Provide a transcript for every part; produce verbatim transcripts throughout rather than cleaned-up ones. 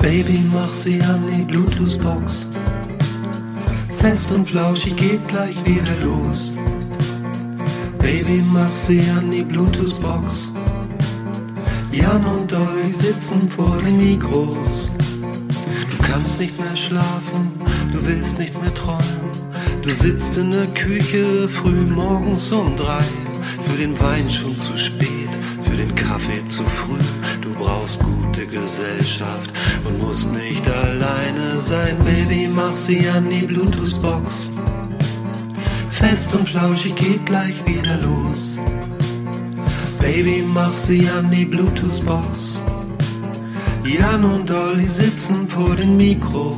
Baby, mach sie an die Bluetooth-Box. Fest und flauschig geht gleich wieder los. Baby, mach sie an die Bluetooth-Box. Jan und Dolly sitzen vor den Mikros. Du kannst nicht mehr schlafen, du willst nicht mehr träumen. Du sitzt in der Küche früh morgens um drei. Für den Wein schon zu spät, für den Kaffee zu früh. Du brauchst gute Gesellschaft und musst nicht alleine sein. Baby, mach sie an die Bluetooth-Box. Fest und flauschig geht gleich wieder los. Baby, mach sie an die Bluetooth-Box. Jan und Dolly sitzen vor den Mikros.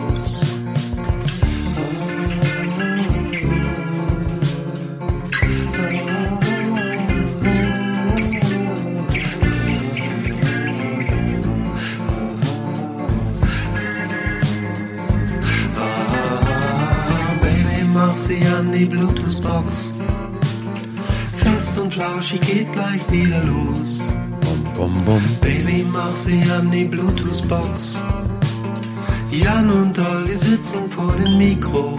Sie an die Bluetooth-Box. Fest und flauschig geht gleich wieder los. Bum, bum, bum. Baby, mach sie an die Bluetooth-Box. Jan und Dolly sitzen vor den Mikros.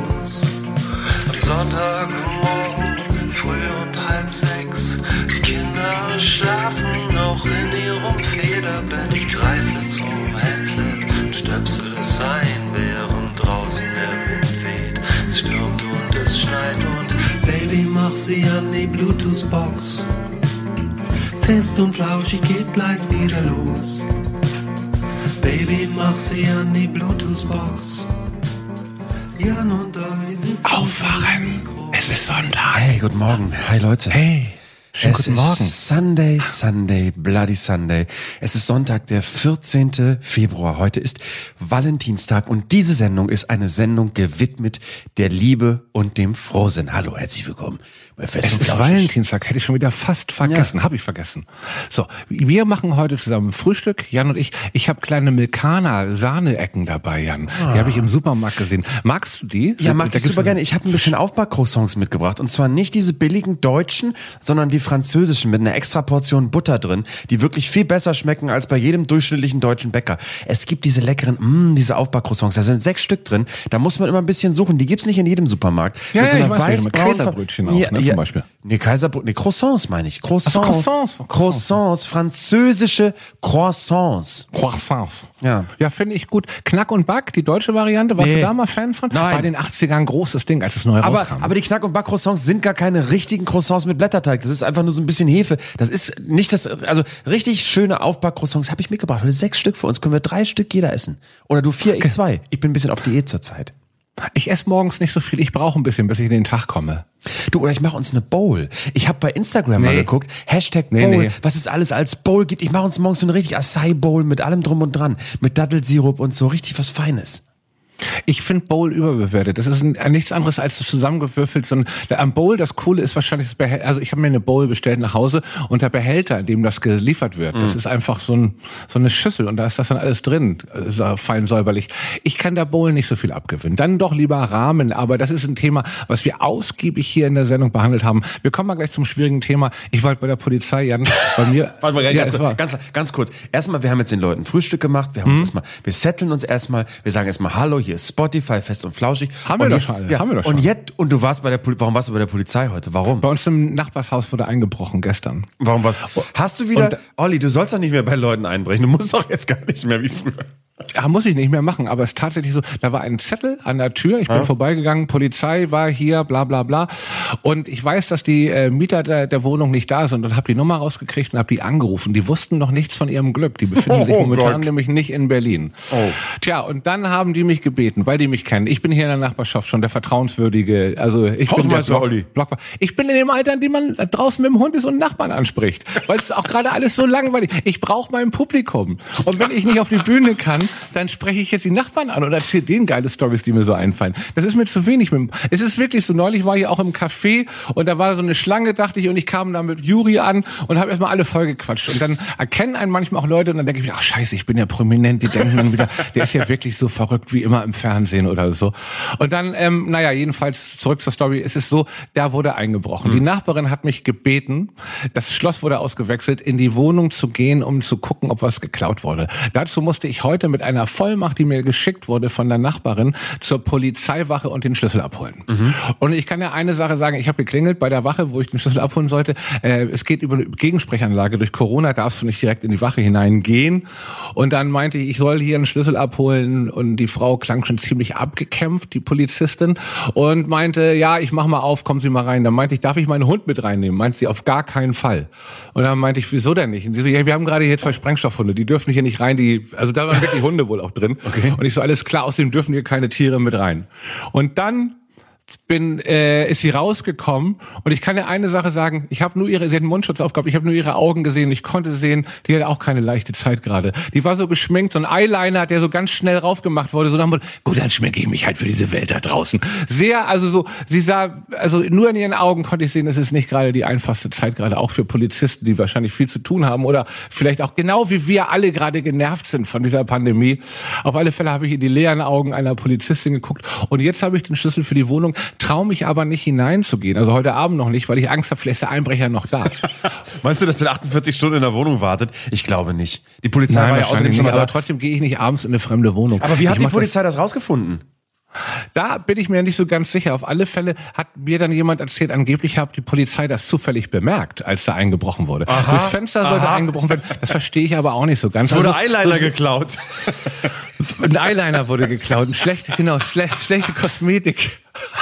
Sonntagmorgen, früh und halb sechs. Die Kinder schlafen noch in ihrem Federbett. Ich greife zum Headset und stöpsel es ein, während draußen der Wind weht. Es stürmt und es schneit und Baby, mach sie an die Bluetooth-Box. Fest und flauschig geht gleich wieder los. Baby, mach sie an die Bluetooth-Box. Jan und Dolly sitzen. Aufwachen! Es ist Sonntag. Hey, guten Morgen. Hi Leute. Hey. Schönen es guten Morgen. Ist Sunday, Sunday, Bloody Sunday. Es ist Sonntag, der vierzehnten Februar. Heute ist Valentinstag und diese Sendung ist eine Sendung gewidmet der Liebe und dem Frohsinn. Hallo, herzlich willkommen. Es ist Valentinstag, hätte ich schon wieder fast vergessen, ja. Habe ich vergessen. So, wir machen heute zusammen Frühstück, Jan und ich. Ich habe kleine Milkana Sahne-Ecken dabei, Jan. Ah. Die habe ich im Supermarkt gesehen. Magst du die? Ja, mag ich super gerne. Ich habe ein bisschen Aufbackcroissants mitgebracht und zwar nicht diese billigen deutschen, sondern die französischen mit einer extra Portion Butter drin, die wirklich viel besser schmecken als bei jedem durchschnittlichen deutschen Bäcker. Es gibt diese leckeren, mh, diese Aufbackcroissants, da sind sechs Stück drin. Da muss man immer ein bisschen suchen. Die gibt's nicht in jedem Supermarkt. Ja, mit so einer ja, ich weiß, mit Kaiserbrötchen auch, ja, ne, ja, zum Beispiel. Nee, Kaiserbrötchen, nee, Croissants meine ich. Croissants. Also Croissants. Croissants. Croissants, französische Croissants. Croissants. Ja. Ja, finde ich gut. Knack und Back, die deutsche Variante, warst nee. du da mal Fan von? Nein. Bei den achtzigern ein großes Ding, als es neu aber, rauskam. Aber die Knack- und Back-Croissants sind gar keine richtigen Croissants mit Blätterteig. Das ist einfach nur so ein bisschen Hefe. Das ist nicht das, also richtig schöne Aufback-Croissants habe ich mitgebracht. Heute sechs Stück für uns. Können wir drei Stück jeder essen. Oder du vier, okay. Ich zwei. Ich bin ein bisschen auf Diät zurzeit. Ich esse morgens nicht so viel. Ich brauche ein bisschen, bis ich in den Tag komme. Du, oder ich mache uns eine Bowl. Ich habe bei Instagram nee. mal geguckt, Hashtag nee, Bowl, nee. was es alles als Bowl gibt. Ich mache uns morgens so eine richtig Acai-Bowl mit allem drum und dran. Mit Dattelsirup und so, richtig was Feines. Ich finde Bowl überbewertet. Das ist ein, nichts anderes als zusammengewürfelt. Sondern am Bowl, das Coole ist wahrscheinlich, das Behälter, also ich habe mir eine Bowl bestellt nach Hause und der Behälter, in dem das geliefert wird, mm. das ist einfach so, ein, so eine Schüssel und da ist das dann alles drin, so fein säuberlich. Ich kann der Bowl nicht so viel abgewinnen. Dann doch lieber Rahmen, aber das ist ein Thema, was wir ausgiebig hier in der Sendung behandelt haben. Wir kommen mal gleich zum schwierigen Thema. Ich war bei der Polizei, Jan, bei mir... Warte mal, ja, ganz, kurz, ganz, ganz kurz. Erstmal, wir haben jetzt den Leuten Frühstück gemacht, wir haben mhm. uns erstmal, wir setteln uns erstmal, wir sagen erstmal Hallo, hier ist Spotify, fest und flauschig. Haben wir und doch jetzt, schon, ja, haben wir doch schon. Und jetzt, und du warst bei der Poli- warum warst du bei der Polizei heute? Warum? Bei uns im Nachbarshaus wurde eingebrochen gestern. Warum was? Hast du wieder, und, Olli, du sollst doch nicht mehr bei Leuten einbrechen, du musst doch jetzt gar nicht mehr wie früher. Ja, muss ich nicht mehr machen, aber es ist tatsächlich so, da war ein Zettel an der Tür, ich bin ja. vorbeigegangen, Polizei war hier, bla bla bla. Und ich weiß, dass die äh, Mieter der, der Wohnung nicht da sind und habe die Nummer rausgekriegt und habe die angerufen. Die wussten noch nichts von ihrem Glück. Die befinden oh, sich momentan Gott. nämlich nicht in Berlin. Oh. Tja, und dann haben die mich gebeten, weil die mich kennen. Ich bin hier in der Nachbarschaft schon der vertrauenswürdige, also ich bin der Block, Olli. Block, ich bin in dem Alter, in dem man draußen mit dem Hund ist und Nachbarn anspricht. Weil es auch gerade alles so langweilig. Ich brauche mein Publikum. Und wenn ich nicht auf die Bühne kann, dann spreche ich jetzt die Nachbarn an oder erzähle denen geile Storys, die mir so einfallen. Das ist mir zu wenig. Mit, es ist wirklich so, neulich war ich auch im Café und da war so eine Schlange, dachte ich, und ich kam da mit Juri an und habe erstmal alle vollgequatscht. Und dann erkennen einen manchmal auch Leute und dann denke ich, ach scheiße, ich bin ja prominent. Die denken dann wieder, der ist ja wirklich so verrückt wie immer im Fernsehen oder so. Und dann, ähm, naja, jedenfalls zurück zur Story. Es ist so, da wurde eingebrochen. Mhm. Die Nachbarin hat mich gebeten, das Schloss wurde ausgewechselt, in die Wohnung zu gehen, um zu gucken, ob was geklaut wurde. Dazu musste ich heute mit mit einer Vollmacht, die mir geschickt wurde von der Nachbarin, zur Polizeiwache und den Schlüssel abholen. Mhm. Und ich kann ja eine Sache sagen, ich habe geklingelt bei der Wache, wo ich den Schlüssel abholen sollte. Äh, es geht über eine Gegensprechanlage. Durch Corona darfst du nicht direkt in die Wache hineingehen. Und dann meinte ich, ich soll hier einen Schlüssel abholen. Und die Frau klang schon ziemlich abgekämpft, die Polizistin, und meinte, ja, ich mach mal auf, kommen Sie mal rein. Dann meinte ich, darf ich meinen Hund mit reinnehmen? Meinte sie, auf gar keinen Fall. Und dann meinte ich, wieso denn nicht? Und sie so, ja, wir haben gerade hier zwei Sprengstoffhunde, die dürfen hier nicht rein, die, also da waren wirklich Hunde wohl auch drin. Okay. Und ich so, alles klar, außerdem dürfen hier keine Tiere mit rein. Und dann bin äh, ist sie rausgekommen, und ich kann dir eine Sache sagen, ich habe nur ihre, sie hat einen Mundschutz aufgehabt, ich habe nur ihre Augen gesehen, ich konnte sehen, die hat auch keine leichte Zeit gerade. Die war so geschminkt, so ein Eyeliner, der so ganz schnell raufgemacht wurde, so dann, gut, dann schminke ich mich halt für diese Welt da draußen. Sehr, also so, sie sah, also nur in ihren Augen konnte ich sehen, es ist nicht gerade die einfachste Zeit, gerade auch für Polizisten, die wahrscheinlich viel zu tun haben oder vielleicht auch genau wie wir alle gerade genervt sind von dieser Pandemie. Auf alle Fälle habe ich in die leeren Augen einer Polizistin geguckt, und jetzt habe ich den Schlüssel für die Wohnung, traue mich aber nicht hineinzugehen, also heute Abend noch nicht, weil ich Angst habe, vielleicht ist der Einbrecher noch da. Meinst du, dass der achtundvierzig Stunden in der Wohnung wartet? Ich glaube nicht. Die Polizei Nein, war ja außerdem schon mal da. Aber trotzdem gehe ich nicht abends in eine fremde Wohnung. Aber wie hat ich die Polizei das, das rausgefunden? Da bin ich mir nicht so ganz sicher. Auf alle Fälle hat mir dann jemand erzählt, angeblich hat die Polizei das zufällig bemerkt, als da eingebrochen wurde. Aha, durchs Fenster aha. sollte eingebrochen werden. Das verstehe ich aber auch nicht so ganz. Es wurde also, Eyeliner geklaut. Ein Eyeliner wurde geklaut. Ein schlechte, genau, schle- schlechte Kosmetik.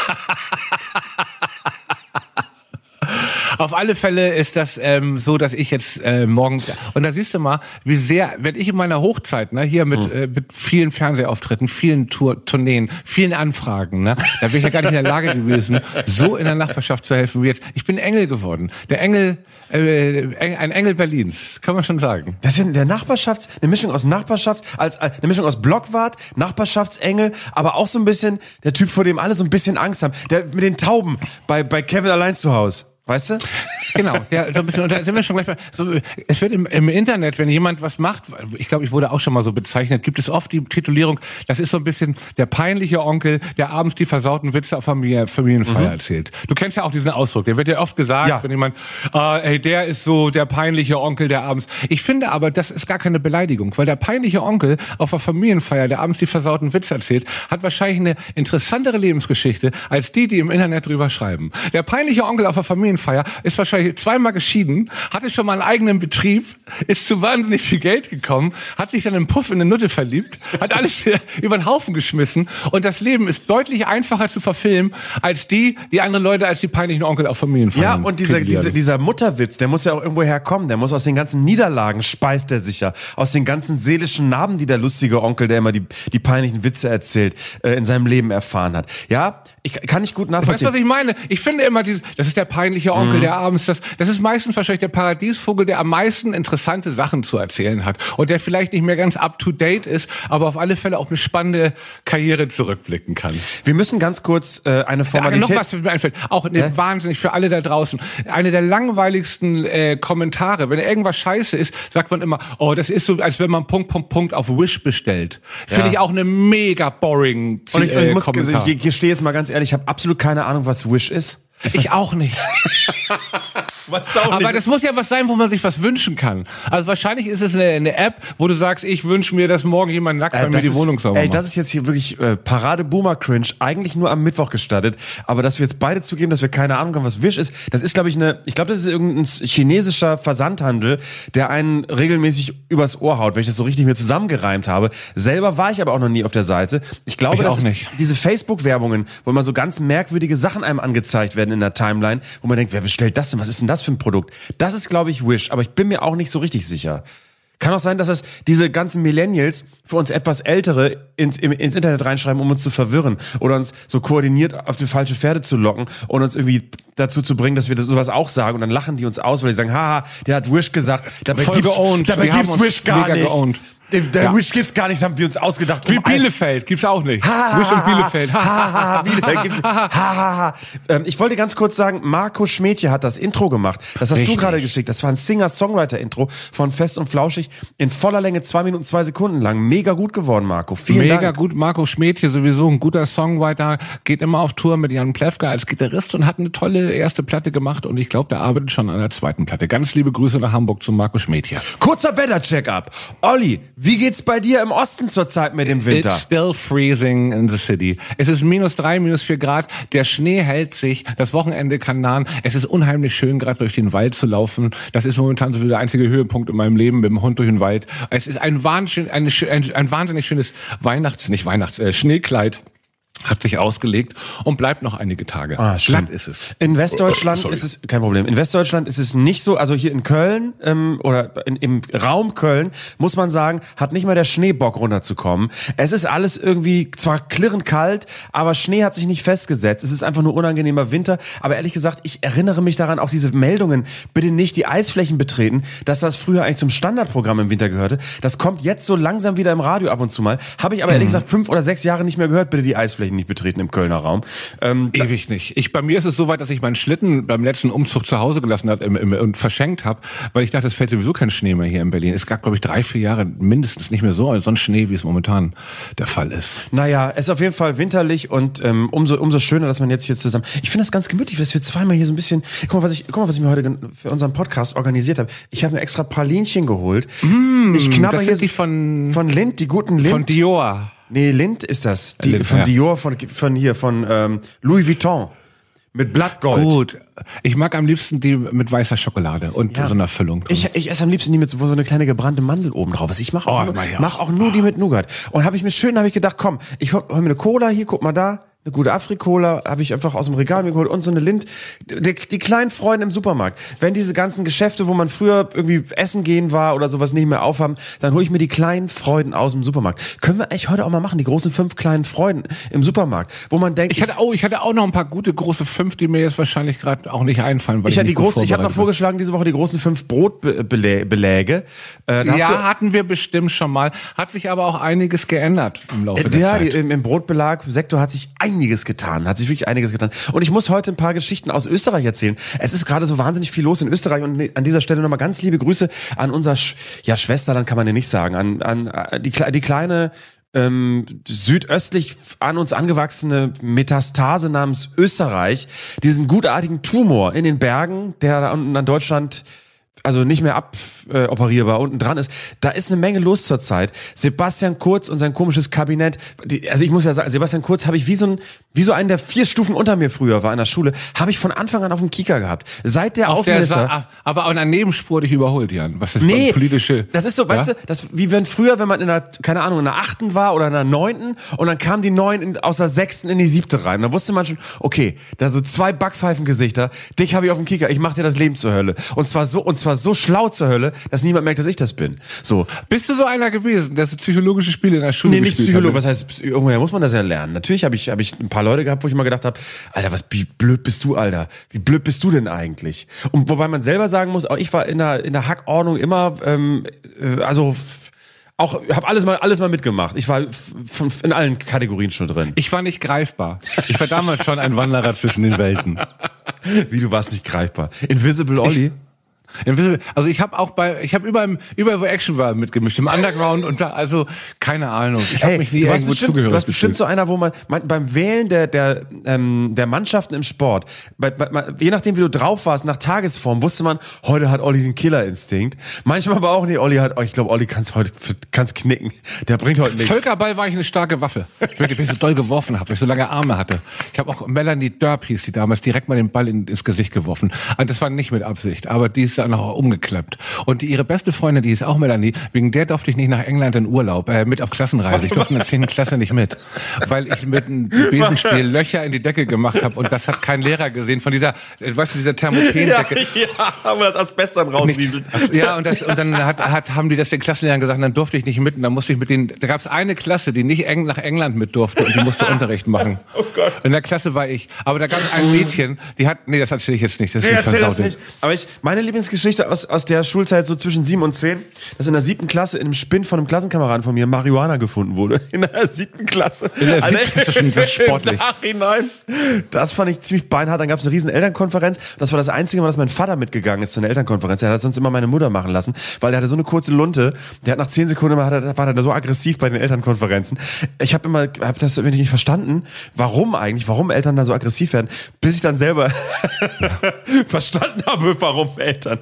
Auf alle Fälle ist das ähm, so, dass ich jetzt äh, morgen, und da siehst du mal, wie sehr, wenn ich in meiner Hochzeit, ne, hier mit, mhm. äh, mit vielen Fernsehauftritten, vielen Tour, Tourneen, vielen Anfragen, ne, da wäre ich ja gar nicht in der Lage gewesen, so in der Nachbarschaft zu helfen wie jetzt. Ich bin Engel geworden. Der Engel, äh, ein Engel Berlins, kann man schon sagen. Das ist der Nachbarschafts, eine Mischung aus Nachbarschaft, als, als eine Mischung aus Blockwart, Nachbarschaftsengel, aber auch so ein bisschen der Typ, vor dem alle so ein bisschen Angst haben. Der mit den Tauben bei, bei Kevin allein zu Hause. Weißt du? Genau, ja, so ein bisschen, und da sind wir schon gleich bei, so, es wird im, im Internet, wenn jemand was macht, ich glaube, ich wurde auch schon mal so bezeichnet, gibt es oft die Titulierung, das ist so ein bisschen der peinliche Onkel, der abends die versauten Witze auf Familie, Familienfeier mhm. erzählt. Du kennst ja auch diesen Ausdruck, der wird ja oft gesagt, ja. wenn jemand, äh, ey, der ist so der peinliche Onkel, der abends, ich finde aber, das ist gar keine Beleidigung, weil der peinliche Onkel auf der Familienfeier, der abends die versauten Witze erzählt, hat wahrscheinlich eine interessantere Lebensgeschichte, als die, die im Internet drüber schreiben. Der peinliche Onkel auf der Familienfeier ist wahrscheinlich zweimal geschieden, hatte schon mal einen eigenen Betrieb, ist zu wahnsinnig viel Geld gekommen, hat sich dann im Puff in eine Nutte verliebt, hat alles über den Haufen geschmissen, und das Leben ist deutlich einfacher zu verfilmen als die, die andere Leute als die peinlichen Onkel auf Familienfeiern. Ja, und dieser, dieser, dieser Mutterwitz, der muss ja auch irgendwo herkommen, der muss aus den ganzen Niederlagen, speist er sicher, aus den ganzen seelischen Narben, die der lustige Onkel, der immer die, die peinlichen Witze erzählt, äh, in seinem Leben erfahren hat. Ja, ich kann nicht gut nachvollziehen. Weißt du, was ich meine? Ich finde immer, dieses, das ist der peinliche Onkel, mhm. der abends, das, das ist meistens wahrscheinlich der Paradiesvogel, der am meisten interessante Sachen zu erzählen hat und der vielleicht nicht mehr ganz up to date ist, aber auf alle Fälle auch eine spannende Karriere zurückblicken kann. Wir müssen ganz kurz äh, eine Formalität... Ja, noch was mir einfällt, auch ne, ja? wahnsinnig für alle da draußen, eine der langweiligsten äh, Kommentare, wenn irgendwas scheiße ist, sagt man immer, oh, das ist so, als wenn man Punkt, Punkt, Punkt auf Wish bestellt. Ja. Finde ich auch eine mega boring und ich, äh, ich muss, Kommentar. Ich, ich stehe jetzt mal ganz ehrlich, ich habe absolut keine Ahnung, was Wish ist. Ich, ich auch nicht. Was auch Aber nicht. das muss ja was sein, wo man sich was wünschen kann. Also wahrscheinlich ist es eine, eine App, wo du sagst, ich wünsche mir, dass morgen jemand nackt bei äh, mir die ist, Wohnung sauber macht. Ey, das ist jetzt hier wirklich äh, Parade-Boomer-Cringe, eigentlich nur am Mittwoch gestattet. Aber dass wir jetzt beide zugeben, dass wir keine Ahnung haben, was Wish ist, das ist, glaube ich, eine, ich glaube, das ist irgendein chinesischer Versandhandel, der einen regelmäßig übers Ohr haut, wenn ich das so richtig mir zusammengereimt habe. Selber war ich aber auch noch nie auf der Seite. Ich glaube, ich dass auch nicht. diese Facebook-Werbungen, wo immer so ganz merkwürdige Sachen einem angezeigt werden in der Timeline, wo man denkt, wer bestellt das denn? Was ist denn das für ein Produkt? Das ist, glaube ich, Wish, aber ich bin mir auch nicht so richtig sicher. Kann auch sein, dass das diese ganzen Millennials für uns etwas Ältere ins, ins Internet reinschreiben, um uns zu verwirren oder uns so koordiniert auf die falsche Pferde zu locken und uns irgendwie dazu zu bringen, dass wir das sowas auch sagen, und dann lachen die uns aus, weil die sagen, haha, der hat Wish gesagt, dabei Voll gibt's, geowned. dabei gibt's Wish gar nicht. Geowned. Der, der ja. Wish gibt's gar nichts, haben wir uns ausgedacht. Wie um Bielefeld gibt's auch nicht. Ha, Wish und Bielefeld. Ha, ha, ha, Bielefeld gibt's. Ha, ha, ha. Ähm, ich wollte ganz kurz sagen, Marco Schmetje hat das Intro gemacht. Das hast Richtig. du gerade geschickt. Das war ein Singer-Songwriter-Intro von Fest und Flauschig in voller Länge, zwei Minuten, zwei Sekunden lang. Mega gut geworden, Marco. Vielen Mega Dank. Mega gut. Marco Schmetje, sowieso ein guter Songwriter, geht immer auf Tour mit Jan Plewka als Gitarrist und hat eine tolle erste Platte gemacht, und ich glaube, der arbeitet schon an der zweiten Platte. Ganz liebe Grüße nach Hamburg zu Marco Schmetje. Kurzer Wetter-Check-up. Olli, Wie geht's bei dir im Osten zurzeit mit dem Winter? It's still freezing in the city. Es ist minus drei, minus vier Grad. Der Schnee hält sich. Das Wochenende kann nahen. Es ist unheimlich schön, gerade durch den Wald zu laufen. Das ist momentan so der einzige Höhepunkt in meinem Leben, mit dem Hund durch den Wald. Es ist ein wahnsinnig, ein, ein, ein wahnsinnig schönes Weihnachts-, nicht Weihnachts-, äh, Schneekleid. Hat sich ausgelegt und bleibt noch einige Tage. Ah, schön. Glatt ist es. In Westdeutschland Oh, ist es, kein Problem, in Westdeutschland ist es nicht so, also hier in Köln ähm, oder in, im Raum Köln, muss man sagen, hat nicht mal der Schneebock runterzukommen. Es ist alles irgendwie zwar klirrend kalt, aber Schnee hat sich nicht festgesetzt. Es ist einfach nur unangenehmer Winter. Aber ehrlich gesagt, ich erinnere mich daran, auch diese Meldungen, bitte nicht die Eisflächen betreten, dass das früher eigentlich zum Standardprogramm im Winter gehörte. Das kommt jetzt so langsam wieder im Radio ab und zu mal. Habe ich aber ehrlich gesagt fünf oder sechs Jahre nicht mehr gehört, bitte die Eisflächen nicht betreten im Kölner Raum. Ähm, Ewig nicht. Ich, bei mir ist es so weit, dass ich meinen Schlitten beim letzten Umzug zu Hause gelassen habe im, im, und verschenkt habe, weil ich dachte, es fällt sowieso kein Schnee mehr hier in Berlin. Es gab, glaube ich, drei, vier Jahre mindestens nicht mehr so, so ein Schnee, wie es momentan der Fall ist. Naja, es ist auf jeden Fall winterlich und ähm, umso umso schöner, dass man jetzt hier zusammen... Ich finde das ganz gemütlich, dass wir zweimal hier so ein bisschen... Guck mal, was ich, guck mal, was ich mir heute für unseren Podcast organisiert habe. Ich habe mir extra Pralinchen geholt. Mm, ich knabber das hier sind die von... von Lindt, die guten Lindt. Von Dior. Nee, Lindt ist das. Die, Lindt, von ja. Dior, von, von hier, von ähm, Louis Vuitton. Mit Blattgold. Gut. Ich mag am liebsten die mit weißer Schokolade und Ja. so einer Füllung drin. Ich, ich esse am liebsten die mit so, wo so eine kleine gebrannte Mandel oben drauf ist. Ich mache auch, Oh, nur, mach ich auch. mach auch nur die mit Nougat. Und habe ich mir schön, habe ich gedacht, komm, ich hol, hol mir eine Cola hier, guck mal da. Eine gute Afri-Cola habe ich einfach aus dem Regal mir geholt und so eine Lindt. Die, die kleinen Freunde im Supermarkt. Wenn diese ganzen Geschäfte, wo man früher irgendwie essen gehen war oder sowas nicht mehr aufhaben, dann hole ich mir die kleinen Freuden aus dem Supermarkt. Können wir echt heute auch mal machen, die großen fünf kleinen Freuden im Supermarkt, wo man denkt... Ich hatte, oh, ich hatte auch noch ein paar gute große fünf, die mir jetzt wahrscheinlich gerade auch nicht einfallen. Weil ich ich hatte die nicht gut großen, ich habe noch vorbereitet vorgeschlagen diese Woche die großen fünf Brotbeläge. Äh, da hast Ja, du- hatten wir bestimmt schon mal. Hat sich aber auch einiges geändert im Laufe der Ja, Zeit. die, im, im Brotbelag-Sektor hat sich einiges getan, hat sich wirklich einiges getan. Und ich muss heute ein paar Geschichten aus Österreich erzählen. Es ist gerade so wahnsinnig viel los in Österreich und an dieser Stelle nochmal ganz liebe Grüße an unser, Sch- ja, Schwesterland kann man ja nicht sagen, an, an äh, die, Kle- die kleine, ähm, südöstlich an uns angewachsene Metastase namens Österreich, diesen gutartigen Tumor in den Bergen, der da unten an Deutschland also nicht mehr aboperierbar, unten dran ist. Da ist eine Menge los zurzeit. Sebastian Kurz und sein komisches Kabinett. Die, also ich muss ja sagen, Sebastian Kurz habe ich wie so ein, wie so einen, der vier Stufen unter mir früher war in der Schule, habe ich von Anfang an auf dem Kieker gehabt. Seit der Auf der Außenminister... Sa- aber an der Nebenspur dich überholt, Jan. Was ist Nee, politische? das ist so, weißt Ja? du, das, wie wenn früher, wenn man in der, keine Ahnung, in der achten war oder in der neunten und dann kamen die neun in, aus der sechsten in die siebte rein. Und dann wusste man schon, okay, da so zwei Backpfeifengesichter, dich habe ich auf dem Kieker, ich mach dir das Leben zur Hölle. Und zwar so, und zwar so schlau zur Hölle, dass niemand merkt, dass ich das bin. So. Bist du so einer gewesen, der so psychologische Spiele in der Schule Nee, nicht gespielt Psychologe, hat? was heißt, irgendwoher muss man das ja lernen. Natürlich habe ich, habe ich ein paar Leute gehabt, wo ich mal gedacht habe, Alter, was, wie blöd bist du, Alter? Wie blöd bist du denn eigentlich? Und wobei man selber sagen muss, auch ich war in der, in der Hackordnung immer, ähm, äh, also, f- auch, habe alles mal, alles mal mitgemacht. Ich war f- f- in allen Kategorien schon drin. Ich war nicht greifbar. Ich war damals schon ein Wanderer zwischen den Welten. Wie, du warst nicht greifbar. Invisible Olli? Also ich habe auch bei, ich habe überall, überall wo Action war mitgemischt, im Underground und da, also keine Ahnung. Ich habe Hey, mich nie du warst irgendwo bestimmt, zugehörig du warst bestimmt gefühlt. so einer, wo man, man beim Wählen der der ähm, der Mannschaften im Sport, bei, bei, je nachdem wie du drauf warst, nach Tagesform, wusste man, heute hat Olli den Killerinstinkt. Manchmal aber auch, nee, Olli hat, oh, ich glaube, Olli kann's heute kann's knicken. Der bringt heute nichts. Völkerball war ich eine starke Waffe, weil ich so doll geworfen habe, weil ich so lange Arme hatte. Ich habe auch Melanie Dörp hieß die damals direkt mal den Ball in, ins Gesicht geworfen. Und das war nicht mit Absicht, aber die ist dann noch umgeklappt. Und die, ihre beste Freundin, die ist auch Melanie, wegen der durfte ich nicht nach England in Urlaub, äh, mit auf Klassenreise. Ich durfte in der zehnten Klasse nicht mit, weil ich mit einem Besenstiel Löcher in die Decke gemacht habe und das hat kein Lehrer gesehen von dieser, äh, weißt du, dieser Thermopendecke. Ja, ja, aber das Asbest dann rausrieselt. Ja, und, das, und dann hat, hat, haben die das den Klassenlehrern gesagt, und dann durfte ich nicht mit. Und dann musste ich mit denen, da gab es eine Klasse, die nicht eng, nach England mit durfte und die musste Unterricht machen. Oh Gott. In der Klasse war ich. Aber da gab es ein Mädchen, die hat, nee, das erzähle ich jetzt nicht. Das Nee, ist erzähl das versaut. nicht. Aber ich, meine Lieblingsgeschichte aus, aus der Schulzeit so zwischen sieben und zehn, dass in der siebten Klasse in einem Spind von einem Klassenkameraden von mir Marihuana gefunden wurde. In der siebten Klasse. In der siebten Klasse schon, das ist sportlich. Im Nachhinein. Das fand ich ziemlich beinhart. Dann gab es eine riesen Elternkonferenz. Das war das einzige Mal, dass mein Vater mitgegangen ist zu einer Elternkonferenz. Er hat sonst immer meine Mutter machen lassen, weil er hatte so eine kurze Lunte. Der hat nach zehn Sekunden immer, hat er, war er so aggressiv bei den Elternkonferenzen. Ich habe immer, habe das irgendwie nicht verstanden, warum eigentlich, warum Eltern da so aggressiv werden, bis ich dann selber verstanden habe, warum Eltern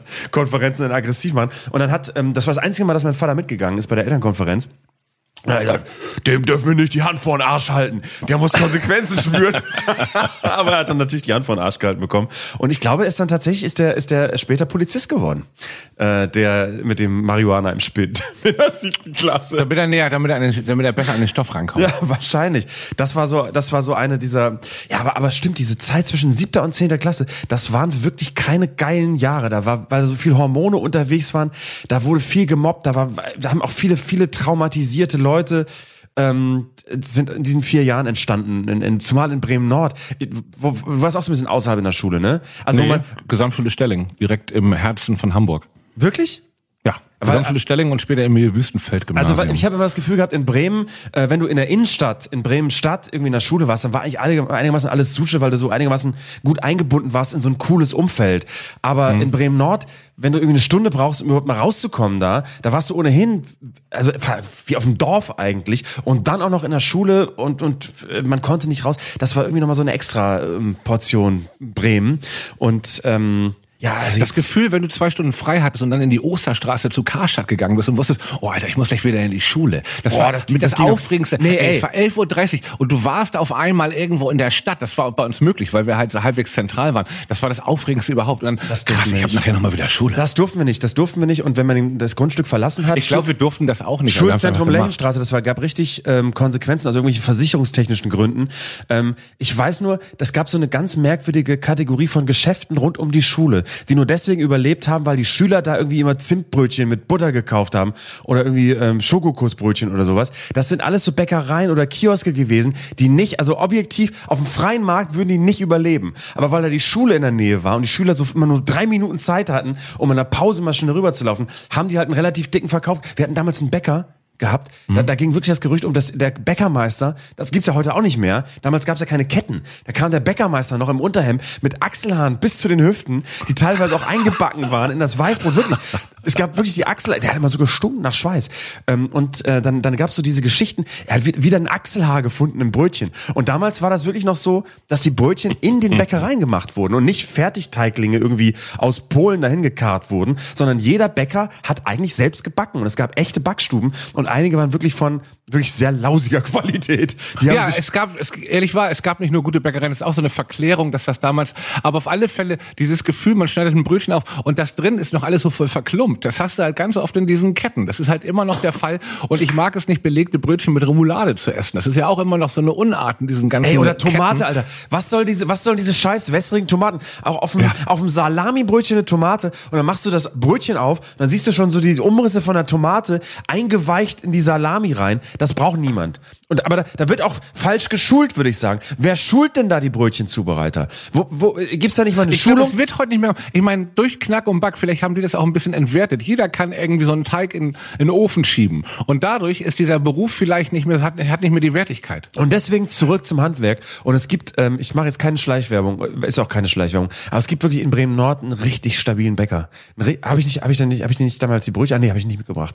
Elternkonferenzen dann aggressiv machen. Und dann hat, ähm, das war das einzige Mal, dass mein Vater mitgegangen ist bei der Elternkonferenz. Er hat gesagt, dem dürfen wir nicht die Hand vor den Arsch halten. Der muss Konsequenzen spüren. Aber er hat dann natürlich die Hand vor den Arsch gehalten bekommen. Und ich glaube, er ist dann tatsächlich, ist der, ist der später Polizist geworden. Äh, der mit dem Marihuana im Spind. In der siebten Klasse. Damit er näher, damit er, an den, damit er besser an den Stoff rankommt. Ja, wahrscheinlich. Das war so, das war so eine dieser, ja, aber, aber stimmt, diese Zeit zwischen siebter und zehnter Klasse, das waren wirklich keine geilen Jahre. Da war, weil so viel Hormone unterwegs waren. Da wurde viel gemobbt. Da war, da haben auch viele, viele traumatisierte Leute Leute ähm, sind in diesen vier Jahren entstanden, in, in, zumal in Bremen-Nord. Wo, du warst auch so ein bisschen außerhalb in der Schule, ne? Also nee, wo man, Gesamtschule Stelling, direkt im Herzen von Hamburg. Wirklich? Ja, Gesamtschule Stelling und später Emil Wüstenfeld Gymnasium. Also ich habe immer das Gefühl gehabt, in Bremen, äh, wenn du in der Innenstadt, in Bremen-Stadt irgendwie in der Schule warst, dann war eigentlich einigermaßen alles Susche, weil du so einigermaßen gut eingebunden warst in so ein cooles Umfeld. Aber mhm. in Bremen-Nord, wenn du irgendwie eine Stunde brauchst, um überhaupt mal rauszukommen da, da warst du ohnehin, also wie auf dem Dorf eigentlich und dann auch noch in der Schule und und man konnte nicht raus. Das war irgendwie nochmal so eine extra ähm, Portion Bremen und ähm, ja, also das Gefühl, wenn du zwei Stunden frei hattest und dann in die Osterstraße zu Karstadt gegangen bist und wusstest, oh Alter, ich muss gleich wieder in die Schule. Das Boah, war das, mit das, das Aufregendste. Nee, ey, es war elf Uhr dreißig und du warst auf einmal irgendwo in der Stadt. Das war bei uns möglich, weil wir halt halbwegs zentral waren. Das war das Aufregendste überhaupt. Und dann, das krass, ich habe nachher nochmal wieder Schule. Das durften wir nicht, das durften wir nicht. Und wenn man das Grundstück verlassen hat... Ich glaube, wir durften das auch nicht. Schulzentrum Lechenstraße, das war, gab richtig ähm, Konsequenzen, also irgendwelche versicherungstechnischen Gründen. Ähm, ich weiß nur, das gab so eine ganz merkwürdige Kategorie von Geschäften rund um die Schule, die nur deswegen überlebt haben, weil die Schüler da irgendwie immer Zimtbrötchen mit Butter gekauft haben oder irgendwie ähm, Schokokussbrötchen oder sowas. Das sind alles so Bäckereien oder Kioske gewesen, die nicht, also objektiv, auf dem freien Markt würden die nicht überleben. Aber weil da die Schule in der Nähe war und die Schüler so immer nur drei Minuten Zeit hatten, um in der Pause mal schnell rüberzulaufen, haben die halt einen relativ dicken Verkauf. Wir hatten damals einen Bäcker, gehabt. Mhm. Da, da ging wirklich das Gerücht um, dass der Bäckermeister, das gibt's ja heute auch nicht mehr, damals gab's ja keine Ketten. Da kam der Bäckermeister noch im Unterhemd mit Achselhaaren bis zu den Hüften, die teilweise auch eingebacken waren in das Weißbrot. Wirklich, es gab wirklich die Achsel, der hat immer so gestunken nach Schweiß. Ähm, und äh, dann, dann gab's so diese Geschichten, er hat wieder ein Achselhaar gefunden im Brötchen. Und damals war das wirklich noch so, dass die Brötchen in den Bäckereien gemacht wurden und nicht Fertigteiglinge irgendwie aus Polen dahin gekarrt wurden, sondern jeder Bäcker hat eigentlich selbst gebacken. Und es gab echte Backstuben und einige waren wirklich von wirklich sehr lausiger Qualität. Die haben ja, sich es gab, es, ehrlich war, es gab nicht nur gute Bäckereien, es ist auch so eine Verklärung, dass das damals, aber auf alle Fälle dieses Gefühl, man schneidet ein Brötchen auf und das drin ist noch alles so voll verklumpt. Das hast du halt ganz oft in diesen Ketten. Das ist halt immer noch der Fall und ich mag es nicht, belegte Brötchen mit Remoulade zu essen. Das ist ja auch immer noch so eine Unart in diesen ganzen Ey, oder Tomate, Ketten. Alter. Was soll diese, was sollen diese scheiß wässrigen Tomaten? Auch auf dem, ja. auf dem Salami-Brötchen eine Tomate und dann machst du das Brötchen auf und dann siehst du schon so die Umrisse von der Tomate eingeweicht in die Salami rein. Das braucht niemand. Und aber da, da wird auch falsch geschult, würde ich sagen. Wer schult denn da die Brötchenzubereiter? Wo, wo gibt's da nicht mal eine ich Schulung? Glaub, es wird heute nicht mehr. Ich meine, durch Knack und Back, vielleicht haben die das auch ein bisschen entwertet. Jeder kann irgendwie so einen Teig in, in den Ofen schieben. Und dadurch ist dieser Beruf vielleicht nicht mehr, hat, hat nicht mehr die Wertigkeit. Und deswegen zurück zum Handwerk. Und es gibt, ähm, ich mache jetzt keine Schleichwerbung, ist auch keine Schleichwerbung, aber es gibt wirklich in Bremen Nord einen richtig stabilen Bäcker. Habe ich nicht, habe ich denn nicht, habe ich denn nicht damals die Brötchen? Ah, nee, habe ich nicht mitgebracht.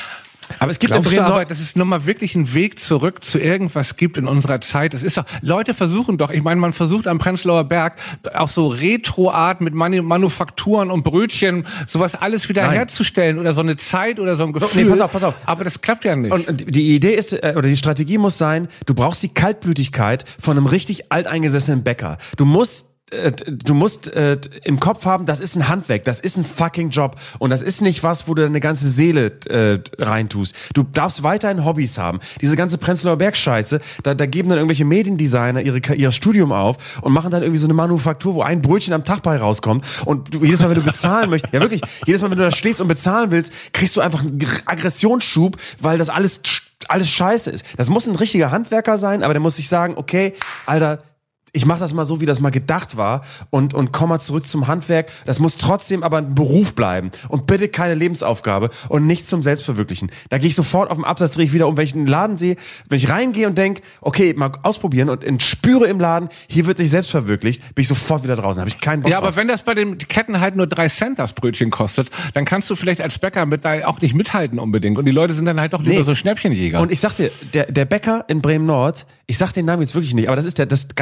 Aber es gibt Glaubst in Bremen du aber, dass es nochmal wirklich einen Weg zurück zu irgendwas gibt in unserer Zeit? Das ist doch, Leute versuchen doch, ich meine, man versucht am Prenzlauer Berg auch so Retro-Art mit Manu- Manufakturen und Brötchen, sowas alles wieder Nein. herzustellen oder so eine Zeit oder so ein Gefühl. Nee, pass auf, pass auf. Aber das klappt ja nicht. Und die Idee ist, oder die Strategie muss sein, du brauchst die Kaltblütigkeit von einem richtig alteingesessenen Bäcker. Du musst Du musst äh, im Kopf haben, das ist ein Handwerk, das ist ein fucking Job und das ist nicht was, wo du deine ganze Seele äh, reintust. Du darfst weiterhin Hobbys haben. Diese ganze Prenzlauer Berg-Scheiße, da, da geben dann irgendwelche Mediendesigner ihre, ihr Studium auf und machen dann irgendwie so eine Manufaktur, wo ein Brötchen am Tag bei rauskommt und du, jedes Mal, wenn du bezahlen möchtest, ja wirklich, jedes Mal, wenn du da stehst und bezahlen willst, kriegst du einfach einen Aggressionsschub, weil das alles alles scheiße ist. Das muss ein richtiger Handwerker sein, aber der muss sich sagen, okay, Alter, ich mache das mal so, wie das mal gedacht war und und komm mal zurück zum Handwerk. Das muss trotzdem aber ein Beruf bleiben und bitte keine Lebensaufgabe und nichts zum Selbstverwirklichen. Da gehe ich sofort auf den Absatz, drehe ich wieder um, wenn ich einen Laden sehe, wenn ich reingehe und denk, okay, mal ausprobieren und, und spüre im Laden, hier wird sich selbst verwirklicht, bin ich sofort wieder draußen, habe ich keinen Bock Ja, drauf. aber wenn das bei den Ketten halt nur drei Cent das Brötchen kostet, dann kannst du vielleicht als Bäcker mit da auch nicht mithalten unbedingt und die Leute sind dann halt auch lieber Nee. so Schnäppchenjäger. Und ich sag dir, der der Bäcker in Bremen Nord, ich sag den Namen jetzt wirklich nicht, aber das ist der, das Geile ist, dass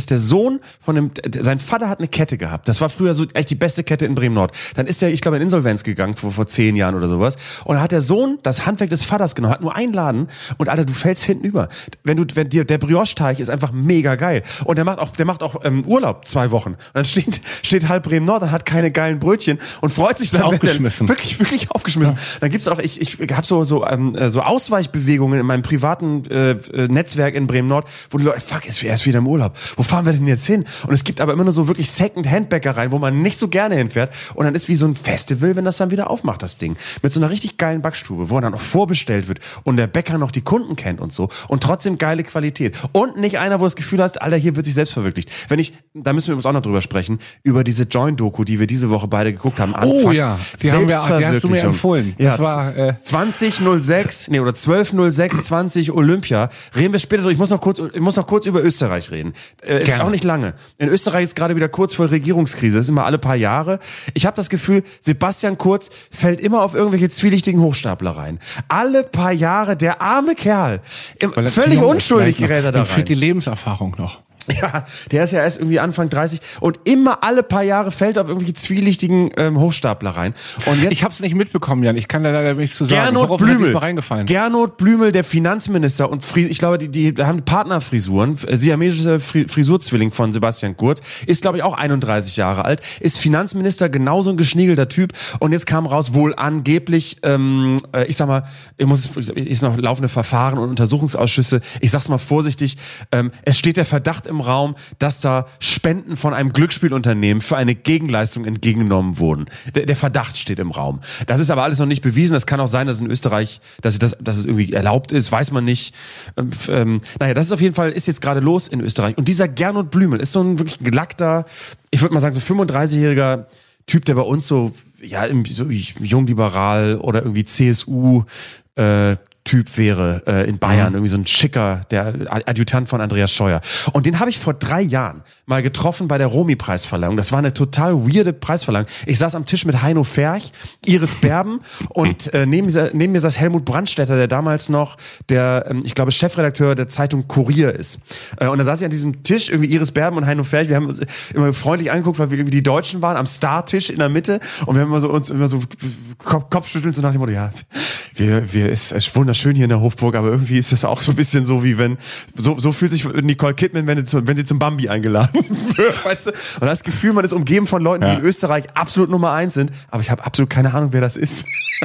ist der Sohn von dem, sein Vater hat eine Kette gehabt. Das war früher so echt die beste Kette in Bremen-Nord. Dann ist er, ich glaube, in Insolvenz gegangen vor, vor zehn Jahren oder sowas. Und da hat der Sohn das Handwerk des Vaters genommen, hat nur einen Laden und Alter, du fällst hinten über. Wenn du, wenn dir, der Brioche-Teig ist einfach mega geil. Und der macht auch, der macht auch ähm, Urlaub zwei Wochen. Und dann steht, steht halb Bremen-Nord und hat keine geilen Brötchen und freut sich dann, aufgeschmissen. Wenn der, wirklich, wirklich aufgeschmissen. Ja. Dann gibt's auch, ich, ich habe so, so, ähm, so Ausweichbewegungen in meinem privaten äh, Netzwerk in Bremen-Nord, wo die Leute, fuck, er ist wieder im Urlaub. Wo fahren wir denn jetzt hin? Und es gibt aber immer nur so wirklich Second-Hand-Bäckereien, wo man nicht so gerne hinfährt. Und dann ist wie so ein Festival, wenn das dann wieder aufmacht, das Ding. Mit so einer richtig geilen Backstube, wo dann auch vorbestellt wird und der Bäcker noch die Kunden kennt und so. Und trotzdem geile Qualität. Und nicht einer, wo du das Gefühl hast, Alter, hier wird sich selbst verwirklicht. Wenn ich, da müssen wir übrigens auch noch drüber sprechen, über diese Join-Doku, die wir diese Woche beide geguckt haben. Oh Anfang, ja, die haben wir, die hast du mir empfohlen. Ja, das war äh zwanzig null sechs, nee, oder zwölf null sechs zwanzig Olympia. Reden wir später durch. Ich muss noch kurz, ich muss noch kurz über Österreich reden. Äh, ist auch nicht lange. In Österreich ist gerade wieder kurz vor Regierungskrise. Das ist immer alle paar Jahre. Ich habe das Gefühl, Sebastian Kurz fällt immer auf irgendwelche zwielichtigen Hochstapler rein. Alle paar Jahre, der arme Kerl. Im, völlig unschuldig gerät er da rein. Ihm fehlt die Lebenserfahrung noch. Ja, der ist ja erst irgendwie Anfang dreißig und immer alle paar Jahre fällt auf irgendwelche zwielichtigen ähm, Hochstapler rein. Und jetzt ich hab's nicht mitbekommen, Jan. Ich kann da leider nicht zu sagen. Gernot Blümel, mal reingefallen? Gernot Blümel, der Finanzminister und Fri- ich glaube, die, die haben Partnerfrisuren. Siamesische Frisurzwilling von Sebastian Kurz ist, glaube ich, auch einunddreißig Jahre alt. Ist Finanzminister, genauso ein geschniegelter Typ. Und jetzt kam raus, wohl angeblich, ähm, ich sag mal, ich muss, ist noch laufende Verfahren und Untersuchungsausschüsse. Ich sag's mal vorsichtig. Ähm, es steht der Verdacht im Raum, dass da Spenden von einem Glücksspielunternehmen für eine Gegenleistung entgegengenommen wurden. Der, der Verdacht steht im Raum. Das ist aber alles noch nicht bewiesen. Das kann auch sein, dass in Österreich, dass, das, dass es irgendwie erlaubt ist, weiß man nicht. Ähm, ähm, naja, das ist auf jeden Fall, ist jetzt gerade los in Österreich. Und dieser Gernot Blümel ist so ein wirklich gelackter, ich würde mal sagen so fünfunddreißigjähriger Typ, der bei uns so, ja, so jungliberal oder irgendwie C S U, äh, Typ wäre äh, in Bayern, mhm. irgendwie so ein schicker, der Adjutant von Andreas Scheuer. Und den habe ich vor drei Jahren mal getroffen bei der Romy-Preisverleihung. Das war eine total weirde Preisverleihung. Ich saß am Tisch mit Heino Ferch, Iris Berben und äh, neben, dieser, neben mir saß Helmut Brandstätter, der damals noch der, ähm, ich glaube, Chefredakteur der Zeitung Kurier ist. Äh, und da saß ich an diesem Tisch, irgendwie Iris Berben und Heino Ferch. Wir haben uns immer freundlich angeguckt, weil wir irgendwie die Deutschen waren, am Startisch in der Mitte. Und wir haben immer so, uns immer so Kopfschütteln, so nach dem Motto, ja, wir, wir, ist, ist wunderschön hier in der Hofburg, aber irgendwie ist das auch so ein bisschen so, wie wenn, so, so fühlt sich Nicole Kidman, wenn sie, wenn sie zum Bambi eingeladen wird, weißt du? Und das Gefühl, man ist umgeben von Leuten, ja. die in Österreich absolut Nummer eins sind, aber ich habe absolut keine Ahnung, wer das ist.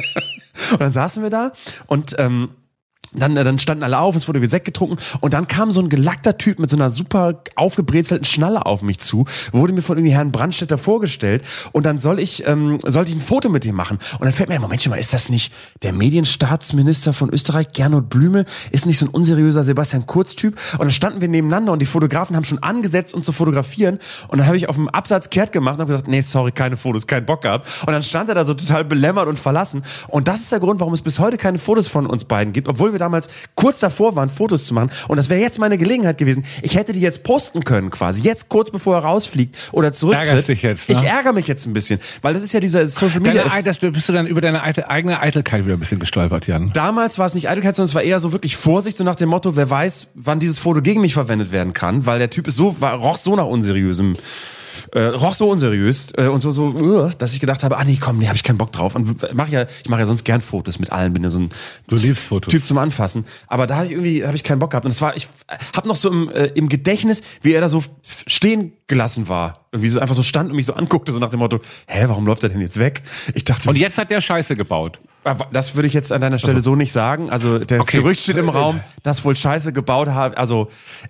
Und dann saßen wir da und, ähm, Dann, dann standen alle auf, es wurde wie Sekt getrunken und dann kam so ein gelackter Typ mit so einer super aufgebrezelten Schnalle auf mich zu, wurde mir von irgendwie Herrn Brandstätter vorgestellt und dann soll ich, ähm, sollte ich ein Foto mit ihm machen und dann fällt mir, Momentchen mal, ist das nicht der Medienstaatsminister von Österreich, Gernot Blümel, ist nicht so ein unseriöser Sebastian Kurz-Typ und dann standen wir nebeneinander und die Fotografen haben schon angesetzt, uns zu fotografieren und dann habe ich auf dem Absatz kehrt gemacht und habe gesagt, nee, sorry, keine Fotos, keinen Bock gehabt und dann stand er da so total belämmert und verlassen und das ist der Grund, warum es bis heute keine Fotos von uns beiden gibt, obwohl wir damals kurz davor waren, Fotos zu machen. Und das wäre jetzt meine Gelegenheit gewesen. Ich hätte die jetzt posten können quasi. Jetzt kurz bevor er rausfliegt oder zurücktritt. Ärgerst dich jetzt, ne? Ich ärgere mich jetzt ein bisschen. Weil das ist ja dieser Social Media... Deine, das, bist du dann über deine eigene Eitelkeit wieder ein bisschen gestolpert, Jan? Damals war es nicht Eitelkeit, sondern es war eher so wirklich Vorsicht, so nach dem Motto, wer weiß, wann dieses Foto gegen mich verwendet werden kann. Weil der Typ ist so, war, roch so nach unseriösem... Äh, roch so unseriös äh, und so so, uh, dass ich gedacht habe, ah nee, komm, nee, habe ich keinen Bock drauf. Und mach ja, ich mache ja sonst gern Fotos mit allen, bin ja so ein du liebst Fotos. Typ zum Anfassen. Aber da habe ich irgendwie, habe ich keinen Bock gehabt. Und es war, ich habe noch so im, äh, im Gedächtnis, wie er da so stehen gelassen war, irgendwie so einfach so stand und mich so anguckte, so nach dem Motto, hä, warum läuft er denn jetzt weg? Ich dachte. Und jetzt hat der Scheiße gebaut. Das würde ich jetzt an deiner Stelle so nicht sagen. Also das okay. Gerücht steht im Raum, dass wohl Scheiße gebaut hat. Also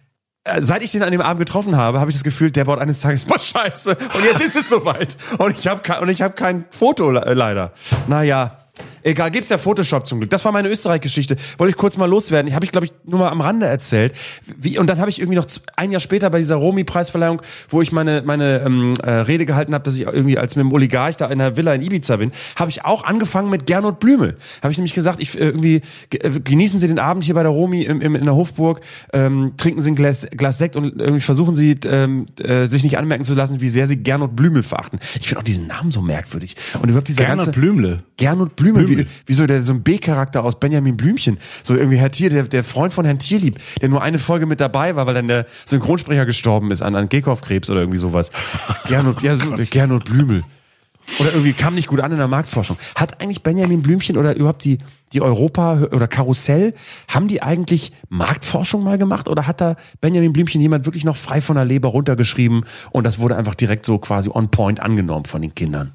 seit ich den an dem Abend getroffen habe, habe ich das Gefühl, der baut eines Tages mal Scheiße. Und jetzt ist es soweit. Und ich habe kein, und ich habe kein Foto leider. Naja. Egal, gibt's ja Photoshop zum Glück. Das war meine Österreich-Geschichte. Wollte ich kurz mal loswerden. Ich habe ich, glaube ich, nur mal am Rande erzählt. Wie, und dann habe ich irgendwie noch ein Jahr später bei dieser Romy-Preisverleihung, wo ich meine meine ähm, äh, Rede gehalten habe, dass ich irgendwie als mit dem Oligarch da in einer Villa in Ibiza bin, habe ich auch angefangen mit Gernot Blümel. Habe ich nämlich gesagt, ich äh, irgendwie äh, genießen Sie den Abend hier bei der Romy im, im, in der Hofburg, ähm, trinken Sie ein Glas, Glas Sekt und irgendwie versuchen Sie ähm, äh, sich nicht anmerken zu lassen, wie sehr Sie Gernot Blümel verachten. Ich finde auch diesen Namen so merkwürdig. Und überhaupt dieser Gernot ganze Blümle. Gernot Blümel. Blümle. wie, wie so der so ein B-Charakter aus Benjamin Blümchen. So irgendwie Herr Tier, der, der Freund von Herrn Tierlieb, der nur eine Folge mit dabei war, weil dann der Synchronsprecher gestorben ist an, an Kehlkopfkrebs oder irgendwie sowas. Gernot, ja, so, Gernot Blümel. Oder irgendwie kam nicht gut an in der Marktforschung. Hat eigentlich Benjamin Blümchen oder überhaupt die, die Europa oder Karussell, haben die eigentlich Marktforschung mal gemacht oder hat da Benjamin Blümchen jemand wirklich noch frei von der Leber runtergeschrieben und das wurde einfach direkt so quasi on point angenommen von den Kindern?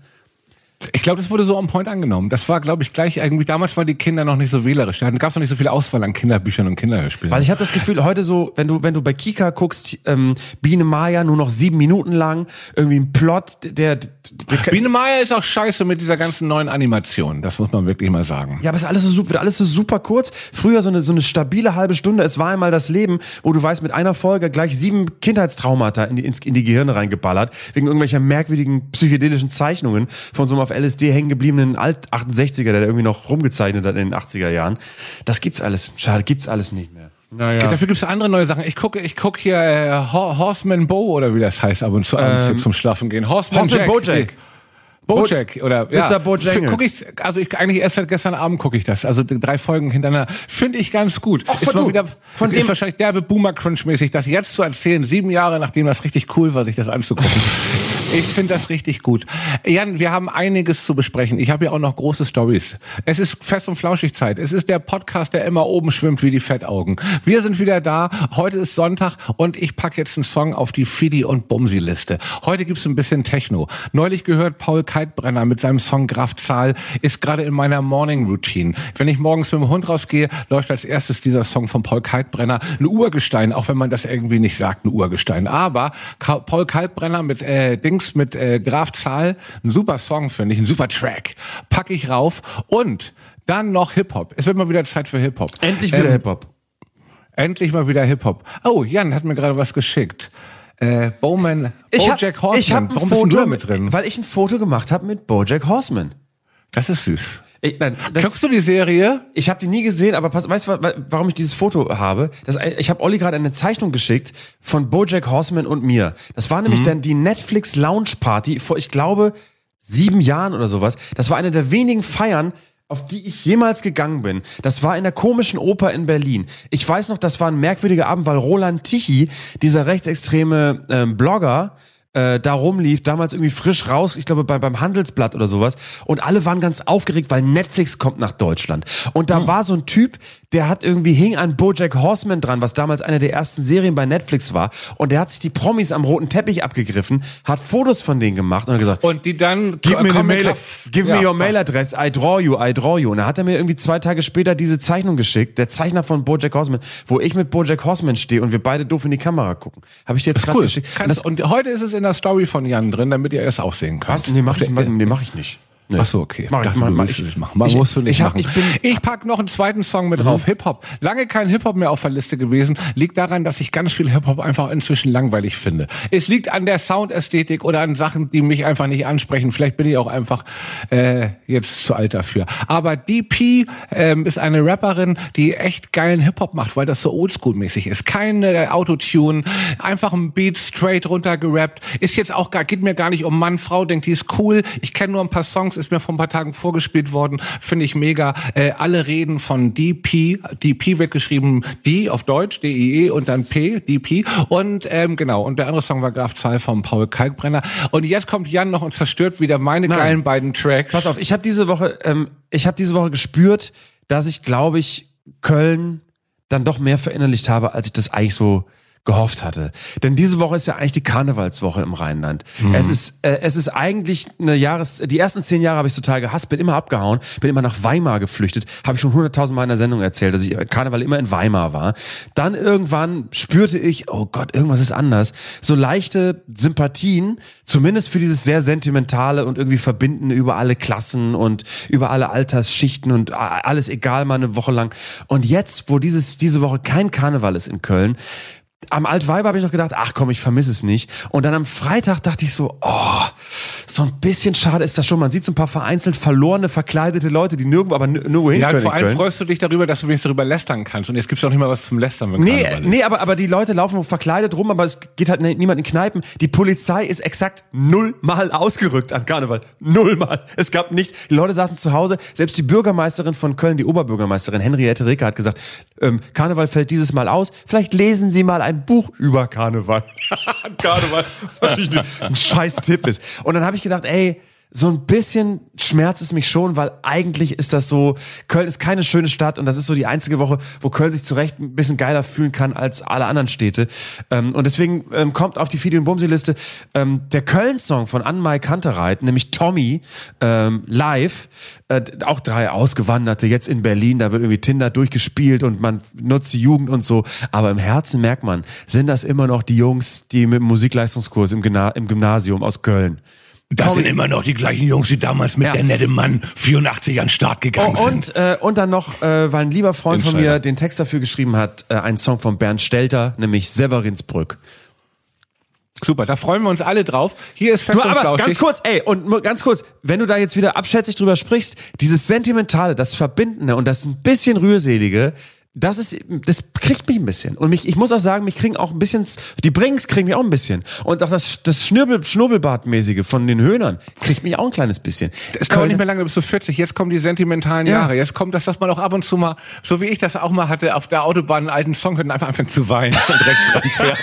Ich glaube, das wurde so on point angenommen. Das war, glaube ich, gleich irgendwie, damals waren die Kinder noch nicht so wählerisch. Da gab es noch nicht so viel Auswahl an Kinderbüchern und Kinderhörspielen. Weil ich habe das Gefühl, heute so, wenn du wenn du bei Kika guckst, ähm, Biene Maya nur noch sieben Minuten lang, irgendwie ein Plot, der... der, der Biene Maya ist auch scheiße mit dieser ganzen neuen Animation. Das muss man wirklich mal sagen. Ja, aber es ist alles so, wird alles so super kurz. Früher so eine so eine stabile halbe Stunde. Es war einmal das Leben, wo du weißt, mit einer Folge gleich sieben Kindheitstraumata in die, in die Gehirne reingeballert, wegen irgendwelcher merkwürdigen psychedelischen Zeichnungen von so einem auf L S D hängen gebliebenen Alt-achtundsechziger, der irgendwie noch rumgezeichnet hat in den achtziger Jahren. Das gibt's alles. Schade, gibt's alles nicht mehr. Naja. Dafür gibt's andere neue Sachen. Ich gucke ich guck hier äh, Horseman Bo oder wie das heißt ab und zu ähm, zum Schlafen gehen. Horseman, Horseman Jack. Bojack. Bojack oder ja. Mister Bojangles. Guck ich, also ich eigentlich erst seit gestern Abend gucke ich das. Also drei Folgen hintereinander. Finde ich ganz gut. Ach, ist von mal du. wieder Von ist dem wahrscheinlich derbe Boomer-Crunch-mäßig, das jetzt zu erzählen, sieben Jahre nachdem das richtig cool war, sich das anzugucken. Ich finde das richtig gut. Jan, wir haben einiges zu besprechen. Ich habe ja auch noch große Stories. Es ist Fest- und Flauschig-Zeit. Es ist der Podcast, der immer oben schwimmt wie die Fettaugen. Wir sind wieder da. Heute ist Sonntag und ich packe jetzt einen Song auf die Fidi- und Bumsi-Liste. Heute gibt's ein bisschen Techno. Neulich gehört Paul Kalkbrenner mit seinem Song Graf Zahl, ist gerade in meiner Morning Routine. Wenn ich morgens mit dem Hund rausgehe, läuft als erstes dieser Song von Paul Kalkbrenner. Ein Urgestein, auch wenn man das irgendwie nicht sagt, ein Urgestein. Aber Ka- Paul Kalkbrenner mit äh, Dings mit äh, Graf Zahl, ein super Song, finde ich, ein super Track. Pack ich rauf und dann noch Hip-Hop. Es wird mal wieder Zeit für Hip-Hop. Endlich wieder ähm, Hip-Hop. Endlich mal wieder Hip-Hop. Oh, Jan hat mir gerade was geschickt. Äh, Bowman, Bojack Horseman. Ich hab ein Warum Foto, bist du da mit drin? Weil ich ein Foto gemacht habe mit Bojack Horseman. Das ist süß. Ich, nein, das, Guckst du die Serie? ich habe die nie gesehen, aber pass, weißt du, wa- warum ich dieses Foto habe? Das, ich habe Olli gerade eine Zeichnung geschickt von Bojack Horseman und mir. Das war nämlich dann die Netflix Lounge Party vor, ich glaube, sieben Jahren oder sowas. Das war eine der wenigen Feiern, auf die ich jemals gegangen bin. Das war in der Komischen Oper in Berlin. Ich weiß noch, das war ein merkwürdiger Abend, weil Roland Tichy, dieser rechtsextreme ähm, Blogger, äh, da rumlief, damals irgendwie frisch raus, ich glaube bei, beim Handelsblatt oder sowas. Und alle waren ganz aufgeregt, weil Netflix kommt nach Deutschland. Und da mhm. war so ein Typ, der hat irgendwie, hing an Bojack Horseman dran, was damals eine der ersten Serien bei Netflix war. Und der hat sich die Promis am roten Teppich abgegriffen, hat Fotos von denen gemacht und hat gesagt, Und die dann Gib mir eine Comic- Mail, give ja. me your mail address, I draw you, I draw you. Und da hat er mir irgendwie zwei Tage später diese Zeichnung geschickt, der Zeichner von Bojack Horseman, wo ich mit Bojack Horseman stehe und wir beide doof in die Kamera gucken. Habe ich dir jetzt gerade Cool. geschickt. Und Kannst, und heute ist es in der Story von Jan drin, damit ihr es auch sehen könnt. was? Nee, mach ich, nee, mach ich nicht. Nee. Ach so, okay. Mach ich, Dachte, mach, du mach willst ich, es machen. Man ich, musst du nicht ich hab, machen. Ich bin, Ich pack noch einen zweiten Song mit drauf. Hip-Hop. Lange kein Hip-Hop mehr auf der Liste gewesen. Liegt daran, dass ich ganz viel Hip-Hop einfach inzwischen langweilig finde. Es liegt an der Soundästhetik oder an Sachen, die mich einfach nicht ansprechen. Vielleicht bin ich auch einfach äh, jetzt zu alt dafür. Aber D P ähm, ist eine Rapperin, die echt geilen Hip-Hop macht, weil das so oldschool-mäßig ist. Keine Autotune, einfach ein Beat straight runter gerappt. Ist jetzt auch gar, geht mir gar nicht um Mann, Frau, denkt, die ist cool. Ich kenne nur ein paar Songs, ist mir vor ein paar Tagen vorgespielt worden, finde ich mega. Äh, alle reden von D P. D P wird geschrieben D auf Deutsch, D I E und dann P, D P. Und ähm, genau, und der andere Song war Graf Zahl von Paul Kalkbrenner. Und jetzt kommt Jan noch und zerstört wieder meine Nein. geilen beiden Tracks. pass auf, ich habe diese Woche, ähm, ich habe diese Woche gespürt, dass ich, glaube ich, Köln dann doch mehr verinnerlicht habe, als ich das eigentlich so gehofft hatte. Denn diese Woche ist ja eigentlich die Karnevalswoche im Rheinland. Mhm. Es ist äh, es ist eigentlich eine Jahres... Die ersten zehn Jahre habe ich total gehasst, bin immer abgehauen, bin immer nach Weimar geflüchtet. Habe ich schon hunderttausend Mal in der Sendung erzählt, dass ich Karneval immer in Weimar war. Dann irgendwann spürte ich, oh Gott, irgendwas ist anders. So leichte Sympathien, zumindest für dieses sehr sentimentale und irgendwie Verbindende über alle Klassen und über alle Altersschichten und alles egal mal eine Woche lang. Und jetzt, wo dieses diese Woche kein Karneval ist in Köln, am Altweiber habe ich noch gedacht, ach komm, ich vermisse es nicht. Und dann am Freitag dachte ich so, oh, so ein bisschen schade ist das schon. Man sieht so ein paar vereinzelt verlorene, verkleidete Leute, die nirgendwo, aber nirgendwo hin Ja, können. vor allem können. freust du dich darüber, dass du wenigstens darüber lästern kannst. Und jetzt gibt's auch nicht mal was zum Lästern. Wenn Nee, Karneval ist. nee, aber, aber die Leute laufen verkleidet rum, aber es geht halt niemand in Kneipen. Die Polizei ist exakt nullmal ausgerückt an Karneval. Nullmal. Es gab nichts. Die Leute saßen zu Hause. Selbst die Bürgermeisterin von Köln, die Oberbürgermeisterin Henriette Reker hat gesagt, ähm, Karneval fällt dieses Mal aus. Vielleicht lesen Sie mal ein Buch über Karneval. Karneval, was natürlich ein, ein scheiß Tipp ist. Und dann habe ich gedacht, ey, so ein bisschen schmerzt es mich schon, weil eigentlich ist das so, Köln ist keine schöne Stadt und das ist so die einzige Woche, wo Köln sich zu Recht ein bisschen geiler fühlen kann als alle anderen Städte. Und deswegen kommt auf die Fidi und Bumsi-Liste der Köln-Song von Ann-Mai Kantereit, nämlich Tommy, live. Auch drei Ausgewanderte, jetzt in Berlin, da wird irgendwie Tinder durchgespielt und man nutzt die Jugend und so. Aber im Herzen merkt man, sind das immer noch die Jungs, die mit dem Musikleistungskurs im, Gymna- im Gymnasium aus Köln. Das sind immer noch die gleichen Jungs, die damals mit Ja. der nette Mann vierundachtzig an den Start gegangen Oh, sind. und, äh, und dann noch, äh, weil ein lieber Freund von Insider. mir den Text dafür geschrieben hat, äh, einen Song von Bernd Stelter, nämlich Severinsbrück. Super, da freuen wir uns alle drauf. Hier ist Fest Du, und aber Flauschig. ganz kurz, ey, und nur ganz kurz, wenn du da jetzt wieder abschätzig drüber sprichst, dieses Sentimentale, das Verbindende und das ein bisschen Rührselige, das ist, das kriegt mich ein bisschen. Und mich, ich muss auch sagen, mich kriegen auch ein bisschen, die Brings kriegen mich auch ein bisschen. Und auch das, das Schnürbel, Schnurrbelbartmäßige von den Höhnern kriegt mich auch ein kleines bisschen. Es dauert nicht mehr lange, bis du vierzig. Jetzt kommen die sentimentalen Ja. Jahre. Jetzt kommt das, dass man auch ab und zu mal, so wie ich das auch mal hatte, auf der Autobahn einen alten Song hört und einfach anfängt zu weinen und rechts ranfährt.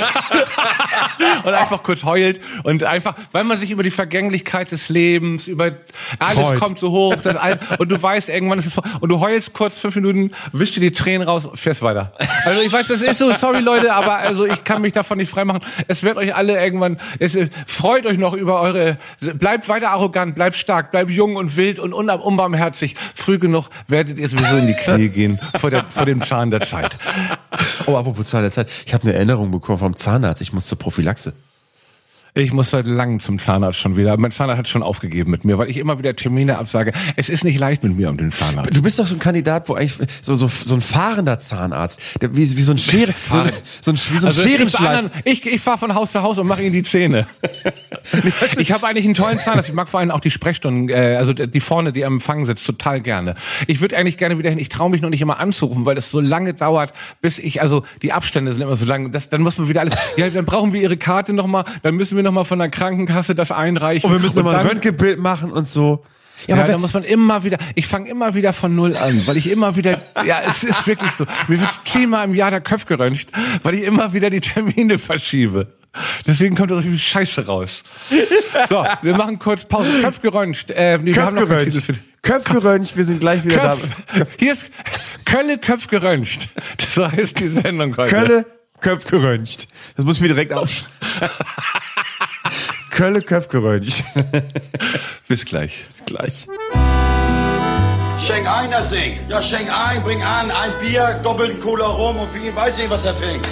Und einfach kurz heult und einfach, weil man sich über die Vergänglichkeit des Lebens, über alles Freut. kommt so hoch, das all, und du weißt, irgendwann ist es vor, und du heulst kurz fünf Minuten, wischst dir die Tränen raus, fährst weiter. Also ich weiß, das ist so, sorry Leute, aber also ich kann mich davon nicht freimachen. Es wird euch alle irgendwann, es, freut euch noch über eure, bleibt weiter arrogant, bleibt stark, bleibt jung und wild und un- unbarmherzig. Früh genug werdet ihr sowieso in die Knie gehen vor, der, vor dem Zahn der Zeit. Oh, apropos Zahn der Zeit. Ich habe eine Erinnerung bekommen vom Zahnarzt. Ich muss zur Prophylaxe. Ich muss seit langem zum Zahnarzt schon wieder. Mein Zahnarzt hat schon aufgegeben mit mir, weil ich immer wieder Termine absage. Es ist nicht leicht mit mir um den Zahnarzt. Du bist doch so ein Kandidat, wo eigentlich so so so ein fahrender Zahnarzt, der, wie, wie so ein Schere, so ein, so ein, wie so ein Also ich, Scherenschleif. ich, ich fahre von Haus zu Haus und mache ihnen die Zähne. Ich habe eigentlich einen tollen Zahnarzt. Ich mag vor allem auch die Sprechstunden, äh, also die vorne, die am Empfang sitzt, total gerne. Ich würde eigentlich gerne wieder hin. Ich traue mich noch nicht immer anzurufen, weil das so lange dauert, bis ich, also die Abstände sind immer so lang. Das, dann muss man wieder alles, ja, dann brauchen wir ihre Karte nochmal, dann müssen wir nochmal von der Krankenkasse das einreichen. Und wir müssen nochmal ein dann- Röntgenbild machen und so. Ja, aber ja wenn- da muss man immer wieder, ich fange immer wieder von Null an, weil ich immer wieder, ja, es ist wirklich so, mir wird zehnmal im Jahr der Kopf geröntgt, weil ich immer wieder die Termine verschiebe. Deswegen kommt da so viel Scheiße raus. So, wir machen kurz Pause. Köpf geröntgt. Äh, nee, wir haben noch keinen Titel für- Köpf geröntgt, wir sind gleich wieder Köpf. Hier ist Kölle Köpf geröntgt. So heißt die Sendung da. heute. Kölle, Köpf geröntgt. Das muss ich mir direkt aufschreiben. Kölle, Köpf geröntgt. Bis gleich. Bis gleich. Schenk ein, das singt. Ja, schenk ein, bring an, ein Bier, doppelten Cola rum und viel weiß ich, was er trinkt.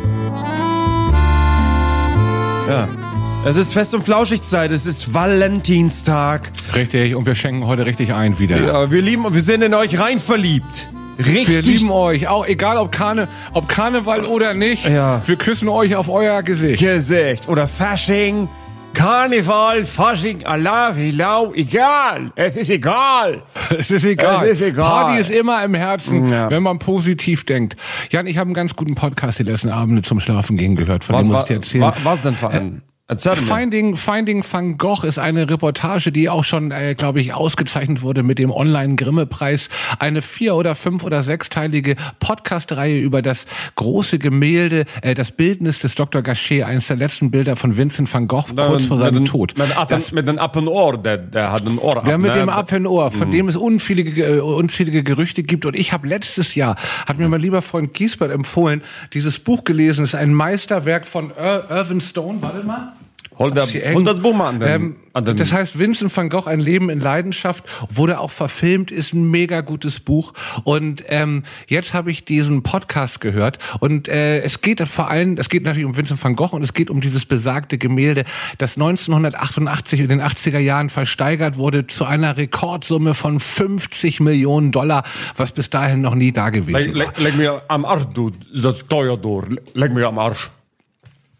Ja. Es ist Fest- und Flauschig-Zeit, es ist Valentinstag. Richtig, und wir schenken heute richtig ein wieder. Ja, wir lieben und wir sind in euch rein verliebt. Richtig. Wir lieben euch, auch egal ob, Karne, ob Karneval oder nicht. Ja. Wir küssen euch auf euer Gesicht. Gesicht. Oder Fasching, Karneval, Fasching, Allah, Hilau, egal. Es ist egal. Es ist egal. Es ist egal. Party ist immer im Herzen, Ja. wenn man positiv denkt. Jan, ich habe einen ganz guten Podcast die letzten Abende zum Schlafen gehen gehört. Von dem muss ich dir erzählen. wa- was denn für ein? Erzähl mir. Finding, Finding Van Gogh ist eine Reportage, die auch schon, äh, glaube ich, ausgezeichnet wurde mit dem Online-Grimme-Preis. Eine vier- oder fünf- oder sechsteilige Podcast-Reihe über das große Gemälde, äh, das Bildnis des Doktor Gachet, eines der letzten Bilder von Vincent van Gogh kurz vor seinem mit, Tod. Mit, mit, Das- mit einem Appenohr, der, der hat ein Ohr ab. Ja, mit ne? dem Appenohr, von dem es unzählige, äh, unzählige Gerüchte gibt. Und ich habe letztes Jahr, hat mir mein lieber Freund Giesbert empfohlen, dieses Buch gelesen. Es ist ein Meisterwerk von Ir- Irving Stone. Warte mal. Hol, der, hol das Buch mal an den, Ähm, an den das heißt Vincent van Gogh, ein Leben in Leidenschaft, wurde auch verfilmt, ist ein mega gutes Buch. Und ähm, jetzt habe ich diesen Podcast gehört und äh, es geht vor allem, es geht natürlich um Vincent van Gogh und es geht um dieses besagte Gemälde, das neunzehnhundertachtundachtzig in den achtziger Jahren versteigert wurde zu einer Rekordsumme von fünfzig Millionen Dollar, was bis dahin noch nie da gewesen leg, war. leg, leg mir am Arsch, du, das teuer, du. Leg mir am Arsch.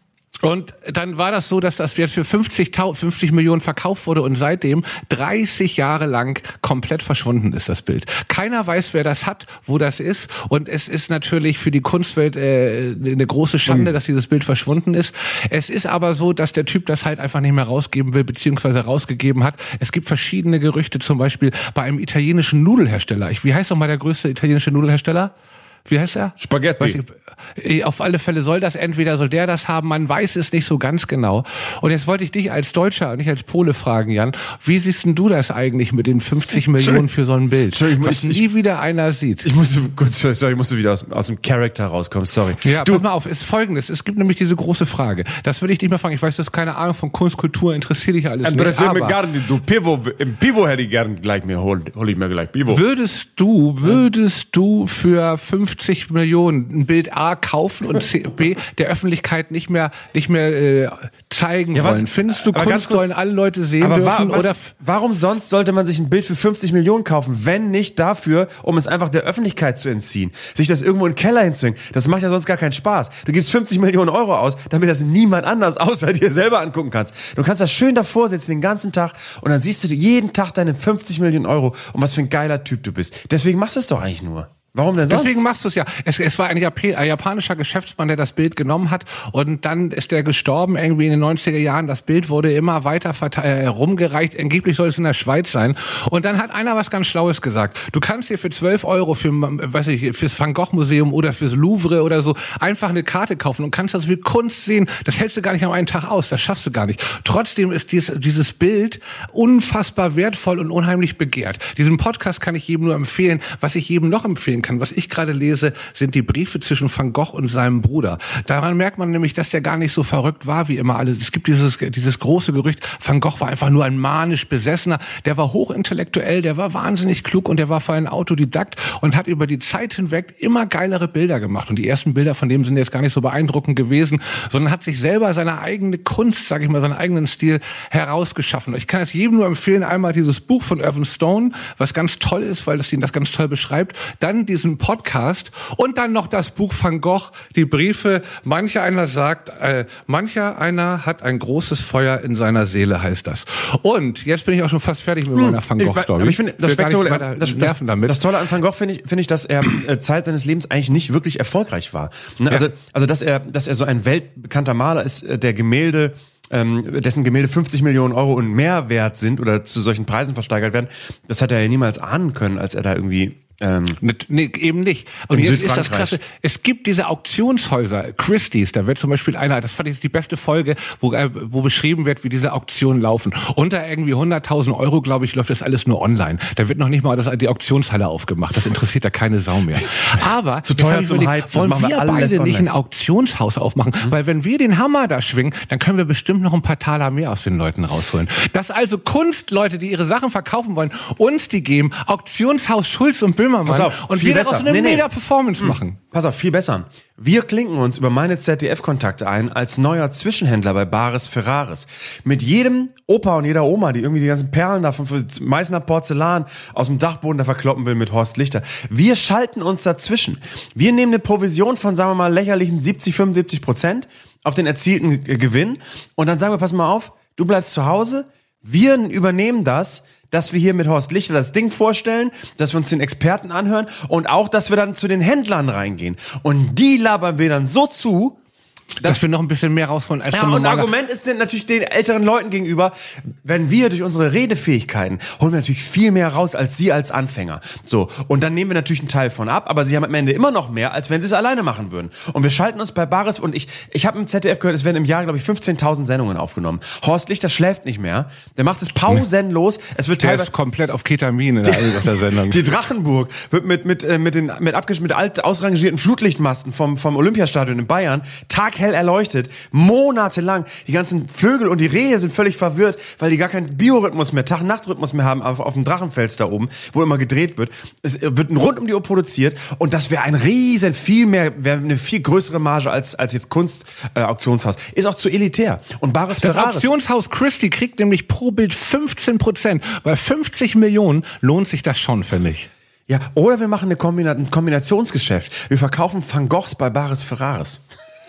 Und dann war das so, dass das jetzt für fünfzig Millionen verkauft wurde und seitdem dreißig Jahre lang komplett verschwunden ist, das Bild. Keiner weiß, wer das hat, wo das ist. Und es ist natürlich für die Kunstwelt äh, eine große Schande, mhm. dass dieses Bild verschwunden ist. Es ist aber so, dass der Typ das halt einfach nicht mehr rausgeben will, beziehungsweise rausgegeben hat. Es gibt verschiedene Gerüchte, zum Beispiel bei einem italienischen Nudelhersteller. Ich, wie heißt doch mal der größte italienische Nudelhersteller? Wie heißt er? Spaghetti. Ich, auf alle Fälle soll das entweder, soll der das haben, man weiß es nicht so ganz genau. Und jetzt wollte ich dich als Deutscher und nicht als Pole fragen, Jan, wie siehst denn du das eigentlich mit den fünfzig Millionen für so ein Bild, was ich, nie wieder einer sieht? Ich musste, kurz, sorry, ich musste wieder aus, aus dem Charakter rauskommen, sorry. Ja, du, pass mal auf, ist Folgendes, es gibt nämlich diese große Frage, das will ich dich mal fragen, ich weiß, du hast keine Ahnung von Kunst, Kultur, interessiert dich alles nicht, aber... Mir gar nicht, du, Pivo, im Pivo hätte ich gern gleich mir, hol, hol ich mir gleich Pivo. Würdest du, würdest du für fünfzig Millionen ein Bild A kaufen und C, B der Öffentlichkeit nicht mehr nicht mehr äh, zeigen ja, was, wollen? Findest du, Kunst sollen alle Leute sehen aber dürfen? Wa- was, oder warum sonst sollte man sich ein Bild für fünfzig Millionen kaufen, wenn nicht dafür, um es einfach der Öffentlichkeit zu entziehen? Sich das irgendwo in den Keller hinzuhängen, das macht ja sonst gar keinen Spaß. Du gibst fünfzig Millionen Euro aus, damit das niemand anders außer dir selber angucken kannst. Du kannst das schön davor sitzen den ganzen Tag und dann siehst du jeden Tag deine fünfzig Millionen Euro und was für ein geiler Typ du bist. Deswegen machst du es doch eigentlich nur. Warum denn sonst? Deswegen machst du es ja. Es, es war ein, Jap- ein japanischer Geschäftsmann, der das Bild genommen hat und dann ist der gestorben irgendwie in den neunziger Jahren. Das Bild wurde immer weiter verte- äh, rumgereicht. Angeblich soll es in der Schweiz sein. Und dann hat einer was ganz Schlaues gesagt. Du kannst dir für zwölf Euro für, weiß ich, fürs Van Gogh Museum oder fürs Louvre oder so einfach eine Karte kaufen und kannst das wie Kunst sehen. Das hältst du gar nicht an einem Tag aus. Das schaffst du gar nicht. Trotzdem ist dies, dieses Bild unfassbar wertvoll und unheimlich begehrt. Diesen Podcast kann ich jedem nur empfehlen. Was ich jedem noch empfehlen kann, was ich gerade lese, sind die Briefe zwischen Van Gogh und seinem Bruder. Daran merkt man nämlich, dass der gar nicht so verrückt war wie immer alle. Es gibt dieses dieses große Gerücht, Van Gogh war einfach nur ein manisch Besessener. Der war hochintellektuell, der war wahnsinnig klug und der war vor allem Autodidakt und hat über die Zeit hinweg immer geilere Bilder gemacht. Und die ersten Bilder von dem sind jetzt gar nicht so beeindruckend gewesen, sondern hat sich selber seine eigene Kunst, sag ich mal, seinen eigenen Stil herausgeschaffen. Ich kann es jedem nur empfehlen, einmal dieses Buch von Irving Stone, was ganz toll ist, weil das ihn das ganz toll beschreibt, dann diesen Podcast und dann noch das Buch Van Gogh, die Briefe. Mancher einer sagt, äh, mancher einer hat ein großes Feuer in seiner Seele, heißt das. Und jetzt bin ich auch schon fast fertig mit meiner Van Gogh-Story. Aber ich finde, das, das, das, das, das Tolle an Van Gogh finde ich, finde ich, dass er äh, Zeit seines Lebens eigentlich nicht wirklich erfolgreich war. Ne? Also, ja. also dass er, dass er so ein weltbekannter Maler ist, der Gemälde Ähm, dessen Gemälde fünfzig Millionen Euro und mehr wert sind oder zu solchen Preisen versteigert werden, das hat er ja niemals ahnen können, als er da irgendwie Ähm, nee, eben nicht. Und jetzt ist das Krasse, es gibt diese Auktionshäuser, Christie's, da wird zum Beispiel einer, das fand ich die beste Folge, wo, äh, wo beschrieben wird, wie diese Auktionen laufen. Unter irgendwie hunderttausend Euro, glaube ich, läuft das alles nur online. Da wird noch nicht mal das, die Auktionshalle aufgemacht. Das interessiert da keine Sau mehr. Aber zu teuer zum Heizen, wollen das machen wir, wir alles beide online. Nicht ein Auktionshaus aufmachen? Mhm. Weil wenn wir den Hammer da schwingen, dann können wir bestimmt noch ein paar Taler mehr aus den Leuten rausholen. Dass also Kunstleute, die ihre Sachen verkaufen wollen, uns die geben, Auktionshaus Schulz und Böhmermann, Pass auf, und viel wir daraus besser. eine Nee, nee. mega Performance Hm. machen. Pass auf, viel besser. Wir klinken uns über meine Z D F-Kontakte ein als neuer Zwischenhändler bei Bares Ferraris. Mit jedem Opa und jeder Oma, die irgendwie die ganzen Perlen da von Meißner Porzellan aus dem Dachboden da verkloppen will mit Horst Lichter. Wir schalten uns dazwischen. Wir nehmen eine Provision von, sagen wir mal, lächerlichen siebzig, fünfundsiebzig Prozent auf den erzielten äh, Gewinn und dann sagen wir, pass mal auf, du bleibst zu Hause, wir übernehmen das, dass wir hier mit Horst Lichter das Ding vorstellen, dass wir uns den Experten anhören und auch, dass wir dann zu den Händlern reingehen. Und die labern wir dann so zu, dass, dass wir noch ein bisschen mehr rausholen als ja, so ein und ein Argument ist denn natürlich den älteren Leuten gegenüber, wenn wir durch unsere Redefähigkeiten holen wir natürlich viel mehr raus als sie als Anfänger. So, und dann nehmen wir natürlich einen Teil von ab, aber sie haben am Ende immer noch mehr, als wenn sie es alleine machen würden. Und wir schalten uns bei Bares und ich ich habe im Z D F gehört, es werden im Jahr, glaube ich, fünfzehntausend Sendungen aufgenommen. Horst Lichter schläft nicht mehr, der macht es pausenlos. Es wird der teilweise ist komplett auf Ketamin in der, der Sendung. Die Drachenburg wird mit mit äh, mit den mit abgesch mit alt ausrangierten Flutlichtmasten vom vom Olympiastadion in Bayern taghell erleuchtet. Monatelang. Die ganzen Vögel und die Rehe sind völlig verwirrt, weil die gar keinen Biorhythmus mehr, Tag-Nacht-Rhythmus mehr haben auf, auf dem Drachenfels da oben, wo immer gedreht wird. Es wird rund um die Uhr produziert und das wäre ein riesen, viel mehr, wäre eine viel größere Marge als als jetzt Kunst-Auktionshaus. Äh, Ist auch zu elitär. Und Bares Das Ferraris. Auktionshaus Christie kriegt nämlich pro Bild fünfzehn Prozent. Bei fünfzig Millionen lohnt sich das schon, finde ich. Ja, oder wir machen eine Kombina- ein Kombinationsgeschäft. Wir verkaufen Van Goghs bei Bares Ferraris.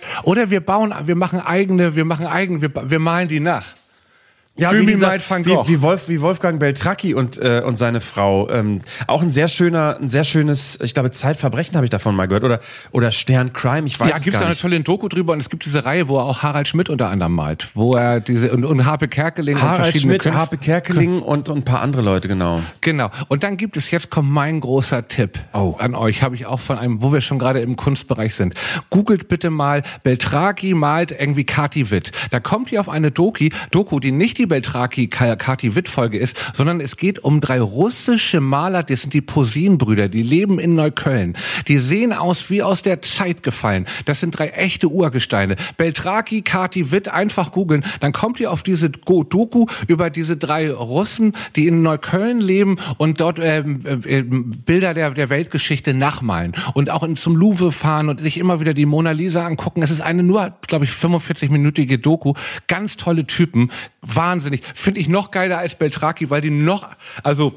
Oder wir bauen, wir machen eigene, wir machen eigene, wir, wir malen die nach. Ja, wie, dieser, wie, wie, Wolf, wie Wolfgang Beltracchi und äh, und seine Frau. Ähm, auch ein sehr schöner, ein sehr schönes, ich glaube, Zeitverbrechen habe ich davon mal gehört. Oder oder Stern Crime, ich weiß ja, es gibt's gar da eine nicht. tolle Doku drüber und es gibt diese Reihe, wo er auch Harald Schmidt unter anderem malt. Wo er diese, und, und Harpe Kerkeling Harald und verschiedene Schmidt, Künstler. Harpe Kerkeling und, und ein paar andere Leute, genau. Genau. Und dann gibt es, jetzt kommt mein großer Tipp oh. an euch, habe ich auch von einem, wo wir schon gerade im Kunstbereich sind. Googelt bitte mal, Beltracchi malt irgendwie Kati Witt. Da kommt ihr auf eine Doku, Doku, die nicht die Beltracchi Kati Witt Folge ist, sondern es geht um drei russische Maler, das sind die Posin-Brüder, die leben in Neukölln. Die sehen aus wie aus der Zeit gefallen. Das sind drei echte Urgesteine. Beltracchi, Kati Witt, einfach googeln, dann kommt ihr auf diese Doku über diese drei Russen, die in Neukölln leben und dort ähm, äh, Bilder der, der Weltgeschichte nachmalen und auch in, zum Louvre fahren und sich immer wieder die Mona Lisa angucken. Es ist eine nur, glaube ich, fünfundvierzig-minütige Doku. Ganz tolle Typen. Wahnsinnig. Finde ich noch geiler als Beltracchi, weil die noch, also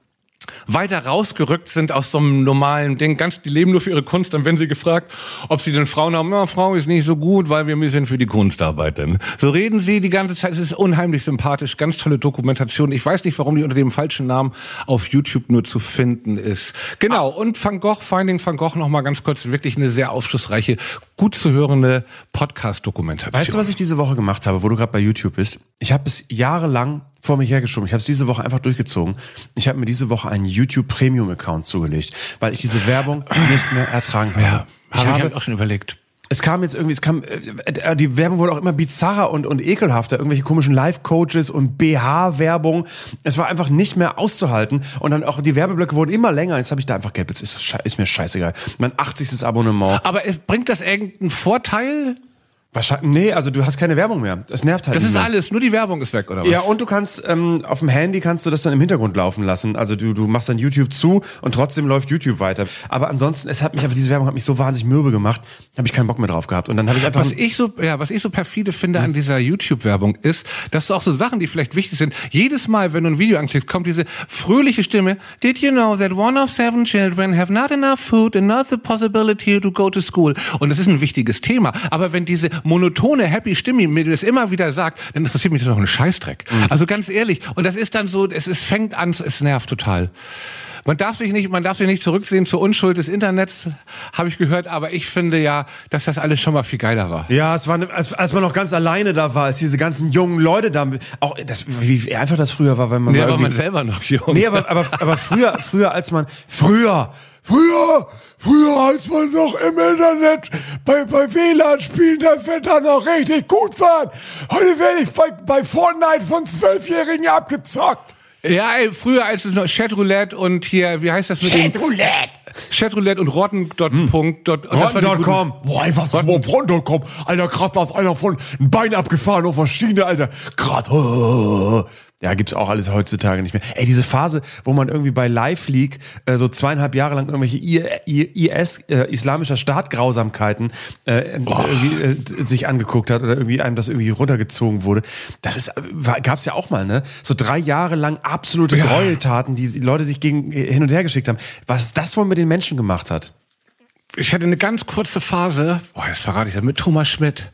weiter rausgerückt sind aus so einem normalen Ding. Ganz, die leben nur für ihre Kunst. Dann werden sie gefragt, ob sie denn Frauen haben. Na, Frau ist nicht so gut, weil wir müssen für die Kunst arbeiten. So reden sie die ganze Zeit. Es ist unheimlich sympathisch. Ganz tolle Dokumentation. Ich weiß nicht, warum die unter dem falschen Namen auf YouTube nur zu finden ist. Genau. Und Van Gogh, Finding Van Gogh noch mal ganz kurz. Wirklich eine sehr aufschlussreiche, gut zu hörende Podcast-Dokumentation. Weißt du, was ich diese Woche gemacht habe, wo du gerade bei YouTube bist? Ich habe es jahrelang vor mich hergeschoben. Ich habe es diese Woche einfach durchgezogen. Ich habe mir diese Woche einen YouTube Premium Account zugelegt, weil ich diese Werbung nicht mehr ertragen habe. Ja, ich hab habe ich auch schon überlegt. Es kam jetzt irgendwie, es kam, äh, die Werbung wurde auch immer bizarrer und, und ekelhafter. Irgendwelche komischen Life-Coaches und B H-Werbung. Es war einfach nicht mehr auszuhalten. Und dann auch die Werbeblöcke wurden immer länger. Jetzt habe ich da einfach Geld. Ist, ist mir scheißegal. Mein achtzigstes Abonnement. Aber bringt das irgendeinen Vorteil? Wahrscheinlich, nee, also du hast keine Werbung mehr. Das nervt halt Das nicht ist mehr. alles, nur die Werbung ist weg, oder was? Ja, und du kannst, ähm, auf dem Handy kannst du das dann im Hintergrund laufen lassen. Also du, du machst dann YouTube zu und trotzdem läuft YouTube weiter. Aber ansonsten, es hat mich einfach, diese Werbung hat mich so wahnsinnig mürbe gemacht, habe ich keinen Bock mehr drauf gehabt. Und dann habe ich einfach... Was ich so, ja, was ich so perfide finde an dieser YouTube-Werbung ist, dass so auch so Sachen, die vielleicht wichtig sind, jedes Mal, wenn du ein Video anklickst, kommt diese fröhliche Stimme, Did you know that one of seven children have not enough food and not the possibility to go to school? Und das ist ein wichtiges Thema. Aber wenn diese monotone, happy Stimme mir das immer wieder sagt, dann interessiert mich das doch ein Scheißdreck. Mhm. Also ganz ehrlich. Und das ist dann so, es, es fängt an, es nervt total. Man darf sich nicht, man darf sich nicht zurücksehen zur Unschuld des Internets, habe ich gehört, aber ich finde ja, dass das alles schon mal viel geiler war. Ja, es war, als, als man noch ganz alleine da war, als diese ganzen jungen Leute da, auch das, wie einfach das früher war, weil man nee, war war man selber noch jung. Nee, aber, aber, aber früher, früher als man, früher, früher, früher als man noch im Internet bei, bei W L A N spielen, das Wetter noch richtig gut war. Heute werde ich bei, bei Fortnite von Zwölfjährigen abgezockt. Ja, ey, früher als es noch Chatroulette und hier, wie heißt das mit dem? Chatroulette! Chatroulette und Rotten. Hm. Rotten Punkt com. Boah, ey, was ist Rotten Punkt com? Alter, krass, da ist einer von ein Bein abgefahren auf der Schiene, Alter. Grad. Oh. Ja, gibt's auch alles heutzutage nicht mehr. Ey, diese Phase, wo man irgendwie bei Live League äh, so zweieinhalb Jahre lang irgendwelche I S, äh, islamischer Staat-Grausamkeiten äh, irgendwie, äh, sich angeguckt hat oder irgendwie einem das irgendwie runtergezogen wurde. Das ist, war, gab's ja auch mal, ne? So drei Jahre lang absolute ja. Gräueltaten, die Leute sich gegen hin und her geschickt haben. Was das wohl mit den Menschen gemacht hat? Ich hatte eine ganz kurze Phase, boah, jetzt verrate ich das, mit Thomas Schmidt.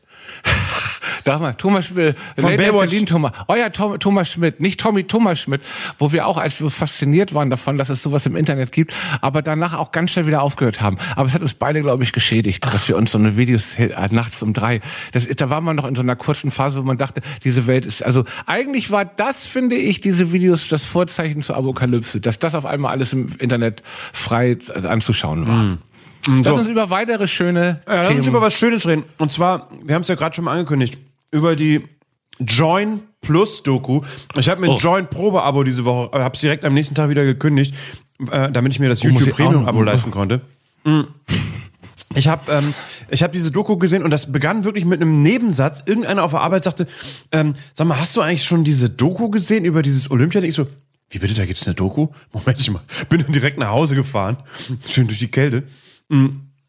Da mal, Thomas Schmidt, von Berlin, Thomas. Oh ja, Tom, Thomas Schmidt, nicht Tommy, Thomas Schmidt, wo wir auch, als wir fasziniert waren davon, dass es sowas im Internet gibt, aber danach auch ganz schnell wieder aufgehört haben. Aber es hat uns beide, glaube ich, geschädigt, dass wir uns so eine Videos äh, nachts um drei, das, da war man noch in so einer kurzen Phase, wo man dachte, diese Welt ist, also eigentlich war das, finde ich, diese Videos das Vorzeichen zur Apokalypse, dass das auf einmal alles im Internet frei äh, anzuschauen war. Mm. Lass so. uns über weitere schöne ja, lass uns über was Schönes reden. Und zwar, wir haben es ja gerade schon mal angekündigt, über die Join Plus Doku. Ich habe mir ein oh. Join Probe-Abo diese Woche, habe es direkt am nächsten Tag wieder gekündigt, äh, damit ich mir das oh, YouTube Premium-Abo leisten konnte. Mhm. Ich habe ähm, ich habe diese Doku gesehen und das begann wirklich mit einem Nebensatz. Irgendeiner auf der Arbeit sagte, ähm, sag mal, hast du eigentlich schon diese Doku gesehen über dieses Olympia? Und ich so, wie bitte, da gibt's eine Doku? Moment, ich mal, bin dann direkt nach Hause gefahren, schön durch die Kälte.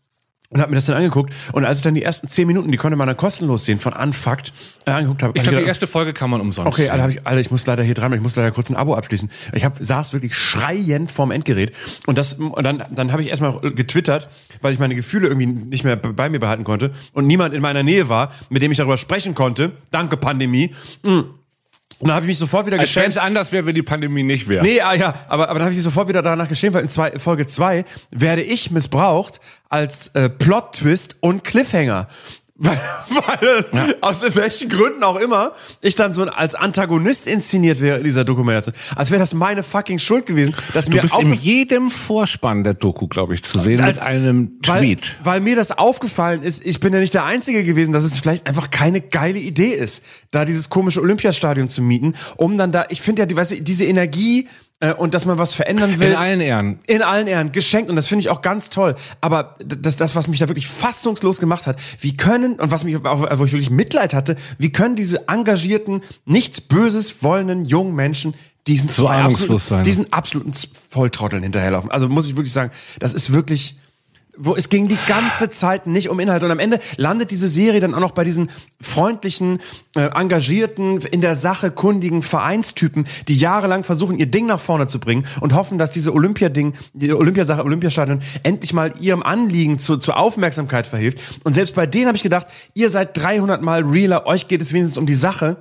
Und hab mir das dann angeguckt. Und als ich dann die ersten zehn Minuten, die konnte man dann kostenlos sehen, von Unfucked, äh, angeguckt habe. Ich glaube, die erste Folge kann man umsonst Okay, sehen. Alter, hab ich, Alter, ich muss leider hier dran, ich muss leider kurz ein Abo abschließen. Ich hab, saß wirklich schreiend vorm Endgerät. Und das, und dann, dann habe ich erstmal getwittert, weil ich meine Gefühle irgendwie nicht mehr bei mir behalten konnte. Und niemand in meiner Nähe war, mit dem ich darüber sprechen konnte. Danke, Pandemie. Mhm. Und dann habe ich mich sofort wieder geschämt. Als geschämt. wenn es anders wäre, wenn die Pandemie nicht wäre. Nee, ah, ja, aber, aber dann habe ich mich sofort wieder danach geschämt, weil in zwei, Folge zwei werde ich missbraucht als äh, Plot-Twist und Cliffhanger. Weil, weil ja. aus welchen Gründen auch immer, ich dann so als Antagonist inszeniert wäre in dieser Dokumentation. Als wäre das meine fucking Schuld gewesen, dass du mir bist in jedem Vorspann der Doku, glaube ich, zu sehen, mit einem Tweet. Weil, weil mir das aufgefallen ist, ich bin ja nicht der Einzige gewesen, dass es vielleicht einfach keine geile Idee ist, da dieses komische Olympiastadion zu mieten, um dann da, ich finde ja, die, weißt du, diese Energie, und dass man was verändern will. In allen Ehren. In allen Ehren. Geschenkt. Und das finde ich auch ganz toll. Aber das, das, was mich da wirklich fassungslos gemacht hat, wie können, und was mich auch, wo ich wirklich Mitleid hatte, wie können diese engagierten, nichts Böses wollenden jungen Menschen diesen so zwei ahnungslos absoluten, sein. diesen absoluten Volltrotteln hinterherlaufen. Also muss ich wirklich sagen, das ist wirklich, wo es ging die ganze Zeit nicht um Inhalt. Und am Ende landet diese Serie dann auch noch bei diesen freundlichen, äh, engagierten, in der Sache kundigen Vereinstypen, die jahrelang versuchen, ihr Ding nach vorne zu bringen und hoffen, dass diese Olympia-Ding, die Olympiasache, Olympiastadion endlich mal ihrem Anliegen zu, zur Aufmerksamkeit verhilft. Und selbst bei denen habe ich gedacht, ihr seid dreihundert Mal realer, euch geht es wenigstens um die Sache,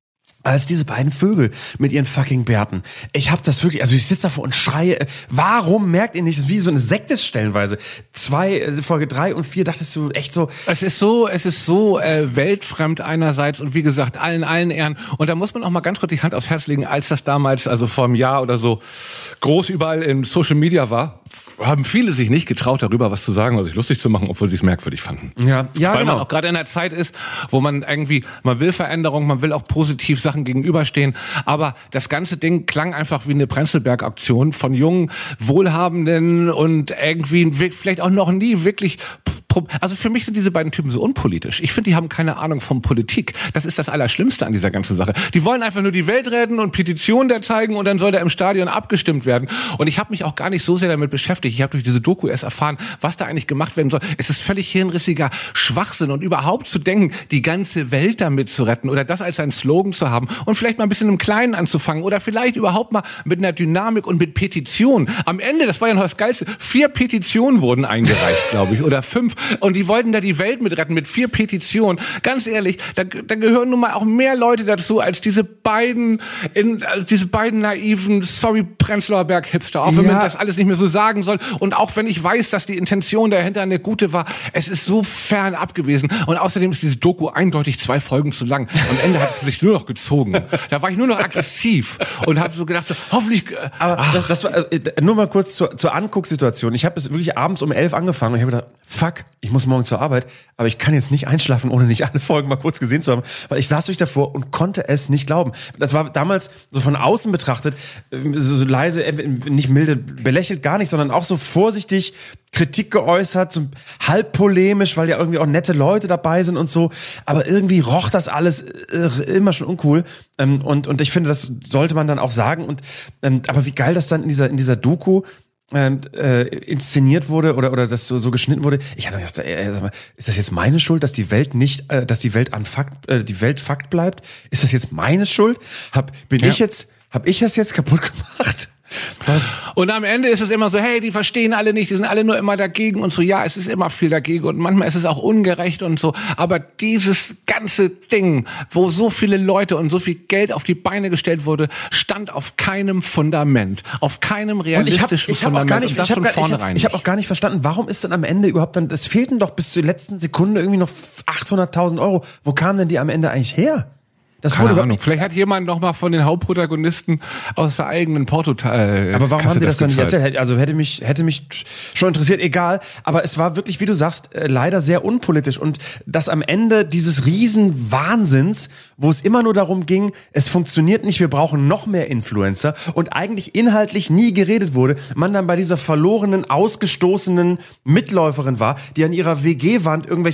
als diese beiden Vögel mit ihren fucking Bärten. Ich hab das wirklich, also ich sitze davor und schreie, warum merkt ihr nicht, das ist wie so eine Sekte stellenweise. Zwei, Folge drei und vier dachtest du echt so. Es ist so, es ist so äh, weltfremd einerseits und wie gesagt, allen, allen Ehren. Und da muss man auch mal ganz kurz die Hand aufs Herz legen, als das damals, also vor einem Jahr oder so, groß überall in Social Media war, haben viele sich nicht getraut, darüber was zu sagen oder sich lustig zu machen, obwohl sie es merkwürdig fanden. Ja, ja, Weil genau. man auch gerade in einer Zeit ist, wo man irgendwie, man will Veränderung, man will auch positiv Sachen gegenüberstehen, aber das ganze Ding klang einfach wie eine Prenzlberg-Aktion von jungen, wohlhabenden und irgendwie vielleicht auch noch nie wirklich, also für mich sind diese beiden Typen so unpolitisch. Ich finde, die haben keine Ahnung von Politik. Das ist das Allerschlimmste an dieser ganzen Sache. Die wollen einfach nur die Welt retten und Petitionen da zeigen und dann soll da im Stadion abgestimmt werden. Und ich habe mich auch gar nicht so sehr damit beschäftigt. Ich habe durch diese Doku erst erfahren, was da eigentlich gemacht werden soll. Es ist völlig hirnrissiger Schwachsinn und überhaupt zu denken, die ganze Welt damit zu retten oder das als einen Slogan zu haben und vielleicht mal ein bisschen im Kleinen anzufangen oder vielleicht überhaupt mal mit einer Dynamik und mit Petitionen. Am Ende, das war ja noch das Geilste, vier Petitionen wurden eingereicht, glaube ich, oder fünf. Und die wollten da die Welt mit retten mit vier Petitionen. Ganz ehrlich, da, da gehören nun mal auch mehr Leute dazu als diese beiden, in, also diese beiden naiven, sorry, Prenzlauer Berg-Hipster, auch wenn ja. man das alles nicht mehr so sagen soll. Und auch wenn ich weiß, dass die Intention dahinter eine gute war, es ist so fern ab gewesen. Und außerdem ist diese Doku eindeutig zwei Folgen zu lang. Am Ende hat es sich nur noch gezogen. Da war ich nur noch aggressiv und habe so gedacht, so, hoffentlich. Aber das, das war äh, nur mal kurz zur, zur Angucksituation. Ich habe es wirklich abends um elf angefangen und ich habe gedacht, fuck, ich muss morgen zur Arbeit, aber ich kann jetzt nicht einschlafen, ohne nicht alle Folgen mal kurz gesehen zu haben, weil ich saß wirklich davor und konnte es nicht glauben. Das war damals so von außen betrachtet, so, so leise, nicht milde belächelt, gar nicht, sondern auch so vorsichtig Kritik geäußert, so halb polemisch, weil ja irgendwie auch nette Leute dabei sind und so, aber irgendwie roch das alles immer schon uncool und und ich finde, das sollte man dann auch sagen und aber wie geil das dann in dieser in dieser Doku Ähm, äh, inszeniert wurde oder oder das so, so geschnitten wurde. Ich habe gedacht, ey, sag mal, ist das jetzt meine Schuld, dass die Welt nicht, äh, dass die Welt an Fakt, äh, die Welt Fakt bleibt? Ist das jetzt meine Schuld? Hab bin ja. ich jetzt, hab ich das jetzt kaputt gemacht? Was? Und am Ende ist es immer so, hey, die verstehen alle nicht, die sind alle nur immer dagegen und so, ja, es ist immer viel dagegen und manchmal ist es auch ungerecht und so, aber dieses ganze Ding, wo so viele Leute und so viel Geld auf die Beine gestellt wurde, stand auf keinem Fundament, auf keinem realistischen ich hab, ich Fundament hab auch gar nicht, und das ich hab von gar, vornherein ich, ich hab auch gar nicht verstanden, warum ist denn am Ende überhaupt dann, es fehlten doch bis zur letzten Sekunde irgendwie noch achthunderttausend Euro, wo kamen denn die am Ende eigentlich her? Das Keine wurde Ahnung. Vielleicht hat jemand noch mal von den Hauptprotagonisten aus der eigenen Porto äh, Aber warum Kasse haben die das dann nicht gezahlt? erzählt? Also hätte mich hätte mich schon interessiert, egal. Aber es war wirklich, wie du sagst, leider sehr unpolitisch. Und das am Ende dieses Riesenwahnsinns, wo es immer nur darum ging, es funktioniert nicht, wir brauchen noch mehr Influencer und eigentlich inhaltlich nie geredet wurde, man dann bei dieser verlorenen, ausgestoßenen Mitläuferin war, die an ihrer W G-Wand irgendwelche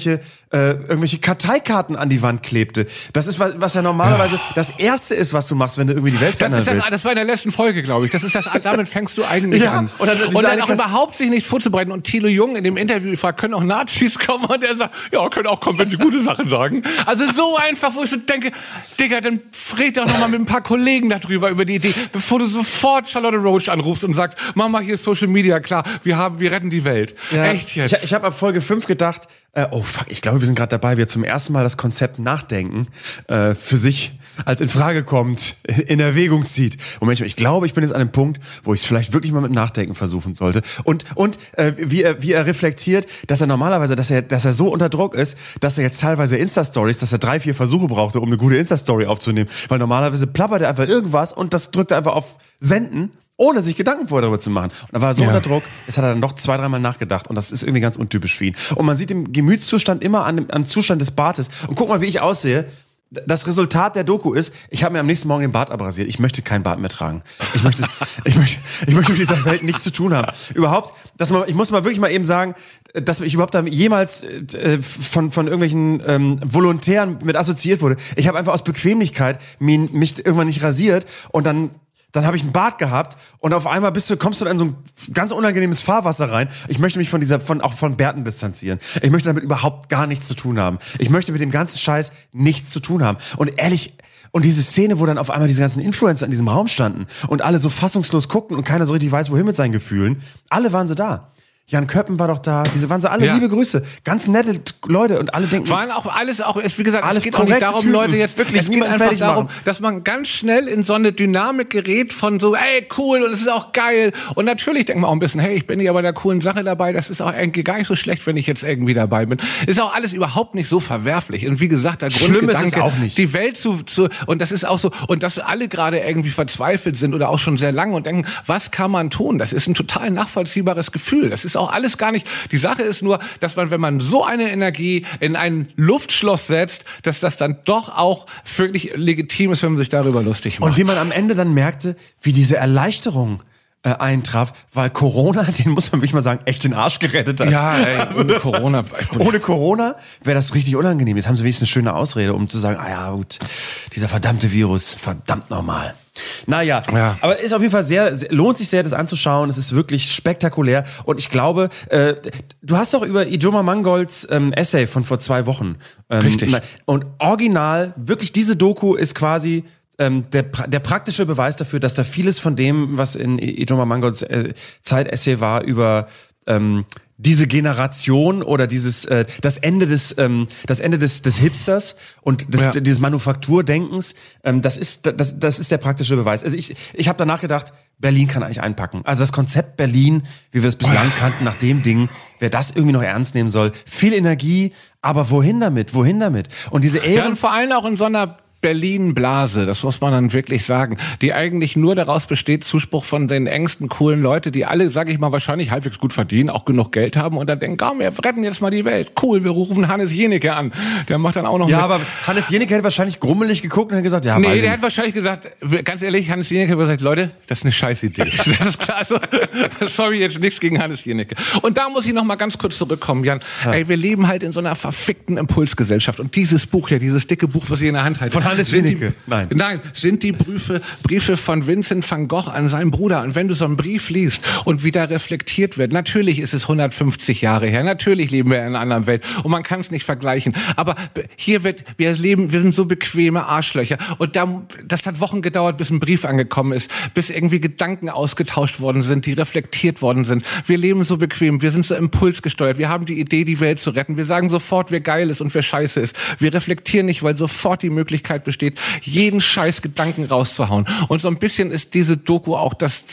äh, irgendwelche Karteikarten an die Wand klebte. Das ist, was, was ja normalerweise ja. das Erste ist, was du machst, wenn du irgendwie die Welt verändern das, willst. Das war in der letzten Folge, glaube ich. Das ist das, damit fängst du eigentlich ja, an. Und dann, und dann auch überhaupt sich nicht vorzubereiten. Und Thilo Jung in dem Interview gefragt, können auch Nazis kommen? Und er sagt, ja, können auch kommen, wenn sie gute Sachen sagen. Also so einfach, wo ich so denke, Digga, dann red doch noch mal mit ein paar Kollegen darüber, über die Idee, bevor du sofort Charlotte Roach anrufst und sagst, mach mal hier Social Media, klar, wir haben, wir retten die Welt. Ja. Echt jetzt. Ich, ich habe ab Folge fünf gedacht, äh, oh fuck, ich glaube, wir sind gerade dabei, wir zum ersten Mal das Konzept Nachdenken äh, für sich als in Frage kommt, in Erwägung zieht. Und manchmal, ich glaube, ich bin jetzt an einem Punkt, wo ich es vielleicht wirklich mal mit Nachdenken versuchen sollte. Und und äh, wie er wie er reflektiert, dass er normalerweise, dass er dass er so unter Druck ist, dass er jetzt teilweise Insta-Stories, dass er drei, vier Versuche brauchte, um eine gute Insta-Story aufzunehmen. Weil normalerweise plappert er einfach irgendwas und das drückt er einfach auf Senden, ohne sich Gedanken vorher darüber zu machen. Und da war er so ja. unter Druck, jetzt hat er dann noch zwei, dreimal nachgedacht und das ist irgendwie ganz untypisch für ihn. Und man sieht den Gemütszustand immer an dem, am Zustand des Bartes. Und guck mal, wie ich aussehe. Das Resultat der Doku ist, ich habe mir am nächsten Morgen den Bart abrasiert. Ich möchte kein Bart mehr tragen. Ich möchte, ich möchte, ich möchte mit dieser Welt nichts zu tun haben. Überhaupt, dass man, ich muss mal wirklich mal eben sagen, dass ich überhaupt da jemals äh, von von irgendwelchen ähm, Volontären mit assoziiert wurde. Ich habe einfach aus Bequemlichkeit mich, mich irgendwann nicht rasiert und dann Dann habe ich einen Bart gehabt und auf einmal bist du, kommst du in so ein ganz unangenehmes Fahrwasser rein. Ich möchte mich von dieser, von, auch von Bärten distanzieren. Ich möchte damit überhaupt gar nichts zu tun haben. Ich möchte mit dem ganzen Scheiß nichts zu tun haben. Und ehrlich, und diese Szene, wo dann auf einmal diese ganzen Influencer in diesem Raum standen und alle so fassungslos guckten und keiner so richtig weiß, wohin mit seinen Gefühlen. Alle waren sie da. Jan Köppen war doch da, diese waren sie alle, ja. liebe Grüße, ganz nette Leute und alle denken... Waren auch alles, auch wie gesagt, alles es geht auch nicht darum, Typen. Leute jetzt, wirklich, es geht einfach fertig darum, machen. dass man ganz schnell in so eine Dynamik gerät von so, ey, cool und es ist auch geil und natürlich denkt man auch ein bisschen, hey, ich bin hier bei der coolen Sache dabei, das ist auch irgendwie gar nicht so schlecht, wenn ich jetzt irgendwie dabei bin. Ist auch alles überhaupt nicht so verwerflich und wie gesagt, der Schlimm Grundgedanke, ist es auch nicht. Die Welt zu, zu, und das ist auch so, und dass alle gerade irgendwie verzweifelt sind oder auch schon sehr lange und denken, was kann man tun? Das ist ein total nachvollziehbares Gefühl. Das ist auch alles gar nicht. Die Sache ist nur, dass man, wenn man so eine Energie in ein Luftschloss setzt, dass das dann doch auch wirklich legitim ist, wenn man sich darüber lustig macht. Und wie man am Ende dann merkte, wie diese Erleichterung äh, eintraf, weil Corona, den muss man wirklich mal sagen, echt den Arsch gerettet hat. Ja, ey, also ohne Corona. Hat, ohne Corona wäre das richtig unangenehm. Jetzt haben sie wenigstens eine schöne Ausrede, um zu sagen, ah ja, gut, dieser verdammte Virus, verdammt normal. Naja, ja. aber ist auf jeden Fall sehr, sehr, lohnt sich sehr, das anzuschauen. Es ist wirklich spektakulär. Und ich glaube, äh, du hast doch über Ijoma Mangolds ähm, Essay von vor zwei Wochen. Ähm, Richtig. Und original, wirklich diese Doku ist quasi ähm, der, der praktische Beweis dafür, dass da vieles von dem, was in Ijoma Mangolds äh, Zeit-Essay war, über ähm, diese Generation oder dieses äh, das Ende des ähm, das Ende des des Hipsters und des, ja. dieses Manufakturdenkens, ähm, das ist das das ist der praktische Beweis. Also ich ich habe danach gedacht, Berlin kann eigentlich einpacken. Also das Konzept Berlin, wie wir es bislang kannten, nach dem Ding, wer das irgendwie noch ernst nehmen soll, viel Energie, aber wohin damit? Wohin damit? Und diese Ehren, ja, und vor allem auch in so einer Berlin-Blase, das muss man dann wirklich sagen, die eigentlich nur daraus besteht, Zuspruch von den engsten, coolen Leuten, die alle, sag ich mal, wahrscheinlich halbwegs gut verdienen, auch genug Geld haben und dann denken, komm, wir retten jetzt mal die Welt. Cool, wir rufen Hannes Jenecke an. Der macht dann auch noch Ja, mit. aber Hannes Jenecke hätte wahrscheinlich grummelig geguckt und hat gesagt, ja, nee, weiß der ich hat wahrscheinlich gesagt, ganz ehrlich, Hannes Jenecke hat gesagt, Leute, das ist eine scheiß Idee. Das ist klar. Also, sorry, jetzt nichts gegen Hannes Jenecke. Und da muss ich noch mal ganz kurz zurückkommen, Jan. Ja. Ey, wir leben halt in so einer verfickten Impulsgesellschaft und dieses Buch hier, dieses dicke Buch, was ihr in der Hand haltet. Von Hannes Jenecke. Nein. Nein, sind die Briefe, Briefe von Vincent van Gogh an seinen Bruder. Und wenn du so einen Brief liest und wieder reflektiert wird, natürlich ist es hundertfünfzig Jahre her, natürlich leben wir in einer anderen Welt und man kann es nicht vergleichen. Aber hier wird, wir leben, wir sind so bequeme Arschlöcher. Und da, das hat Wochen gedauert, bis ein Brief angekommen ist, bis irgendwie Gedanken ausgetauscht worden sind, die reflektiert worden sind. Wir leben so bequem, wir sind so impulsgesteuert, wir haben die Idee, die Welt zu retten. Wir sagen sofort, wer geil ist und wer scheiße ist. Wir reflektieren nicht, weil sofort die Möglichkeit besteht, jeden scheiß Gedanken rauszuhauen. Und so ein bisschen ist diese Doku auch das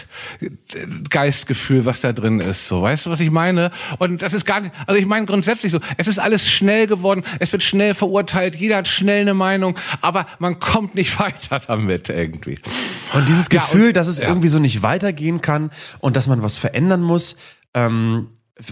Zeitgeistgefühl, was da drin ist. So, weißt du, was ich meine? Und das ist gar nicht, also ich meine grundsätzlich so, es ist alles schnell geworden, es wird schnell verurteilt, jeder hat schnell eine Meinung, aber man kommt nicht weiter damit irgendwie. Und dieses Gefühl, ja, und, dass es ja. irgendwie so nicht weitergehen kann und dass man was verändern muss, ähm,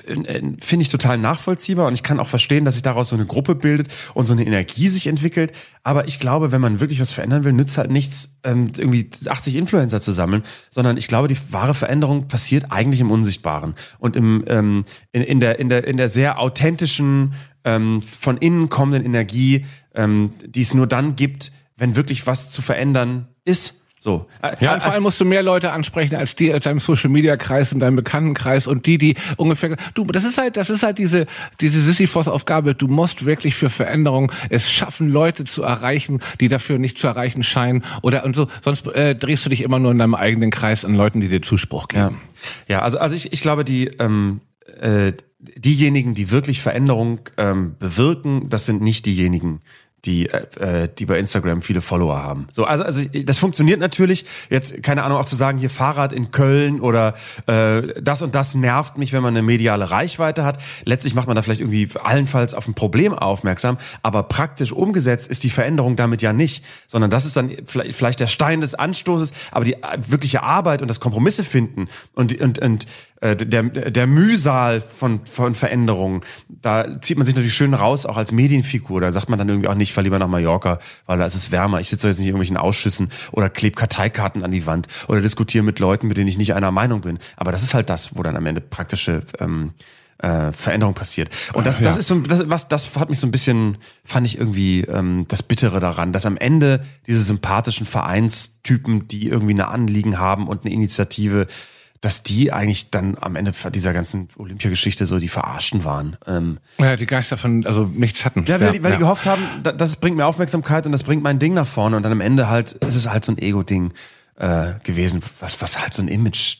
finde ich total nachvollziehbar und ich kann auch verstehen, dass sich daraus so eine Gruppe bildet und so eine Energie sich entwickelt. Aber ich glaube, wenn man wirklich was verändern will, nützt halt nichts, ähm, irgendwie achtzig Influencer zu sammeln, sondern ich glaube, die wahre Veränderung passiert eigentlich im Unsichtbaren und im ähm, in, in der in der in der sehr authentischen ähm, von innen kommenden Energie, ähm, die es nur dann gibt, wenn wirklich was zu verändern ist. So. Ja, und vor allem musst du mehr Leute ansprechen als die aus deinem Social-Media-Kreis und deinem Bekanntenkreis und die, die ungefähr, du, das ist halt, das ist halt diese, diese Sisyphos-Aufgabe. Du musst wirklich für Veränderung es schaffen, Leute zu erreichen, die dafür nicht zu erreichen scheinen oder, und so, sonst äh, drehst du dich immer nur in deinem eigenen Kreis an Leuten, die dir Zuspruch geben. Ja, ja also, also ich, ich glaube, die, ähm, äh, diejenigen, die wirklich Veränderung ähm, bewirken, das sind nicht diejenigen, die äh, die bei Instagram viele Follower haben. So, also also das funktioniert natürlich. Jetzt keine Ahnung, auch zu sagen, hier Fahrrad in Köln oder äh, das und das nervt mich, wenn man eine mediale Reichweite hat. Letztlich macht man da vielleicht irgendwie allenfalls auf ein Problem aufmerksam, aber praktisch umgesetzt ist die Veränderung damit ja nicht, sondern das ist dann vielleicht, vielleicht der Stein des Anstoßes, aber die wirkliche Arbeit und das Kompromisse finden und und und der der Mühsal von von Veränderungen, da zieht man sich natürlich schön raus, auch als Medienfigur. Da sagt man dann irgendwie auch nicht, ich fahr lieber nach Mallorca, weil da ist es wärmer. Ich sitze jetzt nicht in irgendwelchen Ausschüssen oder klebe Karteikarten an die Wand oder diskutiere mit Leuten, mit denen ich nicht einer Meinung bin. Aber das ist halt das, wo dann am Ende praktische ähm, äh, Veränderung passiert. Und das, ja. das ist so, das, was, das hat mich so ein bisschen, fand ich irgendwie ähm, das Bittere daran, dass am Ende diese sympathischen Vereinstypen, die irgendwie eine Anliegen haben und eine Initiative, dass die eigentlich dann am Ende dieser ganzen Olympiageschichte so die Verarschten waren. Ähm ja, die Geister von, also nichts hatten. Ja, weil, ja, die, weil ja. die gehofft haben, das, das bringt mir Aufmerksamkeit und das bringt mein Ding nach vorne und dann am Ende halt, es ist halt so ein Ego-Ding äh, gewesen, was, was halt so ein Image,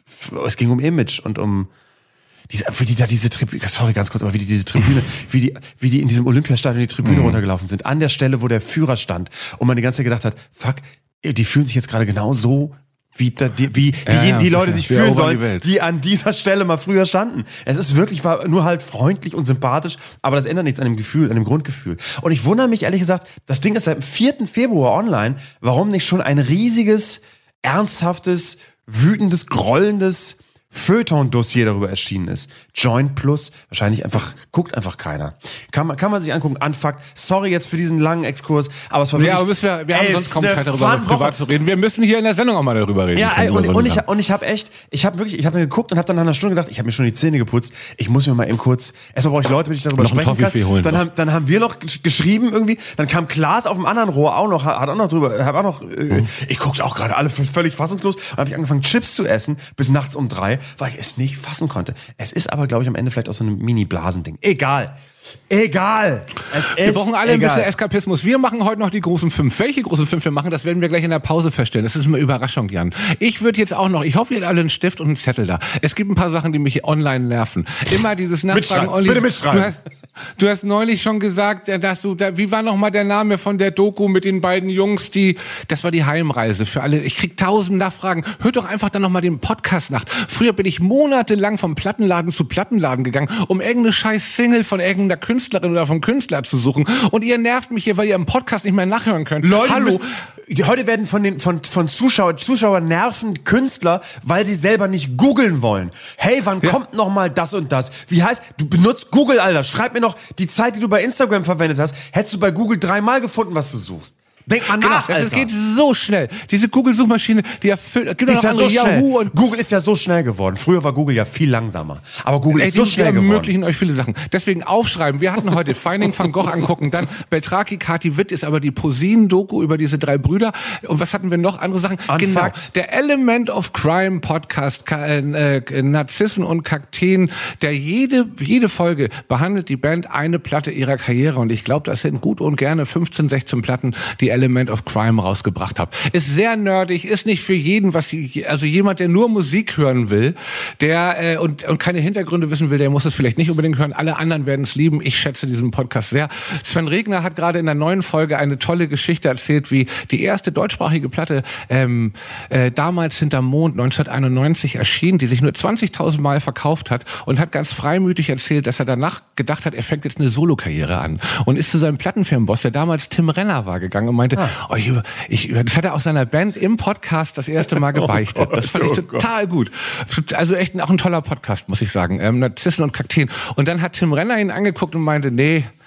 es ging um Image und um diese, wie die da diese Tribüne, sorry ganz kurz, aber wie die diese Tribüne, wie die, wie die in diesem Olympiastadion die Tribüne mhm. runtergelaufen sind, an der Stelle, wo der Führer stand und man die ganze Zeit gedacht hat, fuck, die fühlen sich jetzt gerade genau so, wie, da, die, wie die, ja, ja, die Leute sich fühlen sollen, die, die an dieser Stelle mal früher standen. Es ist wirklich, war nur halt freundlich und sympathisch, aber das ändert nichts an dem Gefühl, an dem Grundgefühl. Und ich wundere mich ehrlich gesagt, das Ding ist seit dem vierten Februar online, warum nicht schon ein riesiges, ernsthaftes, wütendes, grollendes Feuilleton-Dossier darüber erschienen ist. Join Plus, wahrscheinlich einfach, guckt einfach keiner. Kann man, kann man sich angucken, Unfucked. Sorry jetzt für diesen langen Exkurs, aber es war wirklich... Ja, aber wir, wir haben sonst kaum Zeit darüber privat zu reden. Wir müssen hier in der Sendung auch mal darüber reden. Ja, ey, und, und ich, und ich habe echt, ich habe wirklich, ich habe mir geguckt und habe dann nach einer Stunde gedacht, ich habe mir schon die Zähne geputzt, ich muss mir mal eben kurz, erstmal brauche ich Leute, mit denen ich darüber noch sprechen kann. Holen dann haben, dann haben wir noch geschrieben irgendwie, dann kam Klaas auf dem anderen Rohr auch noch, hat auch noch drüber, hat auch noch, äh, mhm. ich guckte auch gerade alle völlig fassungslos, und habe ich angefangen Chips zu essen bis nachts um drei, weil ich es nicht fassen konnte. Es ist aber, glaube ich, am Ende vielleicht auch so ein Mini-Blasending. Egal. Egal. Es ist wir brauchen alle egal. ein bisschen Eskapismus. Wir machen heute noch die großen fünf. Welche großen fünf wir machen, das werden wir gleich in der Pause feststellen. Das ist eine Überraschung, Jan. Ich würde jetzt auch noch, ich hoffe, ihr habt alle einen Stift und einen Zettel da. Es gibt ein paar Sachen, die mich online nerven. Immer dieses Nachfragen. Olli, bitte mitschreiben. Du hast, du hast neulich schon gesagt, dass du, da, wie war noch mal der Name von der Doku mit den beiden Jungs, die, das war die Heimreise für alle. Ich krieg tausend Nachfragen. Hört doch einfach dann noch mal den Podcast nach. Früher bin ich monatelang vom Plattenladen zu Plattenladen gegangen, um irgendeine scheiß Single von irgendeiner Künstlerin oder vom Künstler zu suchen. Und ihr nervt mich hier, weil ihr im Podcast nicht mehr nachhören könnt. Leute, hallo. Müssen, heute werden von den von von Zuschauer Zuschauer nerven Künstler, weil sie selber nicht googeln wollen. Hey, wann ja. kommt noch mal das und das? Wie heißt? Du benutzt Google, Alter. Schreib mir noch die Zeit, die du bei Instagram verwendet hast. Hättest du bei Google dreimal gefunden, was du suchst. Denk mal nach, genau, Alter. Es geht so schnell. Diese Google-Suchmaschine, die erfüllt, gibt ist ja so schnell. Yahoo und Google ist ja so schnell geworden. Früher war Google ja viel langsamer. Aber Google Ey, ist so die, schnell die geworden. ermöglichen euch viele Sachen. Deswegen aufschreiben. Wir hatten heute Finding Van Gogh angucken, dann Beltraki, Kati Witt ist aber die Posin-Doku über diese drei Brüder. Und was hatten wir noch? Andere Sachen? Unfucked. Genau. Der Element of Crime Podcast, äh, Narzissen und Kakteen, der jede, jede Folge behandelt die Band eine Platte ihrer Karriere. Und ich glaube, das sind gut und gerne fünfzehn, sechzehn Platten, die Element of Crime rausgebracht habe. Ist sehr nerdig, ist nicht für jeden, was sie, also jemand, der nur Musik hören will, der äh, und und keine Hintergründe wissen will, der muss es vielleicht nicht unbedingt hören. Alle anderen werden es lieben. Ich schätze diesen Podcast sehr. Sven Regner hat gerade in der neuen Folge eine tolle Geschichte erzählt, wie die erste deutschsprachige Platte ähm, äh, damals hinterm Mond neunzehnhunderteinundneunzig erschien, die sich nur zwanzigtausend Mal verkauft hat und hat ganz freimütig erzählt, dass er danach gedacht hat, er fängt jetzt eine Solokarriere an und ist zu seinem Plattenfirmenboss, der damals Tim Renner war, gegangen und meinte, ah. oh, ich, Ich, das hat er aus seiner Band im Podcast das erste Mal gebeichtet. Oh Gott, das fand ich total oh gut. Also echt auch ein toller Podcast, muss ich sagen. Ähm, Narzissen und Kakteen. Und dann hat Tim Renner ihn angeguckt und meinte, nee,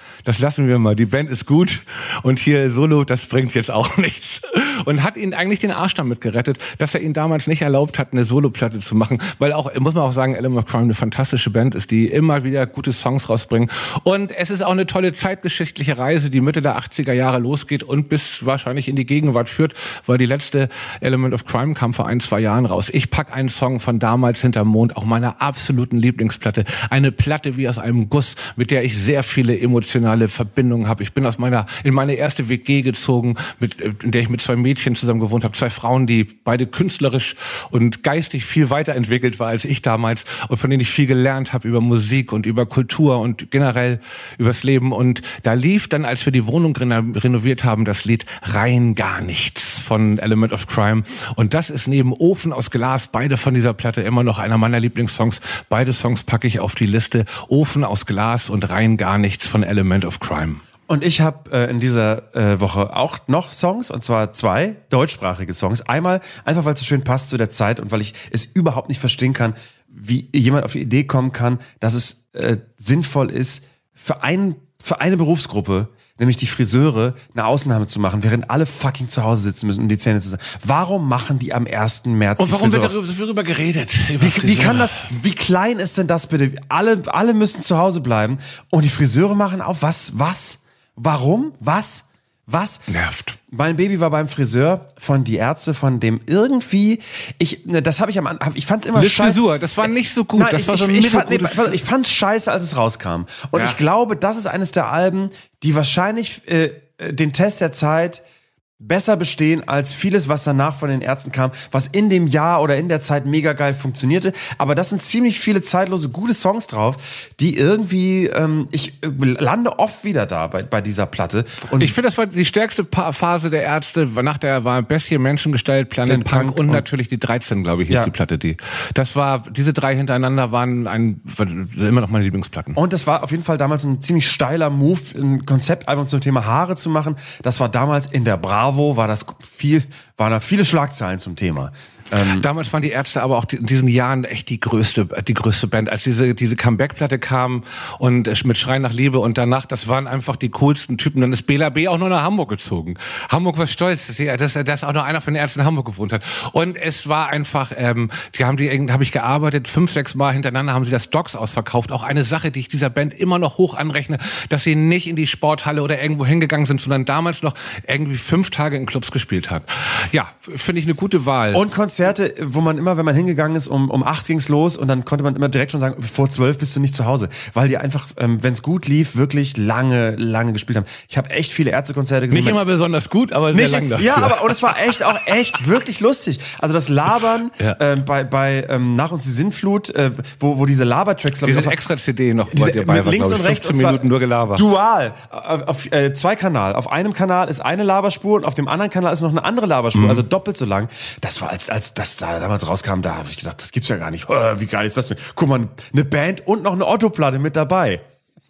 das lassen wir mal. Die Band ist gut und hier Solo, das bringt jetzt auch nichts. Und hat ihn eigentlich den Arsch damit gerettet, dass er ihn damals nicht erlaubt hat, eine Soloplatte zu machen, weil auch, muss man auch sagen, Element of Crime eine fantastische Band ist, die immer wieder gute Songs rausbringen. Und es ist auch eine tolle zeitgeschichtliche Reise, die Mitte der achtziger Jahre losgeht und bis wahrscheinlich in die Gegenwart führt, weil die letzte Element of Crime kam vor ein, zwei Jahren raus. Ich pack einen Song von damals hinterm Mond, auch meiner absoluten Lieblingsplatte. Eine Platte wie aus einem Guss, mit der ich sehr viele emotionale Verbindungen habe. Ich bin aus meiner, in meine erste W G gezogen, mit, in der ich mit zwei Mädchen zusammen gewohnt habe. Zwei Frauen, die beide künstlerisch und geistig viel weiterentwickelt war als ich damals und von denen ich viel gelernt habe über Musik und über Kultur und generell übers Leben. Und da lief dann, als wir die Wohnung renoviert haben, das Lied Rein gar nichts von Element of Crime. Und das ist neben Ofen aus Glas, beide von dieser Platte, immer noch einer meiner Lieblingssongs. Beide Songs packe ich auf die Liste. Ofen aus Glas und Rein gar nichts von Element of Crime. Und ich habe äh, in dieser äh, Woche auch noch Songs, und zwar zwei deutschsprachige Songs. Einmal einfach, weil es so schön passt zu der Zeit und weil ich es überhaupt nicht verstehen kann, wie jemand auf die Idee kommen kann, dass es äh, sinnvoll ist, für, ein, für eine Berufsgruppe, nämlich die Friseure, eine Ausnahme zu machen, während alle fucking zu Hause sitzen müssen, um die Zähne zu sagen. Warum machen die am ersten März Und warum die wird darüber, darüber geredet? Über wie, wie kann das, wie klein ist denn das bitte? Alle, alle müssen zu Hause bleiben und die Friseure machen auf. Was? Was? Warum? Was? Was? Nervt. Mein Baby war beim Friseur von die Ärzte, von dem irgendwie, ich, das habe ich am Anfang, ich fand's immer Eine scheiße. Frisur, das war nicht so gut. Nein, das ich, war so ein ich, ich, fand, nee, mittelgutes- ich fand's scheiße, als es rauskam. Und Ja. ich glaube, das ist eines der Alben, die wahrscheinlich äh, den Test der Zeit besser bestehen als vieles, was danach von den Ärzten kam, was in dem Jahr oder in der Zeit mega geil funktionierte. Aber das sind ziemlich viele zeitlose, gute Songs drauf, die irgendwie, ähm, ich äh, lande oft wieder da bei, bei dieser Platte. Und Ich finde, das war die stärkste Pa- Phase der Ärzte. Nach der war Bestie, Menschengestalt, Planet Planet Punk Punk und, und- natürlich die dreizehn, glaube ich, hieß Ja. die Platte. Die. Das war, diese drei hintereinander waren ein, waren immer noch meine Lieblingsplatten. Und das war auf jeden Fall damals ein ziemlich steiler Move, ein Konzeptalbum zum Thema Haare zu machen. Das war damals in der Bravo, war das viel, waren da viele Schlagzeilen zum Thema. Ähm, Damals waren die Ärzte aber auch in diesen Jahren echt die größte, die größte Band. Als diese, diese Comeback-Platte kam und äh, mit Schreien nach Liebe und danach, das waren einfach die coolsten Typen. Dann ist Bela B. auch noch nach Hamburg gezogen. Hamburg war stolz, dass, sie, dass, dass auch noch einer von den Ärzten in Hamburg gewohnt hat. Und es war einfach, ähm, die haben die, habe ich gearbeitet, fünf, sechs Mal hintereinander haben sie das Docs ausverkauft. Auch eine Sache, die ich dieser Band immer noch hoch anrechne, dass sie nicht in die Sporthalle oder irgendwo hingegangen sind, sondern damals noch irgendwie fünf Tage in Clubs gespielt hat. Ja, finde ich eine gute Wahl. Und Konzerte, wo man immer, wenn man hingegangen ist, um, um acht ging's los und dann konnte man immer direkt schon sagen, vor zwölf bist du nicht zu Hause. Weil die einfach, ähm, wenn es gut lief, wirklich lange, lange gespielt haben. Ich habe echt viele Ärztekonzerte gesehen. Nicht immer besonders gut, aber sehr Nicht, lang dafür. ja, aber und es war echt auch echt wirklich lustig. Also das Labern Ja. ähm, bei bei ähm, Nach uns die Sintflut, äh, wo wo diese Labertracks, glaube ich, Diese auf- extra C D noch, wo diese, ihr bei mit war, links glaub und ich, rechts fünfzehn und zwar Minuten nur gelabert. Dual auf, auf äh, zwei Kanal. Auf einem Kanal ist eine Laberspur und auf dem anderen Kanal ist noch eine andere Laberspur, Mhm. also doppelt so lang. Das war als als das da damals rauskam, da habe ich gedacht, das gibt's ja gar nicht. Äh, wie geil ist das denn? Guck mal, eine Band und noch eine Otto-Platte mit dabei.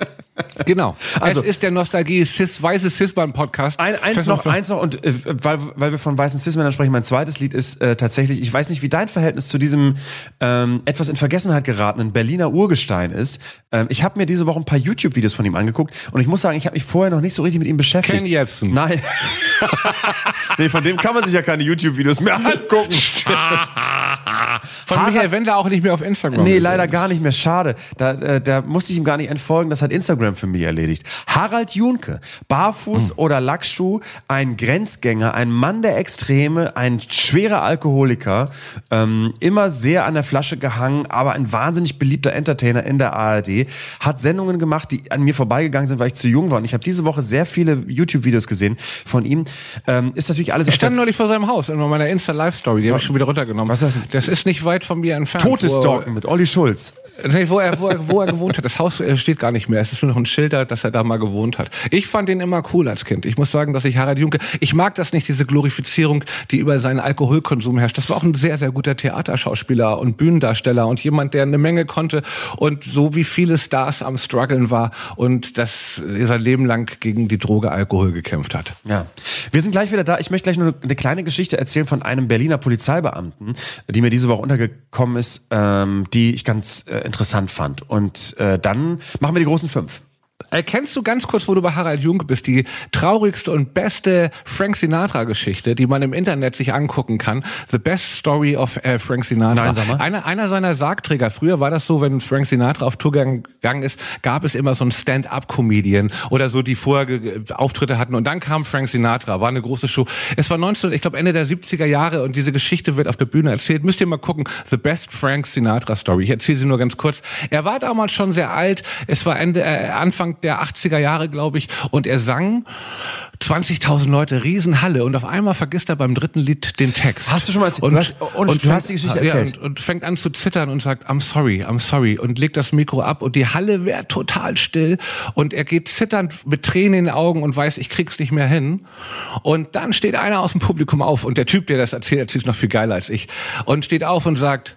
Genau. Also- es ist der Nostalgie Cis weiße Cis-Bahn Podcast. Ein, eins Fest noch, und- eins noch und äh, weil, weil wir von weißen Cis-Männern sprechen, mein zweites Lied ist äh, tatsächlich, ich weiß nicht, wie dein Verhältnis zu diesem ähm, etwas in Vergessenheit geratenen Berliner Urgestein ist. Ähm, ich habe mir diese Woche ein paar YouTube-Videos von ihm angeguckt und ich muss sagen, ich habe mich vorher noch nicht so richtig mit ihm beschäftigt. Ken Jebsen. Nein. Nee, von dem kann man sich ja keine YouTube-Videos mehr angucken. Von Harald- Michael Wendler auch nicht mehr auf Instagram. Nee, leider gar nicht mehr. Schade. Da, äh, da musste ich ihm gar nicht entfolgen. Das hat Instagram für mich erledigt. Harald Junke. Barfuß oder Lackschuh. Ein Grenzgänger. Ein Mann der Extreme. Ein schwerer Alkoholiker. Ähm, immer sehr an der Flasche gehangen. Aber ein wahnsinnig beliebter Entertainer in der A R D. Hat Sendungen gemacht, die an mir vorbeigegangen sind, weil ich zu jung war. Und ich habe diese Woche sehr viele YouTube-Videos gesehen von ihm. Ähm, ist natürlich alles... Ich aus stand der- neulich vor seinem Haus in meiner Insta-Live-Story. Die habe ich schon wieder runtergenommen. Was ist das? Das ist nicht weit von mir entfernt. Todesstalken mit Olli Schulz. Nee, wo er, wo, er, wo er gewohnt hat. Das Haus äh, steht gar nicht mehr. Es ist nur noch ein Schilder, dass er da mal gewohnt hat. Ich fand ihn immer cool als Kind. Ich muss sagen, dass ich Harald Junke, ich mag das nicht, diese Glorifizierung, die über seinen Alkoholkonsum herrscht. Das war auch ein sehr, sehr guter Theaterschauspieler und Bühnendarsteller und jemand, der eine Menge konnte und so wie viele Stars am Struggeln war und das sein Leben lang gegen die Droge Alkohol gekämpft hat. Ja, wir sind gleich wieder da. Ich möchte gleich nur eine kleine Geschichte erzählen von einem Berliner Polizeibeamten, die mir diese Woche untergekommen ist, ähm, die ich ganz äh, interessant fand. Und äh, dann machen wir die großen fünf. Erkennst du ganz kurz, wo du bei Harald Junke bist, die traurigste und beste Frank Sinatra-Geschichte, die man im Internet sich angucken kann? The best story of äh, Frank Sinatra. Nein, sag mal. Einer, einer seiner Sargträger, früher war das so, wenn Frank Sinatra auf Tour gegangen ist, gab es immer so einen Stand-up-Comedian oder so, die vorher ge- Auftritte hatten. Und dann kam Frank Sinatra, war eine große Show. Es war neunzehn, ich glaube Ende der siebziger Jahre und diese Geschichte wird auf der Bühne erzählt. Müsst ihr mal gucken, The Best Frank Sinatra Story. Ich erzähle sie nur ganz kurz. Er war damals schon sehr alt. Es war Ende, äh, Anfang der achtziger Jahre, glaube ich. Und er sang zwanzigtausend Leute, Riesenhalle. Und auf einmal vergisst er beim dritten Lied den Text. Hast du schon mal erzählt? Und, du hast, und, und du hast die Geschichte erzählt. Ja, und, und fängt an zu zittern und sagt, I'm sorry, I'm sorry. Und legt das Mikro ab und die Halle wäre total still. Und er geht zitternd mit Tränen in den Augen und weiß, ich krieg's nicht mehr hin. Und dann steht einer aus dem Publikum auf. Und der Typ, der das erzählt, erzählt es noch viel geiler als ich. Und steht auf und sagt,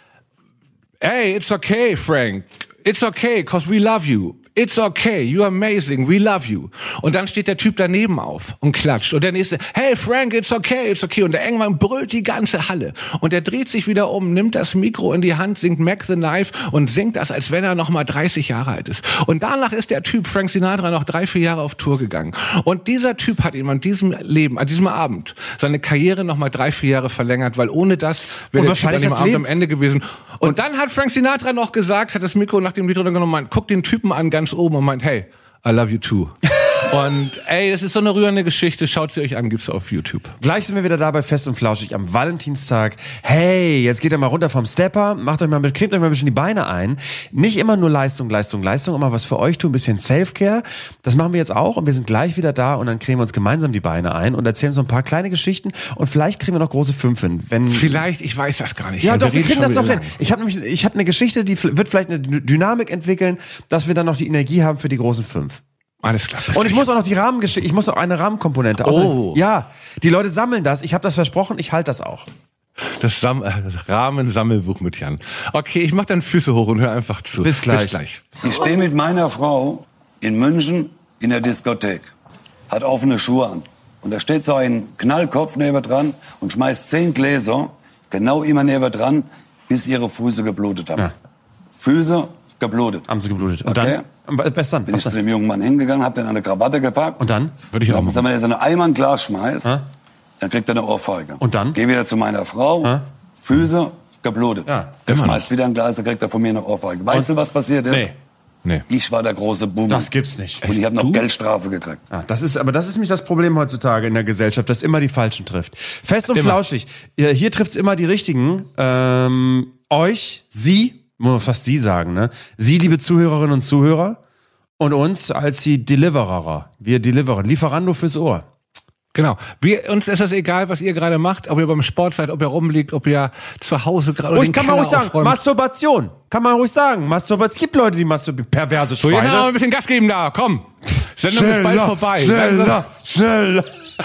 hey, it's okay, Frank. It's okay, cause we love you. It's okay, you're amazing, we love you. Und dann steht der Typ daneben auf und klatscht. Und der nächste, hey Frank, it's okay, it's okay. Und der irgendwann brüllt die ganze Halle. Und er dreht sich wieder um, nimmt das Mikro in die Hand, singt Mac the Knife und singt das, als wenn er noch mal dreißig Jahre alt ist. Und danach ist der Typ, Frank Sinatra, noch drei, vier Jahre auf Tour gegangen. Und dieser Typ hat ihm an diesem Leben, an diesem Abend, seine Karriere noch mal drei, vier Jahre verlängert, weil ohne das wäre der Typ an dem Abend am Ende gewesen. Und, und dann hat Frank Sinatra noch gesagt, hat das Mikro nach dem Lied runtergenommen, meint, guck den Typen an, ganz oben und meint, hey, I love you too. Und ey, das ist so eine rührende Geschichte. Schaut sie euch an, gibt's auf YouTube. Gleich sind wir wieder da bei Fest und Flauschig am Valentinstag. Hey, jetzt geht ihr mal runter vom Stepper, macht euch mal, cremt euch mal ein bisschen die Beine ein. Nicht immer nur Leistung, Leistung, Leistung, immer was für euch tun, ein bisschen Selfcare. Das machen wir jetzt auch und wir sind gleich wieder da und dann cremen wir uns gemeinsam die Beine ein und erzählen so ein paar kleine Geschichten und vielleicht kriegen wir noch große Fünf hin. Wenn Vielleicht, ich weiß das gar nicht. Ja, wir doch, wir reden kriegen das schon noch hin. wieder lang. Ich habe nämlich, ich habe eine Geschichte, die f- wird vielleicht eine Dynamik entwickeln, dass wir dann noch die Energie haben für die großen Fünf. Alles klar. Und ich muss auch noch die Rahmengeschichte, ich muss auch eine Rahmenkomponente. Oh. Ja, die Leute sammeln das. Ich habe das versprochen, ich halte das auch. Das, Sam- das Rahmensammelbuch mit Jan. Okay, ich mach dann Füße hoch und hör einfach zu. Bis gleich. Bis gleich. Ich stehe mit meiner Frau in München in der Diskothek, hat offene Schuhe an. Und da steht so ein Knallkopf neben dran und schmeißt zehn Gläser genau immer neben dran, bis ihre Füße geblutet haben. Ja. Füße geblutet. Haben sie geblutet. Und Okay. dann? Was dann? Bin Was ich zu dann? dem jungen Mann hingegangen, hab den an eine Krawatte gepackt. Und dann? Würde ich auch Sag machen. mal, der so eine Eimer ein Glas schmeißt, Hä? dann kriegt er eine Ohrfeige. Und dann? Geh wieder zu meiner Frau, Hä? Füße geblutet. Ja, Er immer schmeißt wieder ein Glas, dann kriegt er von mir eine Ohrfeige. Weißt du, was passiert ist? Nee. Nee. Ich war der große Boomer. Das gibt's nicht. Und ich habe noch Du? Geldstrafe gekriegt. Ah, das ist, aber das ist nämlich das Problem heutzutage in der Gesellschaft, dass immer die Falschen trifft. Fest und Immer. flauschig. Ja, hier trifft's immer die Richtigen. Ähm, euch, Sie, muss man fast Sie sagen, ne? Sie, liebe Zuhörerinnen und Zuhörer, und uns als die Deliverer. Wir deliveren. Lieferando fürs Ohr. Genau. Wir, uns ist es egal, was ihr gerade macht, ob ihr beim Sport seid, ob ihr rumliegt, ob ihr zu Hause gerade Ruhig den kann man Keller ruhig sagen, aufräumt. Masturbation. Kann man ruhig sagen. Masturbation. Es gibt Leute, die masturbieren. Perverse So, jetzt haben wir Schweine. ein bisschen Gas geben da. Komm. Sendung ist bald vorbei. schneller, schneller.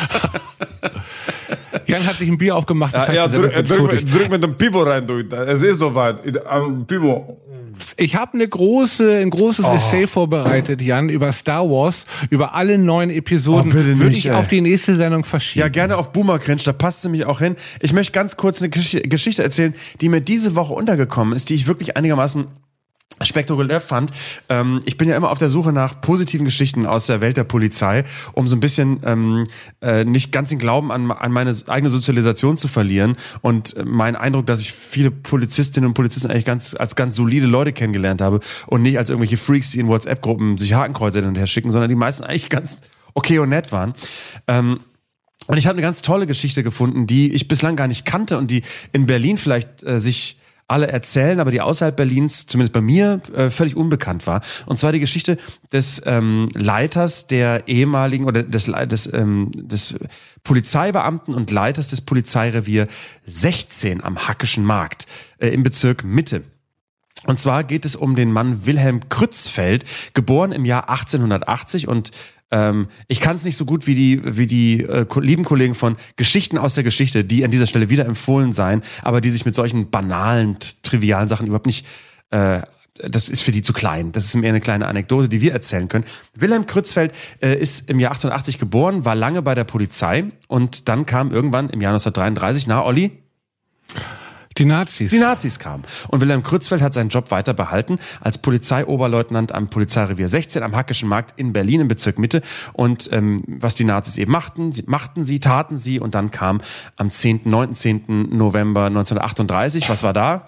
Jan hat sich ein Bier aufgemacht. Das heißt, Ja, die Sendung drück, wird drück, zotig. drück mit dem Pivo rein, du. Es ist soweit. Am Pivo. Ich habe eine große, ein großes Oh. Essay vorbereitet, Jan, über Star Wars, über alle neun Episoden. Oh, bitte Würde nicht, ich ey. auf die nächste Sendung verschieben. Ja, gerne auf Boomer Cringe, da passt sie mich auch hin. Ich möchte ganz kurz eine Gesch- Geschichte erzählen, die mir diese Woche untergekommen ist, die ich wirklich einigermaßen spektakulär fand. Ähm, ich bin ja immer auf der Suche nach positiven Geschichten aus der Welt der Polizei, um so ein bisschen ähm, äh, nicht ganz den Glauben an, an meine eigene Sozialisation zu verlieren und äh, mein Eindruck, dass ich viele Polizistinnen und Polizisten eigentlich ganz als ganz solide Leute kennengelernt habe und nicht als irgendwelche Freaks, die in WhatsApp-Gruppen sich Hakenkreuze hin und her schicken, sondern die meisten eigentlich ganz okay und nett waren. Ähm, und ich habe eine ganz tolle Geschichte gefunden, die ich bislang gar nicht kannte und die in Berlin vielleicht äh, sich alle erzählen, aber die außerhalb Berlins, zumindest bei mir, äh, völlig unbekannt war. Und zwar die Geschichte des ähm, Leiters der ehemaligen oder des, des, ähm, des Polizeibeamten und Leiters des Polizeirevier sechzehn am Hackischen Markt äh, im Bezirk Mitte. Und zwar geht es um den Mann Wilhelm Krützfeld, geboren im Jahr achtzehnhundertachtzig und ähm, ich kann es nicht so gut wie die wie die äh, lieben Kollegen von Geschichten aus der Geschichte, die an dieser Stelle wieder empfohlen seien, aber die sich mit solchen banalen, t- trivialen Sachen überhaupt nicht, äh, das ist für die zu klein. Das ist mehr eine kleine Anekdote, die wir erzählen können. Wilhelm Krützfeld äh, ist im Jahr achtzehnhundertachtzig geboren, war lange bei der Polizei und dann kam irgendwann im Jahr neunzehnhundertdreiunddreißig, na Olli? Die Nazis. Die Nazis kamen. Und Wilhelm Kreutzfeldt hat seinen Job weiter behalten als Polizeioberleutnant am Polizeirevier sechzehn am Hackischen Markt in Berlin im Bezirk Mitte. Und ähm, was die Nazis eben machten, sie machten sie, taten sie. Und dann kam am zehnten, neunzehnten November neunzehnhundertachtunddreißig, was war da?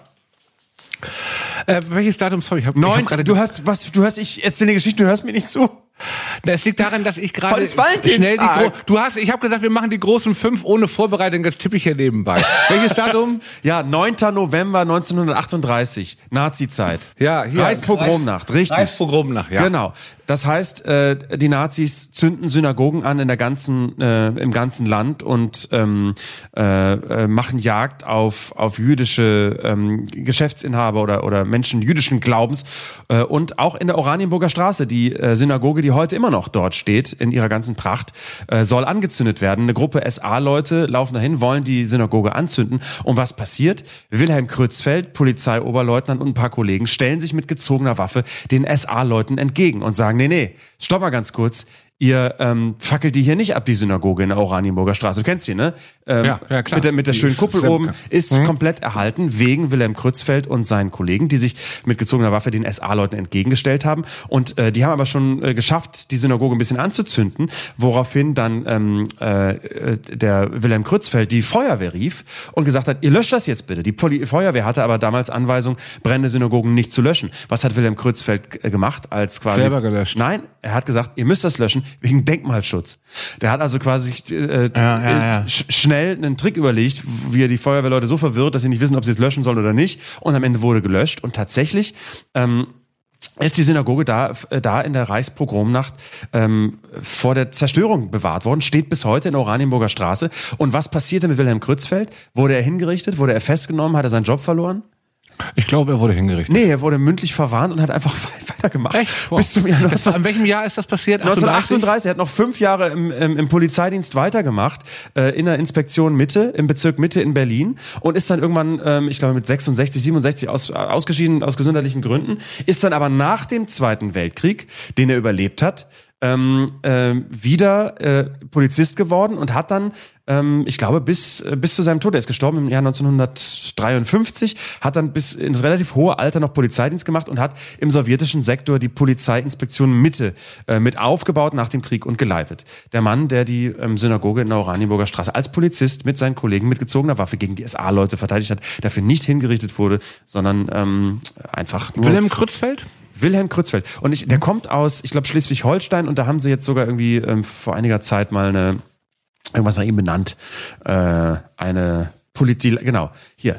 Äh, welches Datum? Sorry, ich habe Neun, gerade. du hast, was, du hörst, ich erzähle eine Geschichte, du hörst mir nicht zu. Das liegt daran, dass ich gerade Heute ist Valentinstag. schnell die Gro- Du hast, ich habe gesagt, wir machen die großen fünf ohne Vorbereitung, das tippe ich hier nebenbei. Welches Datum? Ja, neunter November neunzehnhundertachtunddreißig, Nazi-Zeit. Ja, hier. Reichspogromnacht, richtig. Reichspogromnacht, ja. Genau. Das heißt, äh, die Nazis zünden Synagogen an in der ganzen, äh, im ganzen Land und ähm, äh, äh, machen Jagd auf auf jüdische ähm, Geschäftsinhaber oder oder Menschen jüdischen Glaubens äh, und auch in der Oranienburger Straße, die äh, Synagoge, die heute immer noch dort steht in ihrer ganzen Pracht, äh, soll angezündet werden. Eine Gruppe S A-Leute laufen dahin, wollen die Synagoge anzünden. Und was passiert? Wilhelm Kreutzfeldt, Polizeioberleutnant und ein paar Kollegen stellen sich mit gezogener Waffe den S A-Leuten entgegen und sagen, nee, nee, stopp mal ganz kurz. Ihr ähm, fackelt die hier nicht ab, die Synagoge in der Oranienburger Straße. Du kennst die, ne? Ähm, ja, ja, klar. Mit der, mit der Die schönen ist Kuppel sehr oben bekannt. ist Mhm. komplett erhalten, wegen Wilhelm Kreutzfeldt und seinen Kollegen, die sich mit gezogener Waffe den S A-Leuten entgegengestellt haben. Und äh, die haben aber schon äh, geschafft, die Synagoge ein bisschen anzuzünden, woraufhin dann ähm, äh, der Wilhelm Kreutzfeldt die Feuerwehr rief und gesagt hat, ihr löscht das jetzt bitte. Die Poli- Feuerwehr hatte aber damals Anweisung, brennende Synagogen nicht zu löschen. Was hat Wilhelm Kreutzfeldt äh, gemacht? Als quasi Selber gelöscht. Nein, er hat gesagt, ihr müsst das löschen wegen Denkmalschutz. Der hat also quasi äh, Ja, ja, ja. sch- schnell einen Trick überlegt, wie er die Feuerwehrleute so verwirrt, dass sie nicht wissen, ob sie es löschen sollen oder nicht. Und am Ende wurde gelöscht. Und tatsächlich ähm, ist die Synagoge da, äh, da in der Reichspogromnacht ähm, vor der Zerstörung bewahrt worden, steht bis heute in der Oranienburger Straße. Und was passierte mit Wilhelm Kreutzfeldt? Wurde er hingerichtet? Wurde er festgenommen? Hat er seinen Job verloren? Ich glaube, er wurde hingerichtet. Nee, er wurde mündlich verwarnt und hat einfach weitergemacht. Echt? Boah. Bis zum Jahr Das, an welchem Jahr ist das passiert? neunzehnhundertachtunddreißig, er hat noch fünf Jahre im, im, im Polizeidienst weitergemacht, äh, in der Inspektion Mitte, im Bezirk Mitte in Berlin und ist dann irgendwann, ähm, ich glaube mit sechsundsechzig, siebenundsechzig aus, ausgeschieden aus gesundheitlichen Gründen, ist dann aber nach dem Zweiten Weltkrieg, den er überlebt hat, ähm, äh, wieder äh, Polizist geworden und hat dann ähm, ich glaube, bis äh, bis zu seinem Tod, er ist gestorben im Jahr neunzehnhundertdreiundfünfzig, hat dann bis ins relativ hohe Alter noch Polizeidienst gemacht und hat im sowjetischen Sektor die Polizeiinspektion Mitte äh, mit aufgebaut nach dem Krieg und geleitet. Der Mann, der die ähm, Synagoge in der Oranienburger Straße als Polizist mit seinen Kollegen mit gezogener Waffe gegen die S A-Leute verteidigt hat, dafür nicht hingerichtet wurde, sondern ähm, einfach nur... Wilhelm Kreutzfeldt? Wilhelm Kreutzfeldt. Und ich, der kommt aus, ich glaube, Schleswig-Holstein und da haben sie jetzt sogar irgendwie ähm, vor einiger Zeit mal eine, irgendwas nach ihm benannt, äh, eine Politie, genau, hier,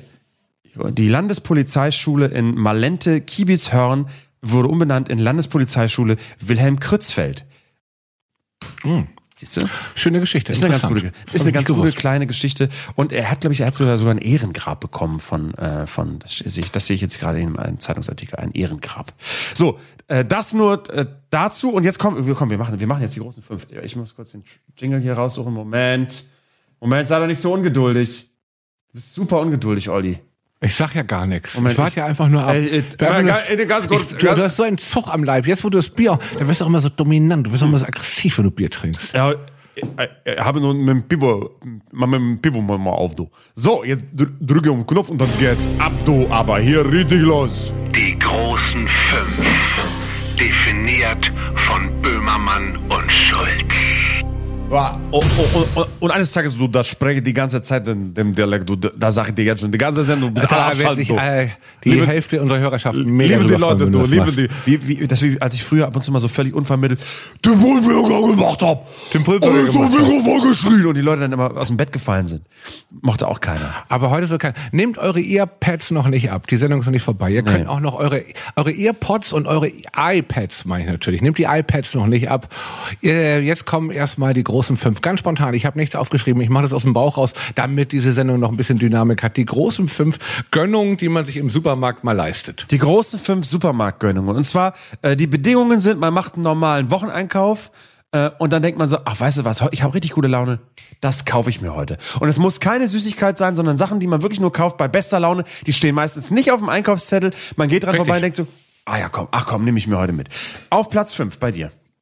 die Landespolizeischule in Malente-Kiebitz-Hörn wurde umbenannt in Landespolizeischule Wilhelm Kreutzfeldt. Mhm. Siehst du? Schöne Geschichte. Ist eine ganz gute, ist eine ganz gute gewusst. kleine Geschichte. Und er hat, glaube ich, er hat sogar, sogar ein Ehrengrab bekommen von, äh, von, das sehe ich, das sehe ich jetzt gerade in einem Zeitungsartikel, ein Ehrengrab. So, äh, das nur äh, dazu. Und jetzt kommen, wir kommen, wir machen, wir machen jetzt die großen fünf. Ich muss kurz den Jingle hier raussuchen. Moment. Moment, sei doch nicht so ungeduldig. Du bist super ungeduldig, Olli. Ich sag ja gar nichts. Moment, ich warte ich- ja einfach nur ab. Äh, äh, Ich warte äh, nur- ga- äh, ganz kurz, ich, du, ganz- du hast so einen Zug am Leib. Jetzt, wo du das Bier, da wirst du auch immer so dominant. Du wirst auch immer so aggressiv, wenn du Bier trinkst. Ja, ich, ich habe nur mit dem Pivo, mal mit dem Pivo mal auf, du. So, jetzt dr- drücke auf den Knopf und dann geht's ab, du. Aber hier richtig los. Die großen fünf. Definiert von Böhmermann und Schulz. Ja, und, und, und, und eines Tages, du, da spreche ich die ganze Zeit in dem Dialekt, du, da sag ich dir jetzt schon, die ganze Sendung, du bist Da alle wird abschalten, sich du. äh, die Liebe- Hälfte unserer Hörerschaft mega Liebe die drüber freuen, Leute, wenn du, das liebe machst. die, wie, wie, das, wie, als ich früher ab und zu mal so völlig unvermittelt den Pulverburger gemacht hab. Den Pulverburger und ich so gemacht hab. Mikrofon geschrien und die Leute dann immer aus dem Bett gefallen sind. Mochte auch keiner. Aber heute so kein. Nehmt eure Earpads noch nicht ab. Die Sendung ist noch nicht vorbei. Ihr könnt Nee. auch noch eure, eure Earpods und eure iPads, meine ich natürlich. Nehmt die iPads noch nicht ab. Ihr, jetzt kommen erstmal die großen fünf. Ganz spontan. Ich habe nichts aufgeschrieben. Ich mache das aus dem Bauch raus, damit diese Sendung noch ein bisschen Dynamik hat. Die großen fünf Gönnungen, die man sich im Supermarkt mal leistet. Die großen fünf Supermarktgönnungen. Und zwar, äh, die Bedingungen sind, man macht einen normalen Wocheneinkauf äh, und dann denkt man so, ach, weißt du was, ich habe richtig gute Laune, das kaufe ich mir heute. Und es muss keine Süßigkeit sein, sondern Sachen, die man wirklich nur kauft bei bester Laune, die stehen meistens nicht auf dem Einkaufszettel. Man geht dran Richtig. vorbei und denkt so, ah ja, komm, ach komm, nehme ich mir heute mit. Auf Platz fünf bei dir.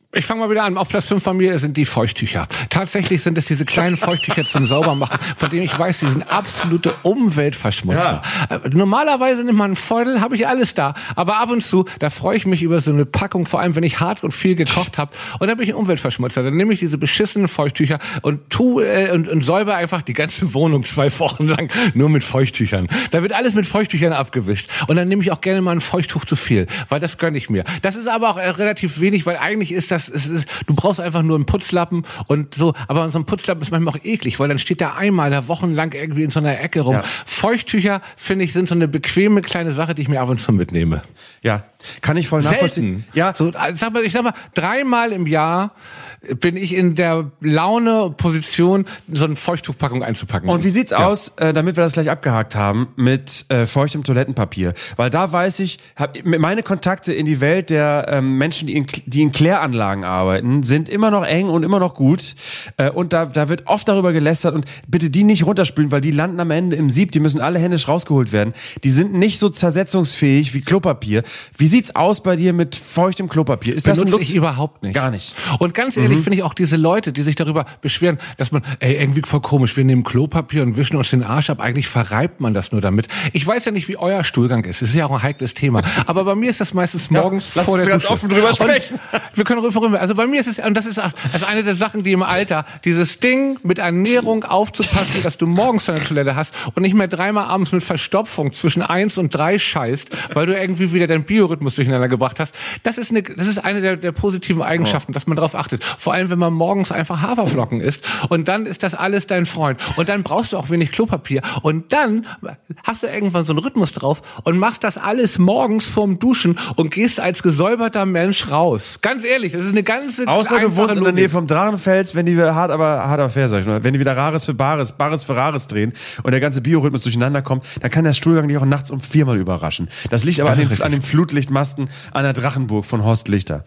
Ich fange mal wieder an. Auf Platz fünf bei mir sind die Feuchttücher. Tatsächlich sind es diese kleinen Feuchttücher zum Saubermachen, von denen ich weiß, die sind absolute Umweltverschmutzer. Ja. Normalerweise nimmt man einen Feudel, habe ich alles da. Aber ab und zu, da freue ich mich über so eine Packung, vor allem wenn ich hart und viel gekocht habe. Und dann bin ich ein Umweltverschmutzer. Dann nehme ich diese beschissenen Feuchttücher und tu äh, und, und säuber einfach die ganze Wohnung zwei Wochen lang nur mit Feuchttüchern. Da wird alles mit Feuchttüchern abgewischt. Und dann nehme ich auch gerne mal ein Feuchttuch zu viel, weil das gönne ich mir. Das ist aber auch äh, relativ wenig, weil eigentlich ist das Es ist, du brauchst einfach nur einen Putzlappen und so, aber so ein Putzlappen ist manchmal auch eklig, weil dann steht da einmal da wochenlang irgendwie in so einer Ecke rum. Ja. Feuchttücher, finde ich, sind so eine bequeme kleine Sache, die ich mir ab und zu mitnehme. Ja, kann ich voll nachvollziehen. Selten. Ja. So, sag mal, ich sag mal, dreimal im Jahr bin ich in der Laune, Position, so eine Feuchttuchpackung einzupacken. Und wie sieht's ja. aus, äh, damit wir das gleich abgehakt haben, mit äh, feuchtem Toilettenpapier? Weil da weiß ich, hab, meine Kontakte in die Welt der ähm, Menschen, die in, die in Kläranlagen arbeiten, sind immer noch eng und immer noch gut. Äh, und da, da wird oft darüber gelästert und bitte die nicht runterspülen, weil die landen am Ende im Sieb, die müssen alle händisch rausgeholt werden. Die sind nicht so zersetzungsfähig wie Klopapier. Wie sieht's aus bei dir mit feuchtem Klopapier? Ist Benutze das ein Lux? Ich überhaupt nicht. Gar nicht. Und ganz ehrlich, finde ich auch diese Leute, die sich darüber beschweren, dass man, ey, irgendwie voll komisch, wir nehmen Klopapier und wischen uns den Arsch ab, eigentlich verreibt man das nur damit. Ich weiß ja nicht, wie euer Stuhlgang ist, das ist ja auch ein heikles Thema, aber bei mir ist das meistens morgens ja, vor der Dusche. Lass uns ganz offen drüber sprechen. Und wir können darüber, also bei mir ist es, und das ist also eine der Sachen, die im Alter, dieses Ding mit Ernährung aufzupassen, dass du morgens deine Toilette hast und nicht mehr dreimal abends mit Verstopfung zwischen eins und drei scheißt, weil du irgendwie wieder deinen Biorhythmus durcheinander gebracht hast. Das ist eine, das ist eine der, der positiven Eigenschaften, oh. dass man darauf achtet. Vor allem, wenn man morgens einfach Haferflocken isst und dann ist das alles dein Freund und dann brauchst du auch wenig Klopapier und dann hast du irgendwann so einen Rhythmus drauf und machst das alles morgens vorm Duschen und gehst als gesäuberter Mensch raus. Ganz ehrlich, das ist eine ganze Außer du wohnst in der Nähe vom Drachenfels, wenn die hart aber hart aber fair, sag ich mal, wenn die wieder Rares für Bares, Bares für Rares drehen und der ganze Biorhythmus durcheinander kommt, dann kann der Stuhlgang dich auch nachts um viermal überraschen. Das liegt aber das an, den, an dem Flutlichtmasten an der Drachenburg von Horst Lichter.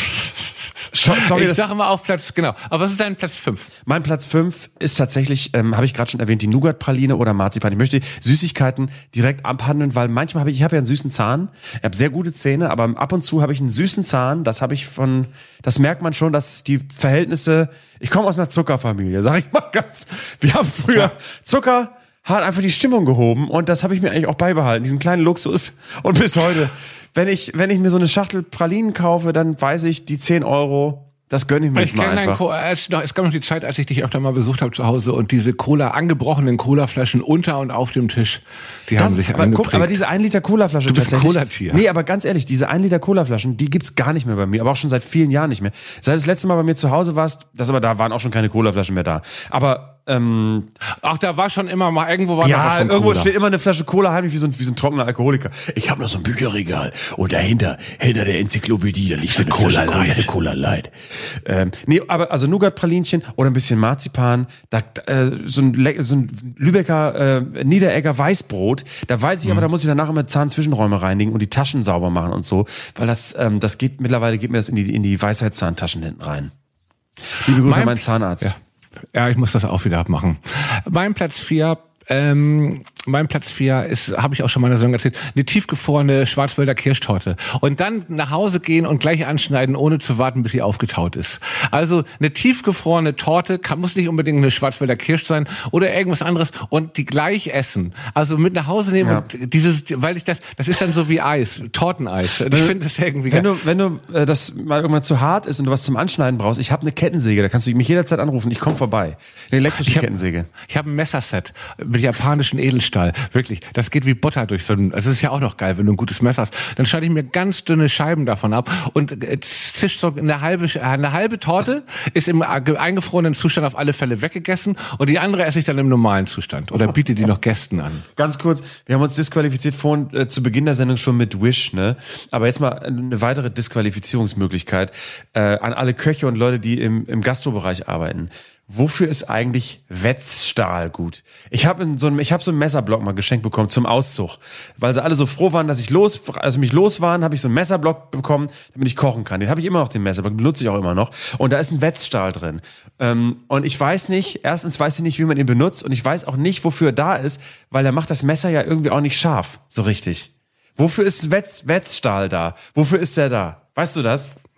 Sorry, ich sage mal auf Platz, genau. Aber was ist dein Platz fünf? Mein Platz fünf ist tatsächlich, ähm, habe ich gerade schon erwähnt, die Nougat-Praline oder Marzipan. Ich möchte Süßigkeiten direkt abhandeln, weil manchmal habe ich, ich habe ja einen süßen Zahn. Ich habe sehr gute Zähne, aber ab und zu habe ich einen süßen Zahn. Das habe ich von, das merkt man schon, dass die Verhältnisse, ich komme aus einer Zuckerfamilie, sag ich mal ganz. Wir haben früher ja. Zucker, hat einfach die Stimmung gehoben und das habe ich mir eigentlich auch beibehalten, diesen kleinen Luxus. Und bis heute, wenn ich wenn ich mir so eine Schachtel Pralinen kaufe, dann weiß ich, die zehn Euro, das gönne ich mir jetzt mal einfach. Co- als noch, es gab noch die Zeit, als ich dich öfter mal besucht habe zu Hause und diese Cola, angebrochenen Colaflaschen unter und auf dem Tisch, die das, haben sich aber eingeprägt. Guck, aber diese ein Liter Colaflasche du bist tatsächlich. Ein Colatier. Nee, aber ganz ehrlich, diese ein Liter Colaflaschen, die gibt's gar nicht mehr bei mir, aber auch schon seit vielen Jahren nicht mehr. Seit das letzte Mal bei mir zu Hause warst, das aber da waren auch schon keine Colaflaschen mehr da. Aber Ähm, Ach, da war schon immer mal, irgendwo war ja, noch was von irgendwo Cola. steht immer eine Flasche Cola heimlich wie so ein, wie so ein trockener Alkoholiker. Ich habe noch so ein Bücherregal und dahinter, hinter der Enzyklopädie, da liegt so eine Cola Light. Eine Cola Light. Ähm, nee, aber also Nougat-Pralinchen oder ein bisschen Marzipan, da, äh, so ein, so ein Lübecker äh, Niederegger Weißbrot, da weiß ich mhm. aber, da muss ich danach immer Zahnzwischenräume reinigen und die Taschen sauber machen und so, weil das, ähm, das geht, mittlerweile geht mir das in die, in die Weisheitszahntaschen hinten rein. Liebe Grüße an meinen Zahnarzt. Ja. Ja, ich muss das auch wieder abmachen. Mein Platz vier, ähm, mein Platz vier ist, habe ich auch schon mal in der Sendung erzählt, eine tiefgefrorene Schwarzwälder Kirschtorte. Und dann nach Hause gehen und gleich anschneiden, ohne zu warten, bis sie aufgetaut ist. Also eine tiefgefrorene Torte kann, muss nicht unbedingt eine Schwarzwälder Kirsch sein oder irgendwas anderes und die gleich essen. Also mit nach Hause nehmen ja. und dieses, weil ich das, das ist dann so wie Eis, Torteneis. Und ich finde das irgendwie wenn geil. du, wenn du äh, das mal irgendwann zu hart ist und du was zum Anschneiden brauchst, ich habe eine Kettensäge, da kannst du mich jederzeit anrufen, ich komme vorbei. Eine elektrische ich hab, Kettensäge. Ich habe ein Messerset mit japanischen Edelstahl. Wirklich, das geht wie Butter durch so ein, das ist ja auch noch geil, wenn du ein gutes Messer hast. Dann schneide ich mir ganz dünne Scheiben davon ab und zischt so eine halbe, eine halbe Torte ist im eingefrorenen Zustand auf alle Fälle weggegessen und die andere esse ich dann im normalen Zustand oder biete die noch Gästen an. Ganz kurz, wir haben uns disqualifiziert vorhin äh, zu Beginn der Sendung schon mit Wish, ne? Aber jetzt mal eine weitere Disqualifizierungsmöglichkeit äh, an alle Köche und Leute, die im, im Gastrobereich arbeiten. Wofür ist eigentlich Wetzstahl gut? Ich habe so ein, ich habe so einen Messerblock mal geschenkt bekommen zum Auszug, weil sie alle so froh waren, dass ich los, also mich los waren, habe ich so einen Messerblock bekommen, damit ich kochen kann. Den habe ich immer noch, den Messerblock, benutze ich auch immer noch. Und da ist ein Wetzstahl drin. Ähm, und ich weiß nicht, erstens weiß ich nicht, wie man ihn benutzt, und ich weiß auch nicht, wofür er da ist, weil er macht das Messer ja irgendwie auch nicht scharf, so richtig. Wofür ist Wetz, Wetzstahl da? Wofür ist der da? Weißt du das?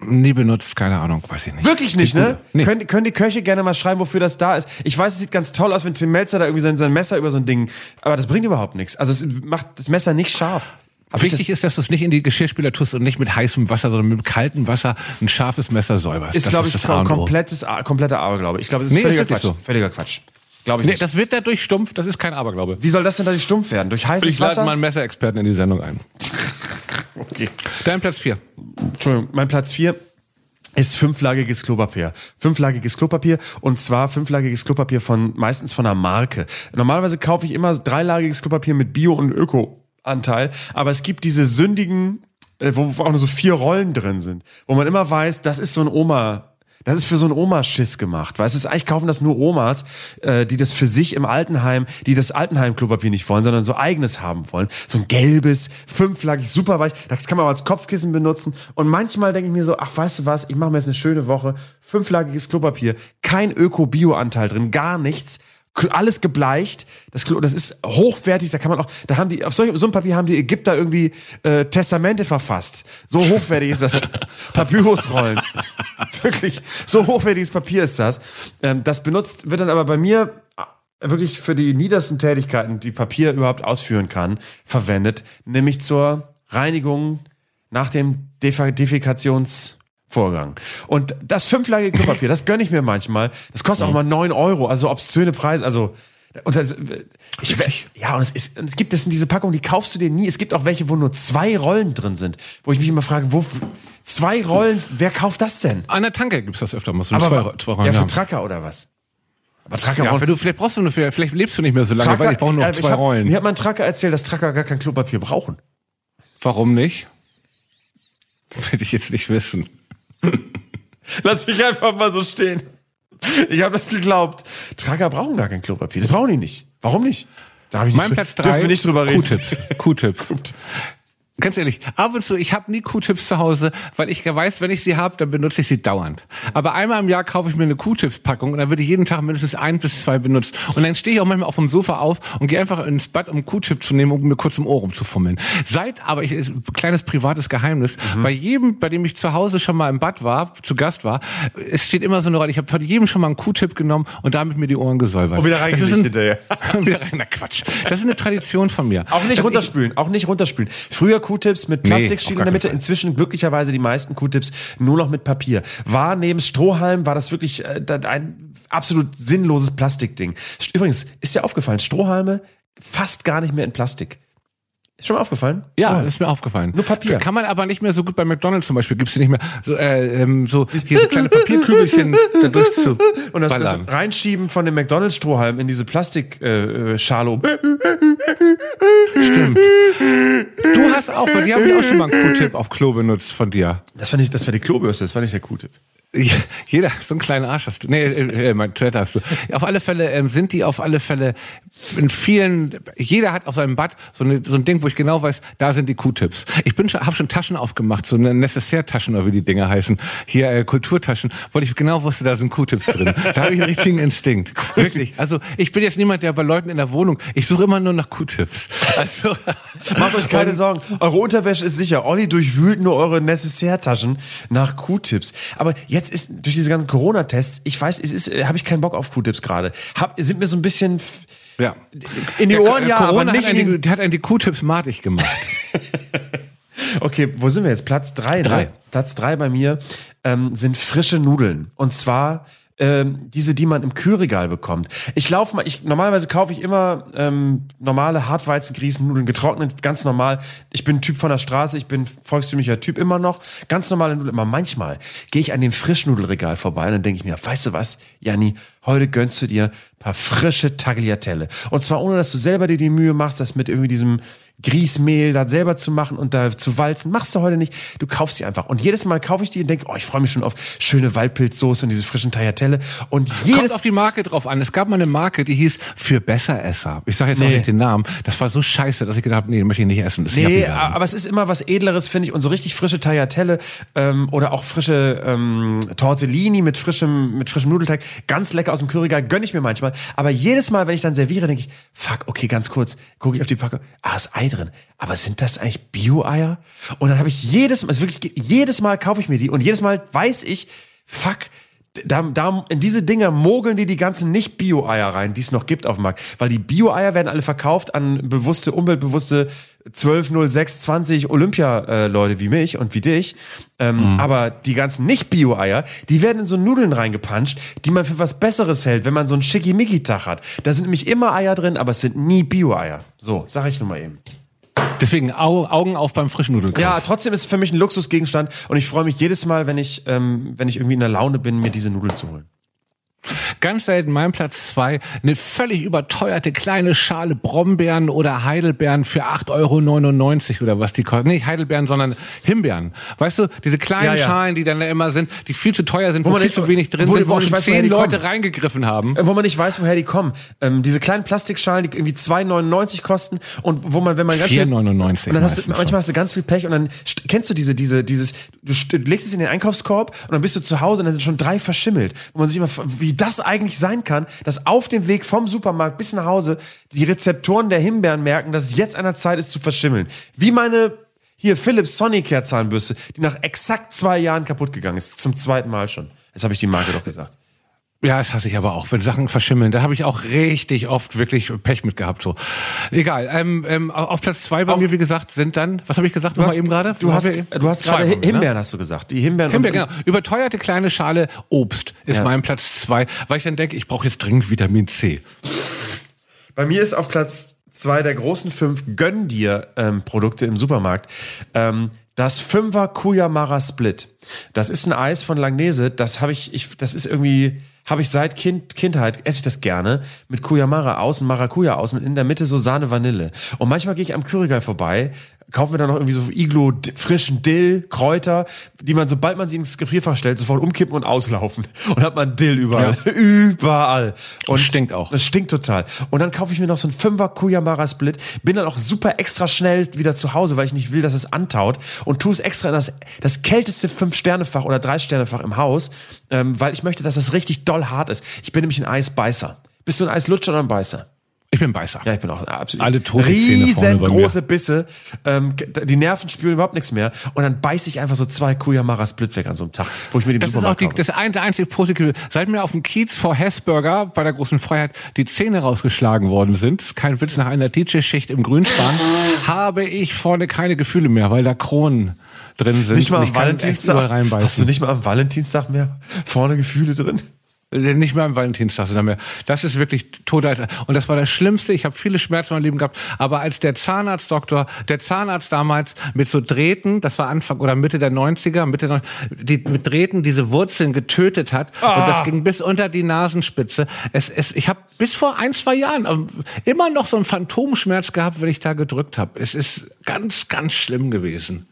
Nie benutzt, keine Ahnung, weiß ich nicht. Wirklich nicht, ne? Nee. Können, können die Köche gerne mal schreiben, wofür das da ist. Ich weiß, es sieht ganz toll aus, wenn Tim Melzer da irgendwie sein, sein Messer über so ein Ding, aber das bringt überhaupt nichts. Also es macht das Messer nicht scharf. Hab Wichtig ist, dass du es nicht in die Geschirrspüler tust und nicht mit heißem Wasser, sondern mit kaltem Wasser ein scharfes Messer säuberst. Ist, glaube ich, das A und O. komplettes, kompletter Aberglaube. Ich glaube, das ist Nee, ist völliger wirklich Quatsch. so. Völliger Quatsch. Glaube ich Nee, nicht. das wird dadurch stumpf, das ist kein Aberglaube. Wie soll das denn dadurch stumpf werden? Durch heißes Ich lade Wasser? mal einen Messerexperten in die Sendung ein. Okay. Dein Platz vier. Entschuldigung, mein Platz vier ist fünflagiges Klopapier. Fünflagiges Klopapier und zwar fünflagiges Klopapier von meistens von einer Marke. Normalerweise kaufe ich immer dreilagiges Klopapier mit Bio- und Öko-Anteil, aber es gibt diese sündigen, äh, wo, wo auch nur so vier Rollen drin sind, wo man immer weiß, das ist so ein Oma... Das ist für so einen Omaschiss gemacht. Weißt du, eigentlich kaufen das nur Omas, äh, die das für sich im Altenheim, die das Altenheim-Klopapier nicht wollen, sondern so eigenes haben wollen. So ein gelbes, fünflagig, super weich. Das kann man auch als Kopfkissen benutzen. Und manchmal denke ich mir so, ach, weißt du was, ich mache mir jetzt eine schöne Woche. Fünflagiges Klopapier, kein Öko-Bio-Anteil drin, gar nichts. Alles gebleicht, das, Klo, das ist hochwertig, da kann man auch, da haben die, auf so, so einem Papier haben die Ägypter irgendwie äh, Testamente verfasst. So hochwertig ist das Papyrusrollen. Wirklich, so hochwertiges Papier ist das. Ähm, das benutzt, wird dann aber bei mir wirklich für die niedersten Tätigkeiten, die Papier überhaupt ausführen kann, verwendet, nämlich zur Reinigung nach dem Defekations Vorgang. Und das fünflagige Klopapier, das gönne ich mir manchmal. Das kostet auch mal neun Euro, also obszöne Preise, also und das, ich, ja, und es ist, und es gibt es in diese Packung, die kaufst du dir nie. Es gibt auch welche, wo nur zwei Rollen drin sind, wo ich mich immer frage, wo zwei Rollen, wer kauft das denn? An der Tanke gibt's das öfter mal. So Aber zwei, zwei Rollen ja, für haben. Tracker oder was? Aber Tracker Ja, brauchen, du, vielleicht brauchst du nur, vielleicht lebst du nicht mehr so lange, Tracker, weil ich brauche nur äh, zwei hab, Rollen. Mir hat mein Tracker erzählt, dass Tracker gar kein Klopapier brauchen. Warum nicht? Will ich jetzt nicht wissen. Lass mich einfach mal so stehen. Ich habe das geglaubt. Tracker brauchen gar kein Klopapier. Das brauchen die nicht. Warum nicht? Da hab ich Mein nicht, Platz dürfen drei, wir nicht drüber reden. Q-Tips. Q-Tips. Ganz ehrlich, ab und zu, ich habe nie Q-Tips zu Hause, weil ich weiß, wenn ich sie habe, dann benutze ich sie dauernd. Aber einmal im Jahr kaufe ich mir eine Q-Tips-Packung und dann wird jeden Tag mindestens ein bis zwei benutzt. Und dann stehe ich auch manchmal auf dem Sofa auf und gehe einfach ins Bad, um Q-Tip zu nehmen, um mir kurz im Ohr rumzufummeln. Seit, aber ich, kleines privates Geheimnis, mhm. bei jedem, bei dem ich zu Hause schon mal im Bad war, zu Gast war, es steht immer so eine Rolle, ich habe von jedem schon mal einen Q-Tip genommen und damit mir die Ohren gesäubert. Und wieder reingelegt hinterher. wieder rein, na Quatsch. Das ist eine Tradition von mir. Auch nicht dass runterspülen, ich, auch nicht runterspülen. Früher Q-Tips mit Plastik. Nee, Stiel in der Mitte, inzwischen glücklicherweise die meisten Q-Tips nur noch mit Papier. War neben Strohhalm, war das wirklich äh, ein absolut sinnloses Plastikding. Übrigens, ist dir aufgefallen, Strohhalme fast gar nicht mehr in Plastik. Ist schon mal aufgefallen? Ja, Strohhalm. ist mir aufgefallen. Nur Papier. Kann man aber nicht mehr so gut bei McDonald's zum Beispiel, gibt's die nicht mehr so, äh, ähm, so hier so kleine Papierkügelchen da durch zu Und das, das ballern. Reinschieben von dem McDonald's-Strohhalm in diese Plastikschale. Äh, Schale. Stimmt. Du hast auch, bei dir habe ich auch schon mal einen Q-Tip auf Klo benutzt von dir. Das fand ich, das war die Klobürste, das war nicht der Q-Tip. Jeder, so einen kleinen Arsch hast du. Nee, äh, äh, mein Twitter hast du. Auf alle Fälle ähm, sind die auf alle Fälle in vielen, jeder hat auf seinem Bad so, eine, so ein Ding, wo ich genau weiß, da sind die Q-Tips. Ich bin schon, habe schon Taschen aufgemacht, so eine Necessaire-Taschen oder wie die Dinger heißen. Hier äh, Kulturtaschen, weil ich genau wusste, da sind Q-Tips drin. Da habe ich einen richtigen Instinkt. Wirklich. Also ich bin jetzt niemand, der bei Leuten in der Wohnung, ich suche immer nur nach Q-Tips. Also macht euch keine Sorgen. Eure Unterwäsche ist sicher. Olli durchwühlt nur eure Necessaire-Taschen nach Q-Tips. Aber jetzt ist durch diese ganzen Corona-Tests, ich weiß, es ist, habe ich keinen Bock auf Q-Tips gerade. Hab, sind mir so ein bisschen ja. in die der, Ohren, ja, Corona aber nicht hat in die, der hat einen die Q-Tips madig gemacht. Okay, wo sind wir jetzt? Platz drei. Drei. Ne? Platz drei bei mir ähm, sind frische Nudeln. Und zwar ähm, diese, die man im Kühlregal bekommt. Ich laufe mal, ich normalerweise kaufe ich immer ähm, normale Hartweizengrießnudeln, getrocknet, ganz normal. Ich bin ein Typ von der Straße, ich bin volkstümlicher Typ immer noch. Ganz normale Nudeln. Aber manchmal gehe ich an dem Frischnudelregal vorbei und dann denke ich mir, weißt du was, Janni, heute gönnst du dir ein paar frische Tagliatelle. Und zwar ohne, dass du selber dir die Mühe machst, das mit irgendwie diesem Grießmehl da selber zu machen und da zu walzen. Machst du heute nicht. Du kaufst sie einfach. Und jedes Mal kaufe ich die und denke, oh, ich freue mich schon auf schöne Waldpilzsoße und diese frischen Tagliatelle. Und jedes Kommt auf die Marke drauf an. Es gab mal eine Marke, die hieß für Besseresser. Ich sage jetzt Nee. auch nicht den Namen. Das war so scheiße, dass ich gedacht habe, nee, möchte ich nicht essen. Das ist Nee, ja aber es ist immer was Edleres, finde ich. Und so richtig frische Tagliatelle ähm, oder auch frische ähm, Tortellini mit frischem, mit frischem Nudelteig. Ganz lecker aus dem Kühlregal, gönne ich mir manchmal. Aber jedes Mal, wenn ich dann serviere, denke ich, fuck, okay, ganz kurz, gucke ich auf die Packung. Ah, das Ei drin. Aber sind das eigentlich Bio-Eier? Und dann habe ich jedes Mal, also wirklich jedes Mal kaufe ich mir die und jedes Mal weiß ich, fuck, Da, da, in diese Dinger mogeln die die ganzen Nicht-Bio-Eier rein, die es noch gibt auf dem Markt. Weil die Bio-Eier werden alle verkauft an bewusste, umweltbewusste zwölf, null, sechs, zwanzig Olympia-Leute wie mich und wie dich. Ähm, mhm. Aber die ganzen Nicht-Bio-Eier, die werden in so Nudeln reingepanscht, die man für was Besseres hält, wenn man so einen Schickimicki-Tag hat. Da sind nämlich immer Eier drin, aber es sind nie Bio-Eier. So, sag ich nur mal eben. Deswegen Au- Augen auf beim Frischnudelkauf. Ja, trotzdem ist es für mich ein Luxusgegenstand und ich freue mich jedes Mal, wenn ich, ähm, wenn ich irgendwie in der Laune bin, mir diese Nudeln zu holen. Ganz selten mein Platz zwei, eine völlig überteuerte kleine Schale Brombeeren oder Heidelbeeren für acht Euro neunundneunzig oder was die kosten. Nicht Heidelbeeren, sondern Himbeeren. Weißt du, diese kleinen Ja, ja. Schalen, die dann da immer sind, die viel zu teuer sind, wo, Wo man viel nicht- zu wenig drin wo- sind, wo wo ich schon weiß, woher zehn die Leute kommen. reingegriffen haben. Wo man nicht weiß, woher die kommen. Ähm, diese kleinen Plastikschalen, die irgendwie zwei neunundneunzig kosten und wo man, wenn man ganz vier viel- neunundneunzig und dann hast du, meistens manchmal hast du ganz viel Pech und dann st- kennst du diese, diese, dieses, du, st- du legst es in den Einkaufskorb und dann bist du zu Hause und dann sind schon drei verschimmelt. Wo man sich immer, f- wie das eigentlich sein kann, dass auf dem Weg vom Supermarkt bis nach Hause die Rezeptoren der Himbeeren merken, dass es jetzt an der Zeit ist zu verschimmeln. Wie meine, hier, Philips Sonicare Zahnbürste, die nach exakt zwei Jahren kaputt gegangen ist. Zum zweiten Mal schon. Jetzt habe ich die Marke doch gesagt. Ja, das hasse ich aber auch, wenn Sachen verschimmeln. Da habe ich auch richtig oft wirklich Pech mit gehabt. So, egal. Ähm, ähm, auf Platz zwei bei Auf- mir, wie gesagt, sind dann, was habe ich gesagt noch mal eben gerade? Du hast, Haben wir- du hast Zwei gerade haben wir, ne? Himbeeren, hast du gesagt. Die Himbeeren. Himbeeren, und- genau. Überteuerte kleine Schale Obst ist Ja. mein Platz zwei, weil ich dann denke, ich brauche jetzt dringend Vitamin C. Bei mir ist auf Platz zwei der großen fünf Gönn dir ähm, Produkte im Supermarkt ähm, das Fünfer Kuyamara Split. Das ist ein Eis von Langnese. Das habe ich, ich, das ist irgendwie, habe ich seit kind, Kindheit, esse ich das gerne, mit Kuyamara außen, Maracuja außen und in der Mitte so Sahne Vanille. Und manchmal gehe ich am Kühlregal vorbei, kaufe mir dann noch irgendwie so Iglo d- frischen Dill, Kräuter, die man, sobald man sie ins Gefrierfach stellt, sofort umkippen und auslaufen. Und hat man Dill überall. Überall. Und Stinkt auch. Das stinkt total. Und dann kaufe ich mir noch so einen Fünfer Kuyamara Split, bin dann auch super extra schnell wieder zu Hause, weil ich nicht will, dass es antaut und tue es extra in das, das kälteste Fünf-Sterne-Fach oder Drei-Sterne-Fach im Haus, ähm, weil ich möchte, dass das richtig doll hart ist. Ich bin nämlich ein Eisbeißer. Bist du ein Eislutscher oder ein Beißer? Ich bin Beißer. Ja, ich bin auch absolut. Alle tote Zähne vorne bei mir. Riesengroße Bisse. Ähm, die Nerven spüren überhaupt nichts mehr. Und dann beiße ich einfach so zwei Kuyamara Split weg an so einem Tag, wo ich mir den Das ist auch Supermarkt die, kaufe. das ein, der einzige Positive. Seit mir auf dem Kiez vor Hessburger bei der großen Freiheit die Zähne rausgeschlagen worden sind, das ist kein Witz, nach einer D J-Schicht im Grünspan, habe ich vorne keine Gefühle mehr, weil da Kronen drin sind. Nicht mal Und am ich kann echt Valentinstag. überall reinbeißen. Hast du nicht mal am Valentinstag mehr vorne Gefühle drin? Nicht mehr am Valentinstag, sondern mehr. Das ist wirklich total. Und das war das Schlimmste. Ich habe viele Schmerzen in meinem Leben gehabt. Aber als der Zahnarztdoktor, der Zahnarzt damals mit so Drähten, das war Anfang oder Mitte der neunziger, Mitte der, die mit Drähten diese Wurzeln getötet hat. Ah. Und das ging bis unter die Nasenspitze. Es, es, ich habe bis vor ein, zwei Jahren ähm, immer noch so einen Phantomschmerz gehabt, wenn ich da gedrückt habe. Es ist ganz, ganz schlimm gewesen.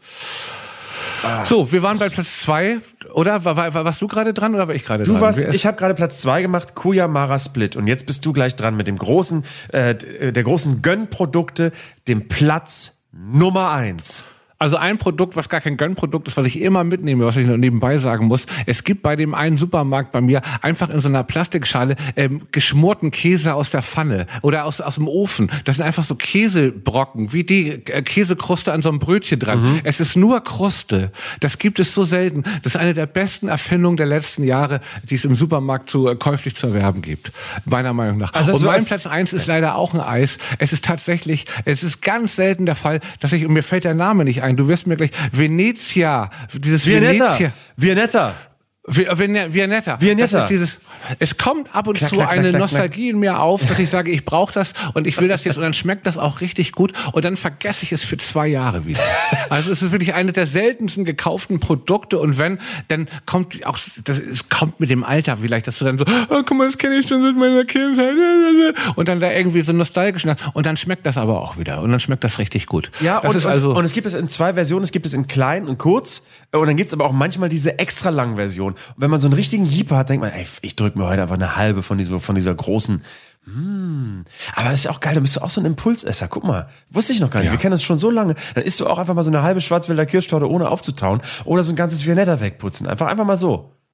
So, wir waren bei Platz zwei, oder? War, war, warst du gerade dran oder war ich gerade dran? Du warst, Wer ist- ich habe gerade Platz zwei gemacht, Kuyamara Split. Und jetzt bist du gleich dran mit dem großen, äh, der großen Gönnprodukte, dem Platz Nummer eins. Also ein Produkt, was gar kein Gönnprodukt ist, was ich immer mitnehme, was ich noch nebenbei sagen muss. Es gibt bei dem einen Supermarkt bei mir einfach in so einer Plastikschale ähm, geschmorten Käse aus der Pfanne oder aus aus dem Ofen. Das sind einfach so Käsebrocken, wie die äh, Käsekruste an so einem Brötchen dran. Mhm. Es ist nur Kruste. Das gibt es so selten. Das ist eine der besten Erfindungen der letzten Jahre, die es im Supermarkt so äh, käuflich zu erwerben gibt. Meiner Meinung nach. Also Und so mein als- Platz eins ist leider auch ein Eis. Es ist tatsächlich, es ist ganz selten der Fall, dass ich, und mir fällt der Name nicht ein, du wirst mir gleich, Venezia, dieses Vianetta. Venezia. Vianetta. Vi- Vine- Vianetta. Vianetta. Das ist dieses, es kommt ab und Klack, zu klack, eine klack, klack, Nostalgie in mir auf, dass ich sage, ich brauche das und ich will das jetzt und dann schmeckt das auch richtig gut und dann vergesse ich es für zwei Jahre wieder. Also es ist wirklich eine der seltensten gekauften Produkte und wenn, dann kommt auch, das, es kommt mit dem Alter vielleicht, dass du dann so, oh, guck mal, das kenne ich schon seit meiner Kindheit und dann da irgendwie so nostalgisch nach- und dann schmeckt das aber auch wieder und dann schmeckt das richtig gut. Ja, das und, ist also, und, und es gibt es in zwei Versionen. Es gibt es in klein und kurz. Und dann gibt es aber auch manchmal diese extra langen Version. Und wenn man so einen richtigen Jeeper hat, denkt man, ey, ich drück mir heute einfach eine halbe von dieser, von dieser großen. Hm. Aber das ist ja auch geil, da bist du auch so ein Impulsesser. Guck mal, wusste ich noch gar nicht. Ja. Wir kennen das schon so lange. Dann isst du auch einfach mal so eine halbe Schwarzwälder Kirschtorte, ohne aufzutauen. Oder so ein ganzes Vianetta wegputzen. Einfach, einfach mal so.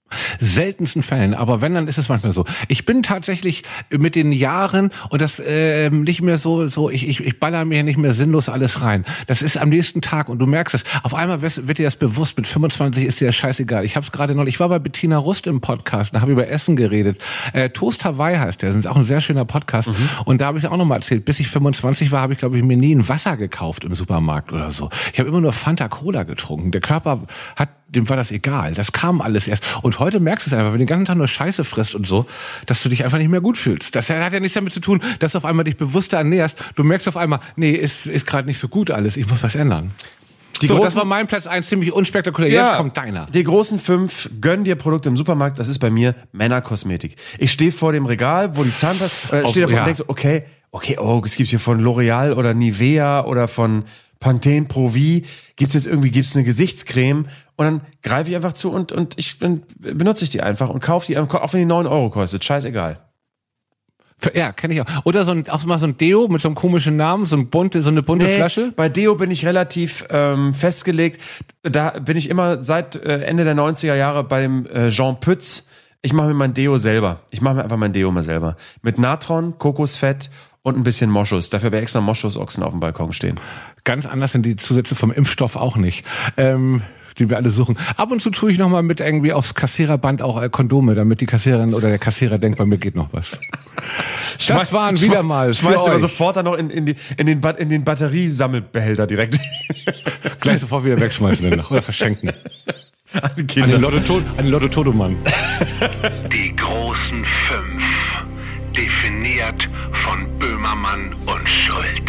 Seltensten Fällen, aber wenn, dann ist es manchmal so. Ich bin tatsächlich mit den Jahren und das äh, nicht mehr so, so ich, ich, ich baller mir nicht mehr sinnlos alles rein. Das ist am nächsten Tag und du merkst es. Auf einmal wird dir das bewusst, mit fünfundzwanzig ist dir das scheißegal. Ich habe es gerade noch, ich war bei Bettina Rust im Podcast und habe über Essen geredet. Äh, Toast Hawaii heißt der, das ist auch ein sehr schöner Podcast. Mhm. Und da habe ich es auch nochmal erzählt. Bis ich fünfundzwanzig war, habe ich glaube ich mir nie ein Wasser gekauft im Supermarkt oder so. Ich habe immer nur Fanta Cola getrunken. Der Körper hat, dem war das egal. Das kam alles erst. Und heute merkst du es einfach, wenn du den ganzen Tag nur Scheiße frisst und so, dass du dich einfach nicht mehr gut fühlst. Das hat ja nichts damit zu tun, dass du auf einmal dich bewusster ernährst. Du merkst auf einmal, nee, ist, ist gerade nicht so gut alles. Ich muss was ändern. Die so, großen, das war mein Platz eins, ziemlich unspektakulär. Ja, jetzt kommt deiner. Die großen fünf, gönn dir Produkte im Supermarkt. Das ist bei mir Männerkosmetik. Ich stehe vor dem Regal, wo die Zahnpasta, äh, stehe davor ja. und denk so, okay, okay, oh, es gibt hier von L'Oreal oder Nivea oder von Pantene Pro V, gibt's jetzt irgendwie, gibt's eine Gesichtscreme und dann greife ich einfach zu und, und ich bin, benutze ich die einfach und kaufe die, auch wenn die neun Euro kostet, scheißegal. Ja, kenne ich auch. Oder so ein, auch mal so ein Deo mit so einem komischen Namen, so, ein bunte, so eine bunte nee, Flasche. Bei Deo bin ich relativ ähm, festgelegt. Da bin ich immer seit äh, Ende der neunziger Jahre bei dem äh, Jean Pütz. Ich mache mir mein Deo selber. Ich mache mir einfach mein Deo mal selber. Mit Natron, Kokosfett und ein bisschen Moschus. Dafür habe ich extra Moschusochsen auf dem Balkon stehen. Ganz anders sind die Zusätze vom Impfstoff auch nicht. Ähm, die wir alle suchen. Ab und zu tue ich nochmal mit irgendwie aufs Kassiererband auch äh, Kondome, damit die Kassiererin oder der Kassierer denkt, bei mir geht noch was. Das schmeiß, waren wieder mal. Schmeißt aber sofort dann noch in, in, die, in den, ba- in den Batteriesammelbehälter direkt. Gleich sofort wieder wegschmeißen dann noch. Oder verschenken. An Kinder. An den Lotto, an den Lotto Todemann. Die großen fünf. Definiert von Böhmermann und Schulz.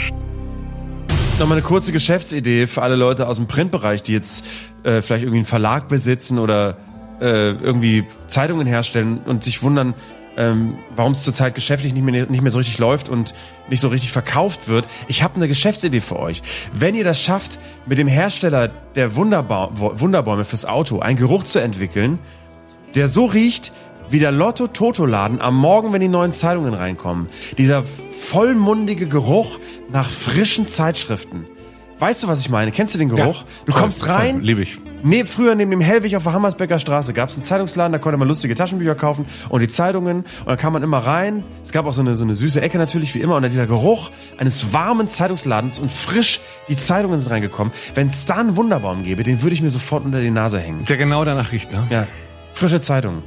Nochmal eine kurze Geschäftsidee für alle Leute aus dem Printbereich, die jetzt äh, vielleicht irgendwie einen Verlag besitzen oder äh, irgendwie Zeitungen herstellen und sich wundern, ähm, warum es zurzeit geschäftlich nicht mehr, nicht mehr so richtig läuft und nicht so richtig verkauft wird. Ich habe eine Geschäftsidee für euch. Wenn ihr das schafft, mit dem Hersteller der Wunderba- Wunderbäume fürs Auto einen Geruch zu entwickeln, der so riecht wie der Lotto-Toto-Laden am Morgen, wenn die neuen Zeitungen reinkommen. Dieser vollmundige Geruch nach frischen Zeitschriften. Weißt du, was ich meine? Kennst du den Geruch? Ja, du voll, kommst rein. Voll, lieb ich. Nee, früher neben dem Hellwig auf der Hammersbecker Straße gab es einen Zeitungsladen, da konnte man lustige Taschenbücher kaufen und die Zeitungen. Und dann kam man immer rein. Es gab auch so eine, so eine süße Ecke natürlich, wie immer. Und dann dieser Geruch eines warmen Zeitungsladens und frisch die Zeitungen sind reingekommen. Wenn es da einen Wunderbaum gäbe, den würde ich mir sofort unter die Nase hängen. Der genau danach riecht, ne? Ja. Frische Zeitungen.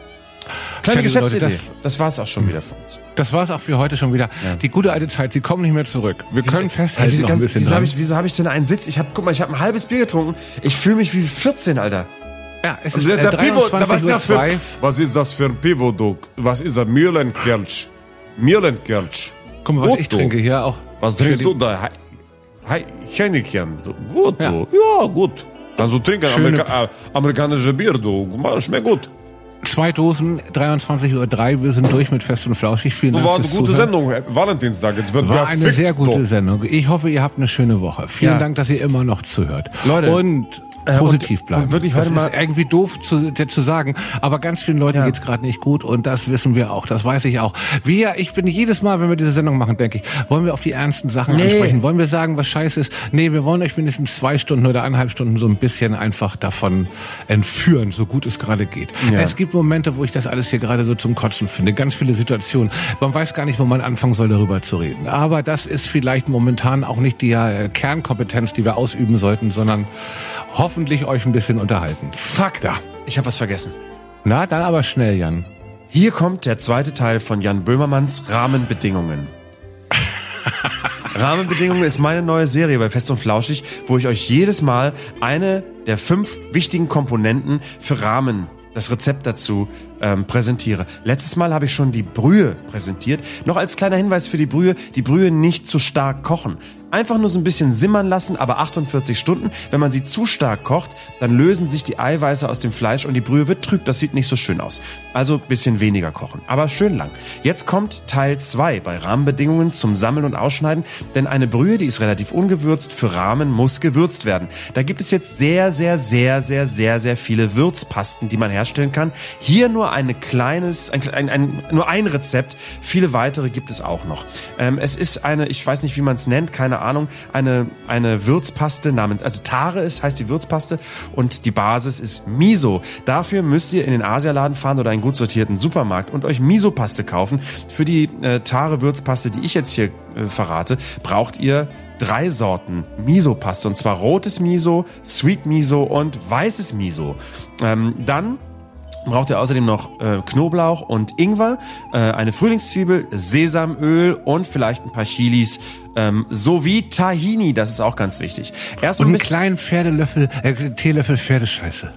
Kleine Geschäftsidee. Das, das war's auch schon wieder für uns. Das war's auch für heute schon wieder. Ja. Die gute alte Zeit, sie kommen nicht mehr zurück. Wir wieso, können festhalten, wieso, noch ein bisschen Wieso habe ich, wieso hab ich denn einen Sitz? Ich hab, guck mal, ich habe ein halbes Bier getrunken. Ich fühle mich wie vierzehn, Alter. Ja, es ist äh, dreiundzwanzig Uhr zwei. Was ist das für ein Pivo, du? Was ist das? Mühlenkerlsch. Mühlenkerlsch. Guck mal, was Gut, ich trinke hier auch. Was trinkst du da? Hi, Heineken. Gut, ja. du. Ja, gut. Also trinken Amerika- äh, amerikanische Bier, du. Schmeckt gut. Zwei Dosen, dreiundzwanzig Uhr drei, wir sind durch mit Fest und Flauschig. Vielen Dank War eine fürs gute Zuhören. Sendung, Valentinstag. Jetzt wird War eine sehr gute Sendung. Ich hoffe, ihr habt eine schöne Woche. Vielen ja. Dank, dass ihr immer noch zuhört. Leute. Und positiv bleiben. Und wirklich heute das ist irgendwie doof zu, zu sagen, aber ganz vielen Leuten ja. geht's gerade nicht gut und das wissen wir auch, das weiß ich auch. Wir, ich bin jedes Mal, wenn wir diese Sendung machen, denke ich, wollen wir auf die ernsten Sachen nee. ansprechen? Wollen wir sagen, was scheiße ist? Nee, wir wollen euch mindestens zwei Stunden oder eineinhalb Stunden so ein bisschen einfach davon entführen, so gut es gerade geht. Ja. Es gibt Momente, wo ich das alles hier gerade so zum Kotzen finde, ganz viele Situationen. Man weiß gar nicht, wo man anfangen soll, darüber zu reden. Aber das ist vielleicht momentan auch nicht die äh, Kernkompetenz, die wir ausüben sollten, sondern hoffentlich euch ein bisschen unterhalten. Fuck, ja. Ich habe was vergessen. Na, dann aber schnell, Jan. Hier kommt der zweite Teil von Jan Böhmermanns Rahmenbedingungen. Rahmenbedingungen ist meine neue Serie bei Fest und Flauschig, wo ich euch jedes Mal eine der fünf wichtigen Komponenten für Rahmen, das Rezept dazu, ähm, präsentiere. Letztes Mal habe ich schon die Brühe präsentiert. Noch als kleiner Hinweis für die Brühe, die Brühe nicht zu stark kochen. Einfach nur so ein bisschen simmern lassen, aber achtundvierzig Stunden. Wenn man sie zu stark kocht, dann lösen sich die Eiweiße aus dem Fleisch und die Brühe wird trüb. Das sieht nicht so schön aus. Also ein bisschen weniger kochen, aber schön lang. Jetzt kommt Teil zwei bei Rahmenbedingungen zum Sammeln und Ausschneiden, denn eine Brühe, die ist relativ ungewürzt, für Rahmen muss gewürzt werden. Da gibt es jetzt sehr, sehr, sehr, sehr, sehr, sehr viele Würzpasten, die man herstellen kann. Hier nur eine kleines, ein, ein, ein, nur ein Rezept. Viele weitere gibt es auch noch. Ähm, es ist eine, ich weiß nicht, wie man es nennt, keine keine Ahnung, eine, eine Würzpaste namens, also Tare ist, heißt die Würzpaste und die Basis ist Miso. Dafür müsst ihr in den Asialaden fahren oder einen gut sortierten Supermarkt und euch Miso-Paste kaufen. Für die äh, Tare-Würzpaste, die ich jetzt hier äh, verrate, braucht ihr drei Sorten Miso-Paste, und zwar rotes Miso, Sweet Miso und weißes Miso. Ähm, dann braucht ihr außerdem noch äh, Knoblauch und Ingwer, äh, eine Frühlingszwiebel, Sesamöl und vielleicht ein paar Chilis, ähm, sowie Tahini, das ist auch ganz wichtig. Erstmal und einen kleinen Pferdelöffel, äh, Teelöffel Pferdescheiße.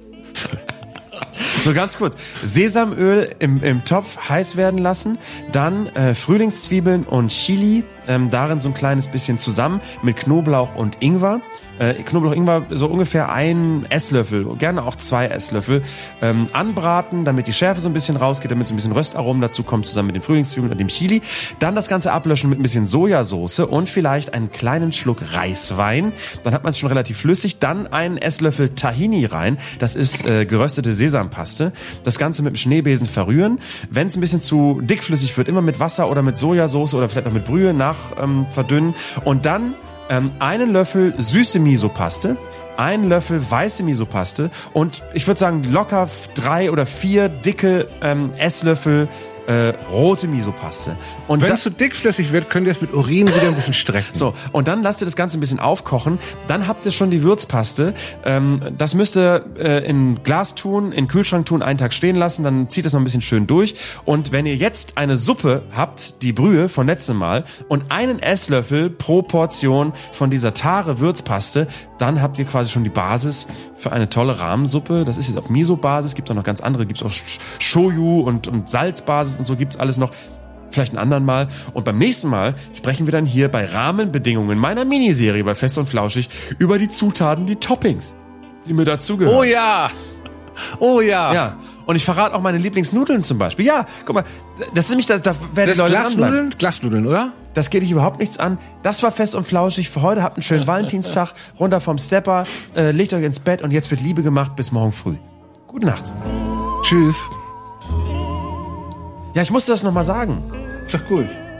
So ganz kurz. Sesamöl im, im Topf heiß werden lassen, dann äh, Frühlingszwiebeln und Chili, ähm, darin so ein kleines bisschen zusammen mit Knoblauch und Ingwer. Äh, Knoblauch, Ingwer, so ungefähr ein Esslöffel, gerne auch zwei Esslöffel, ähm, anbraten, damit die Schärfe so ein bisschen rausgeht, damit so ein bisschen Röstaromen dazu kommt, zusammen mit den Frühlingszwiebeln und dem Chili. Dann das Ganze ablöschen mit ein bisschen Sojasauce und vielleicht einen kleinen Schluck Reiswein. Dann hat man es schon relativ flüssig. Dann einen Esslöffel Tahini rein. Das ist äh, geröstete Sesampaste. Das Ganze mit dem Schneebesen verrühren. Wenn es ein bisschen zu dickflüssig wird, immer mit Wasser oder mit Sojasauce oder vielleicht auch mit Brühe nach ähm, verdünnen. Und dann ähm, einen Löffel süße Miso-Paste, einen Löffel weiße Miso-Paste und ich würde sagen locker drei oder vier dicke ähm, Esslöffel äh, rote Miso-Paste. Und wenn es zu dickflüssig wird, könnt ihr es mit Urin wieder ein bisschen strecken. So, und dann lasst ihr das Ganze ein bisschen aufkochen. Dann habt ihr schon die Würzpaste. Ähm, das müsst ihr äh, in Glas tun, in den Kühlschrank tun, einen Tag stehen lassen. Dann zieht es noch ein bisschen schön durch. Und wenn ihr jetzt eine Suppe habt, die Brühe von letztem Mal, und einen Esslöffel pro Portion von dieser Tare Würzpaste, dann habt ihr quasi schon die Basis für eine tolle Rahmensuppe. Das ist jetzt auf Miso-Basis. Gibt auch noch ganz andere. Gibt auch Shoyu und, und Salzbasis und so gibt's alles noch. Vielleicht einen anderen Mal. Und beim nächsten Mal sprechen wir dann hier bei Rahmenbedingungen meiner Miniserie bei Fest und Flauschig über die Zutaten, die Toppings, die mir dazugehören. Oh ja! Oh ja! Ja. Und ich verrate auch meine Lieblingsnudeln zum Beispiel. Ja, guck mal, das ist nämlich das, da werden die Leute dranbleiben. Glasnudeln? Glasnudeln, oder? Das geht dich überhaupt nichts an. Das war Fest und Flauschig für heute. Habt einen schönen Valentinstag. Runter vom Stepper. Äh, legt euch ins Bett und jetzt wird Liebe gemacht. Bis morgen früh. Gute Nacht. Tschüss. Ja, ich musste das nochmal sagen. Ist doch gut.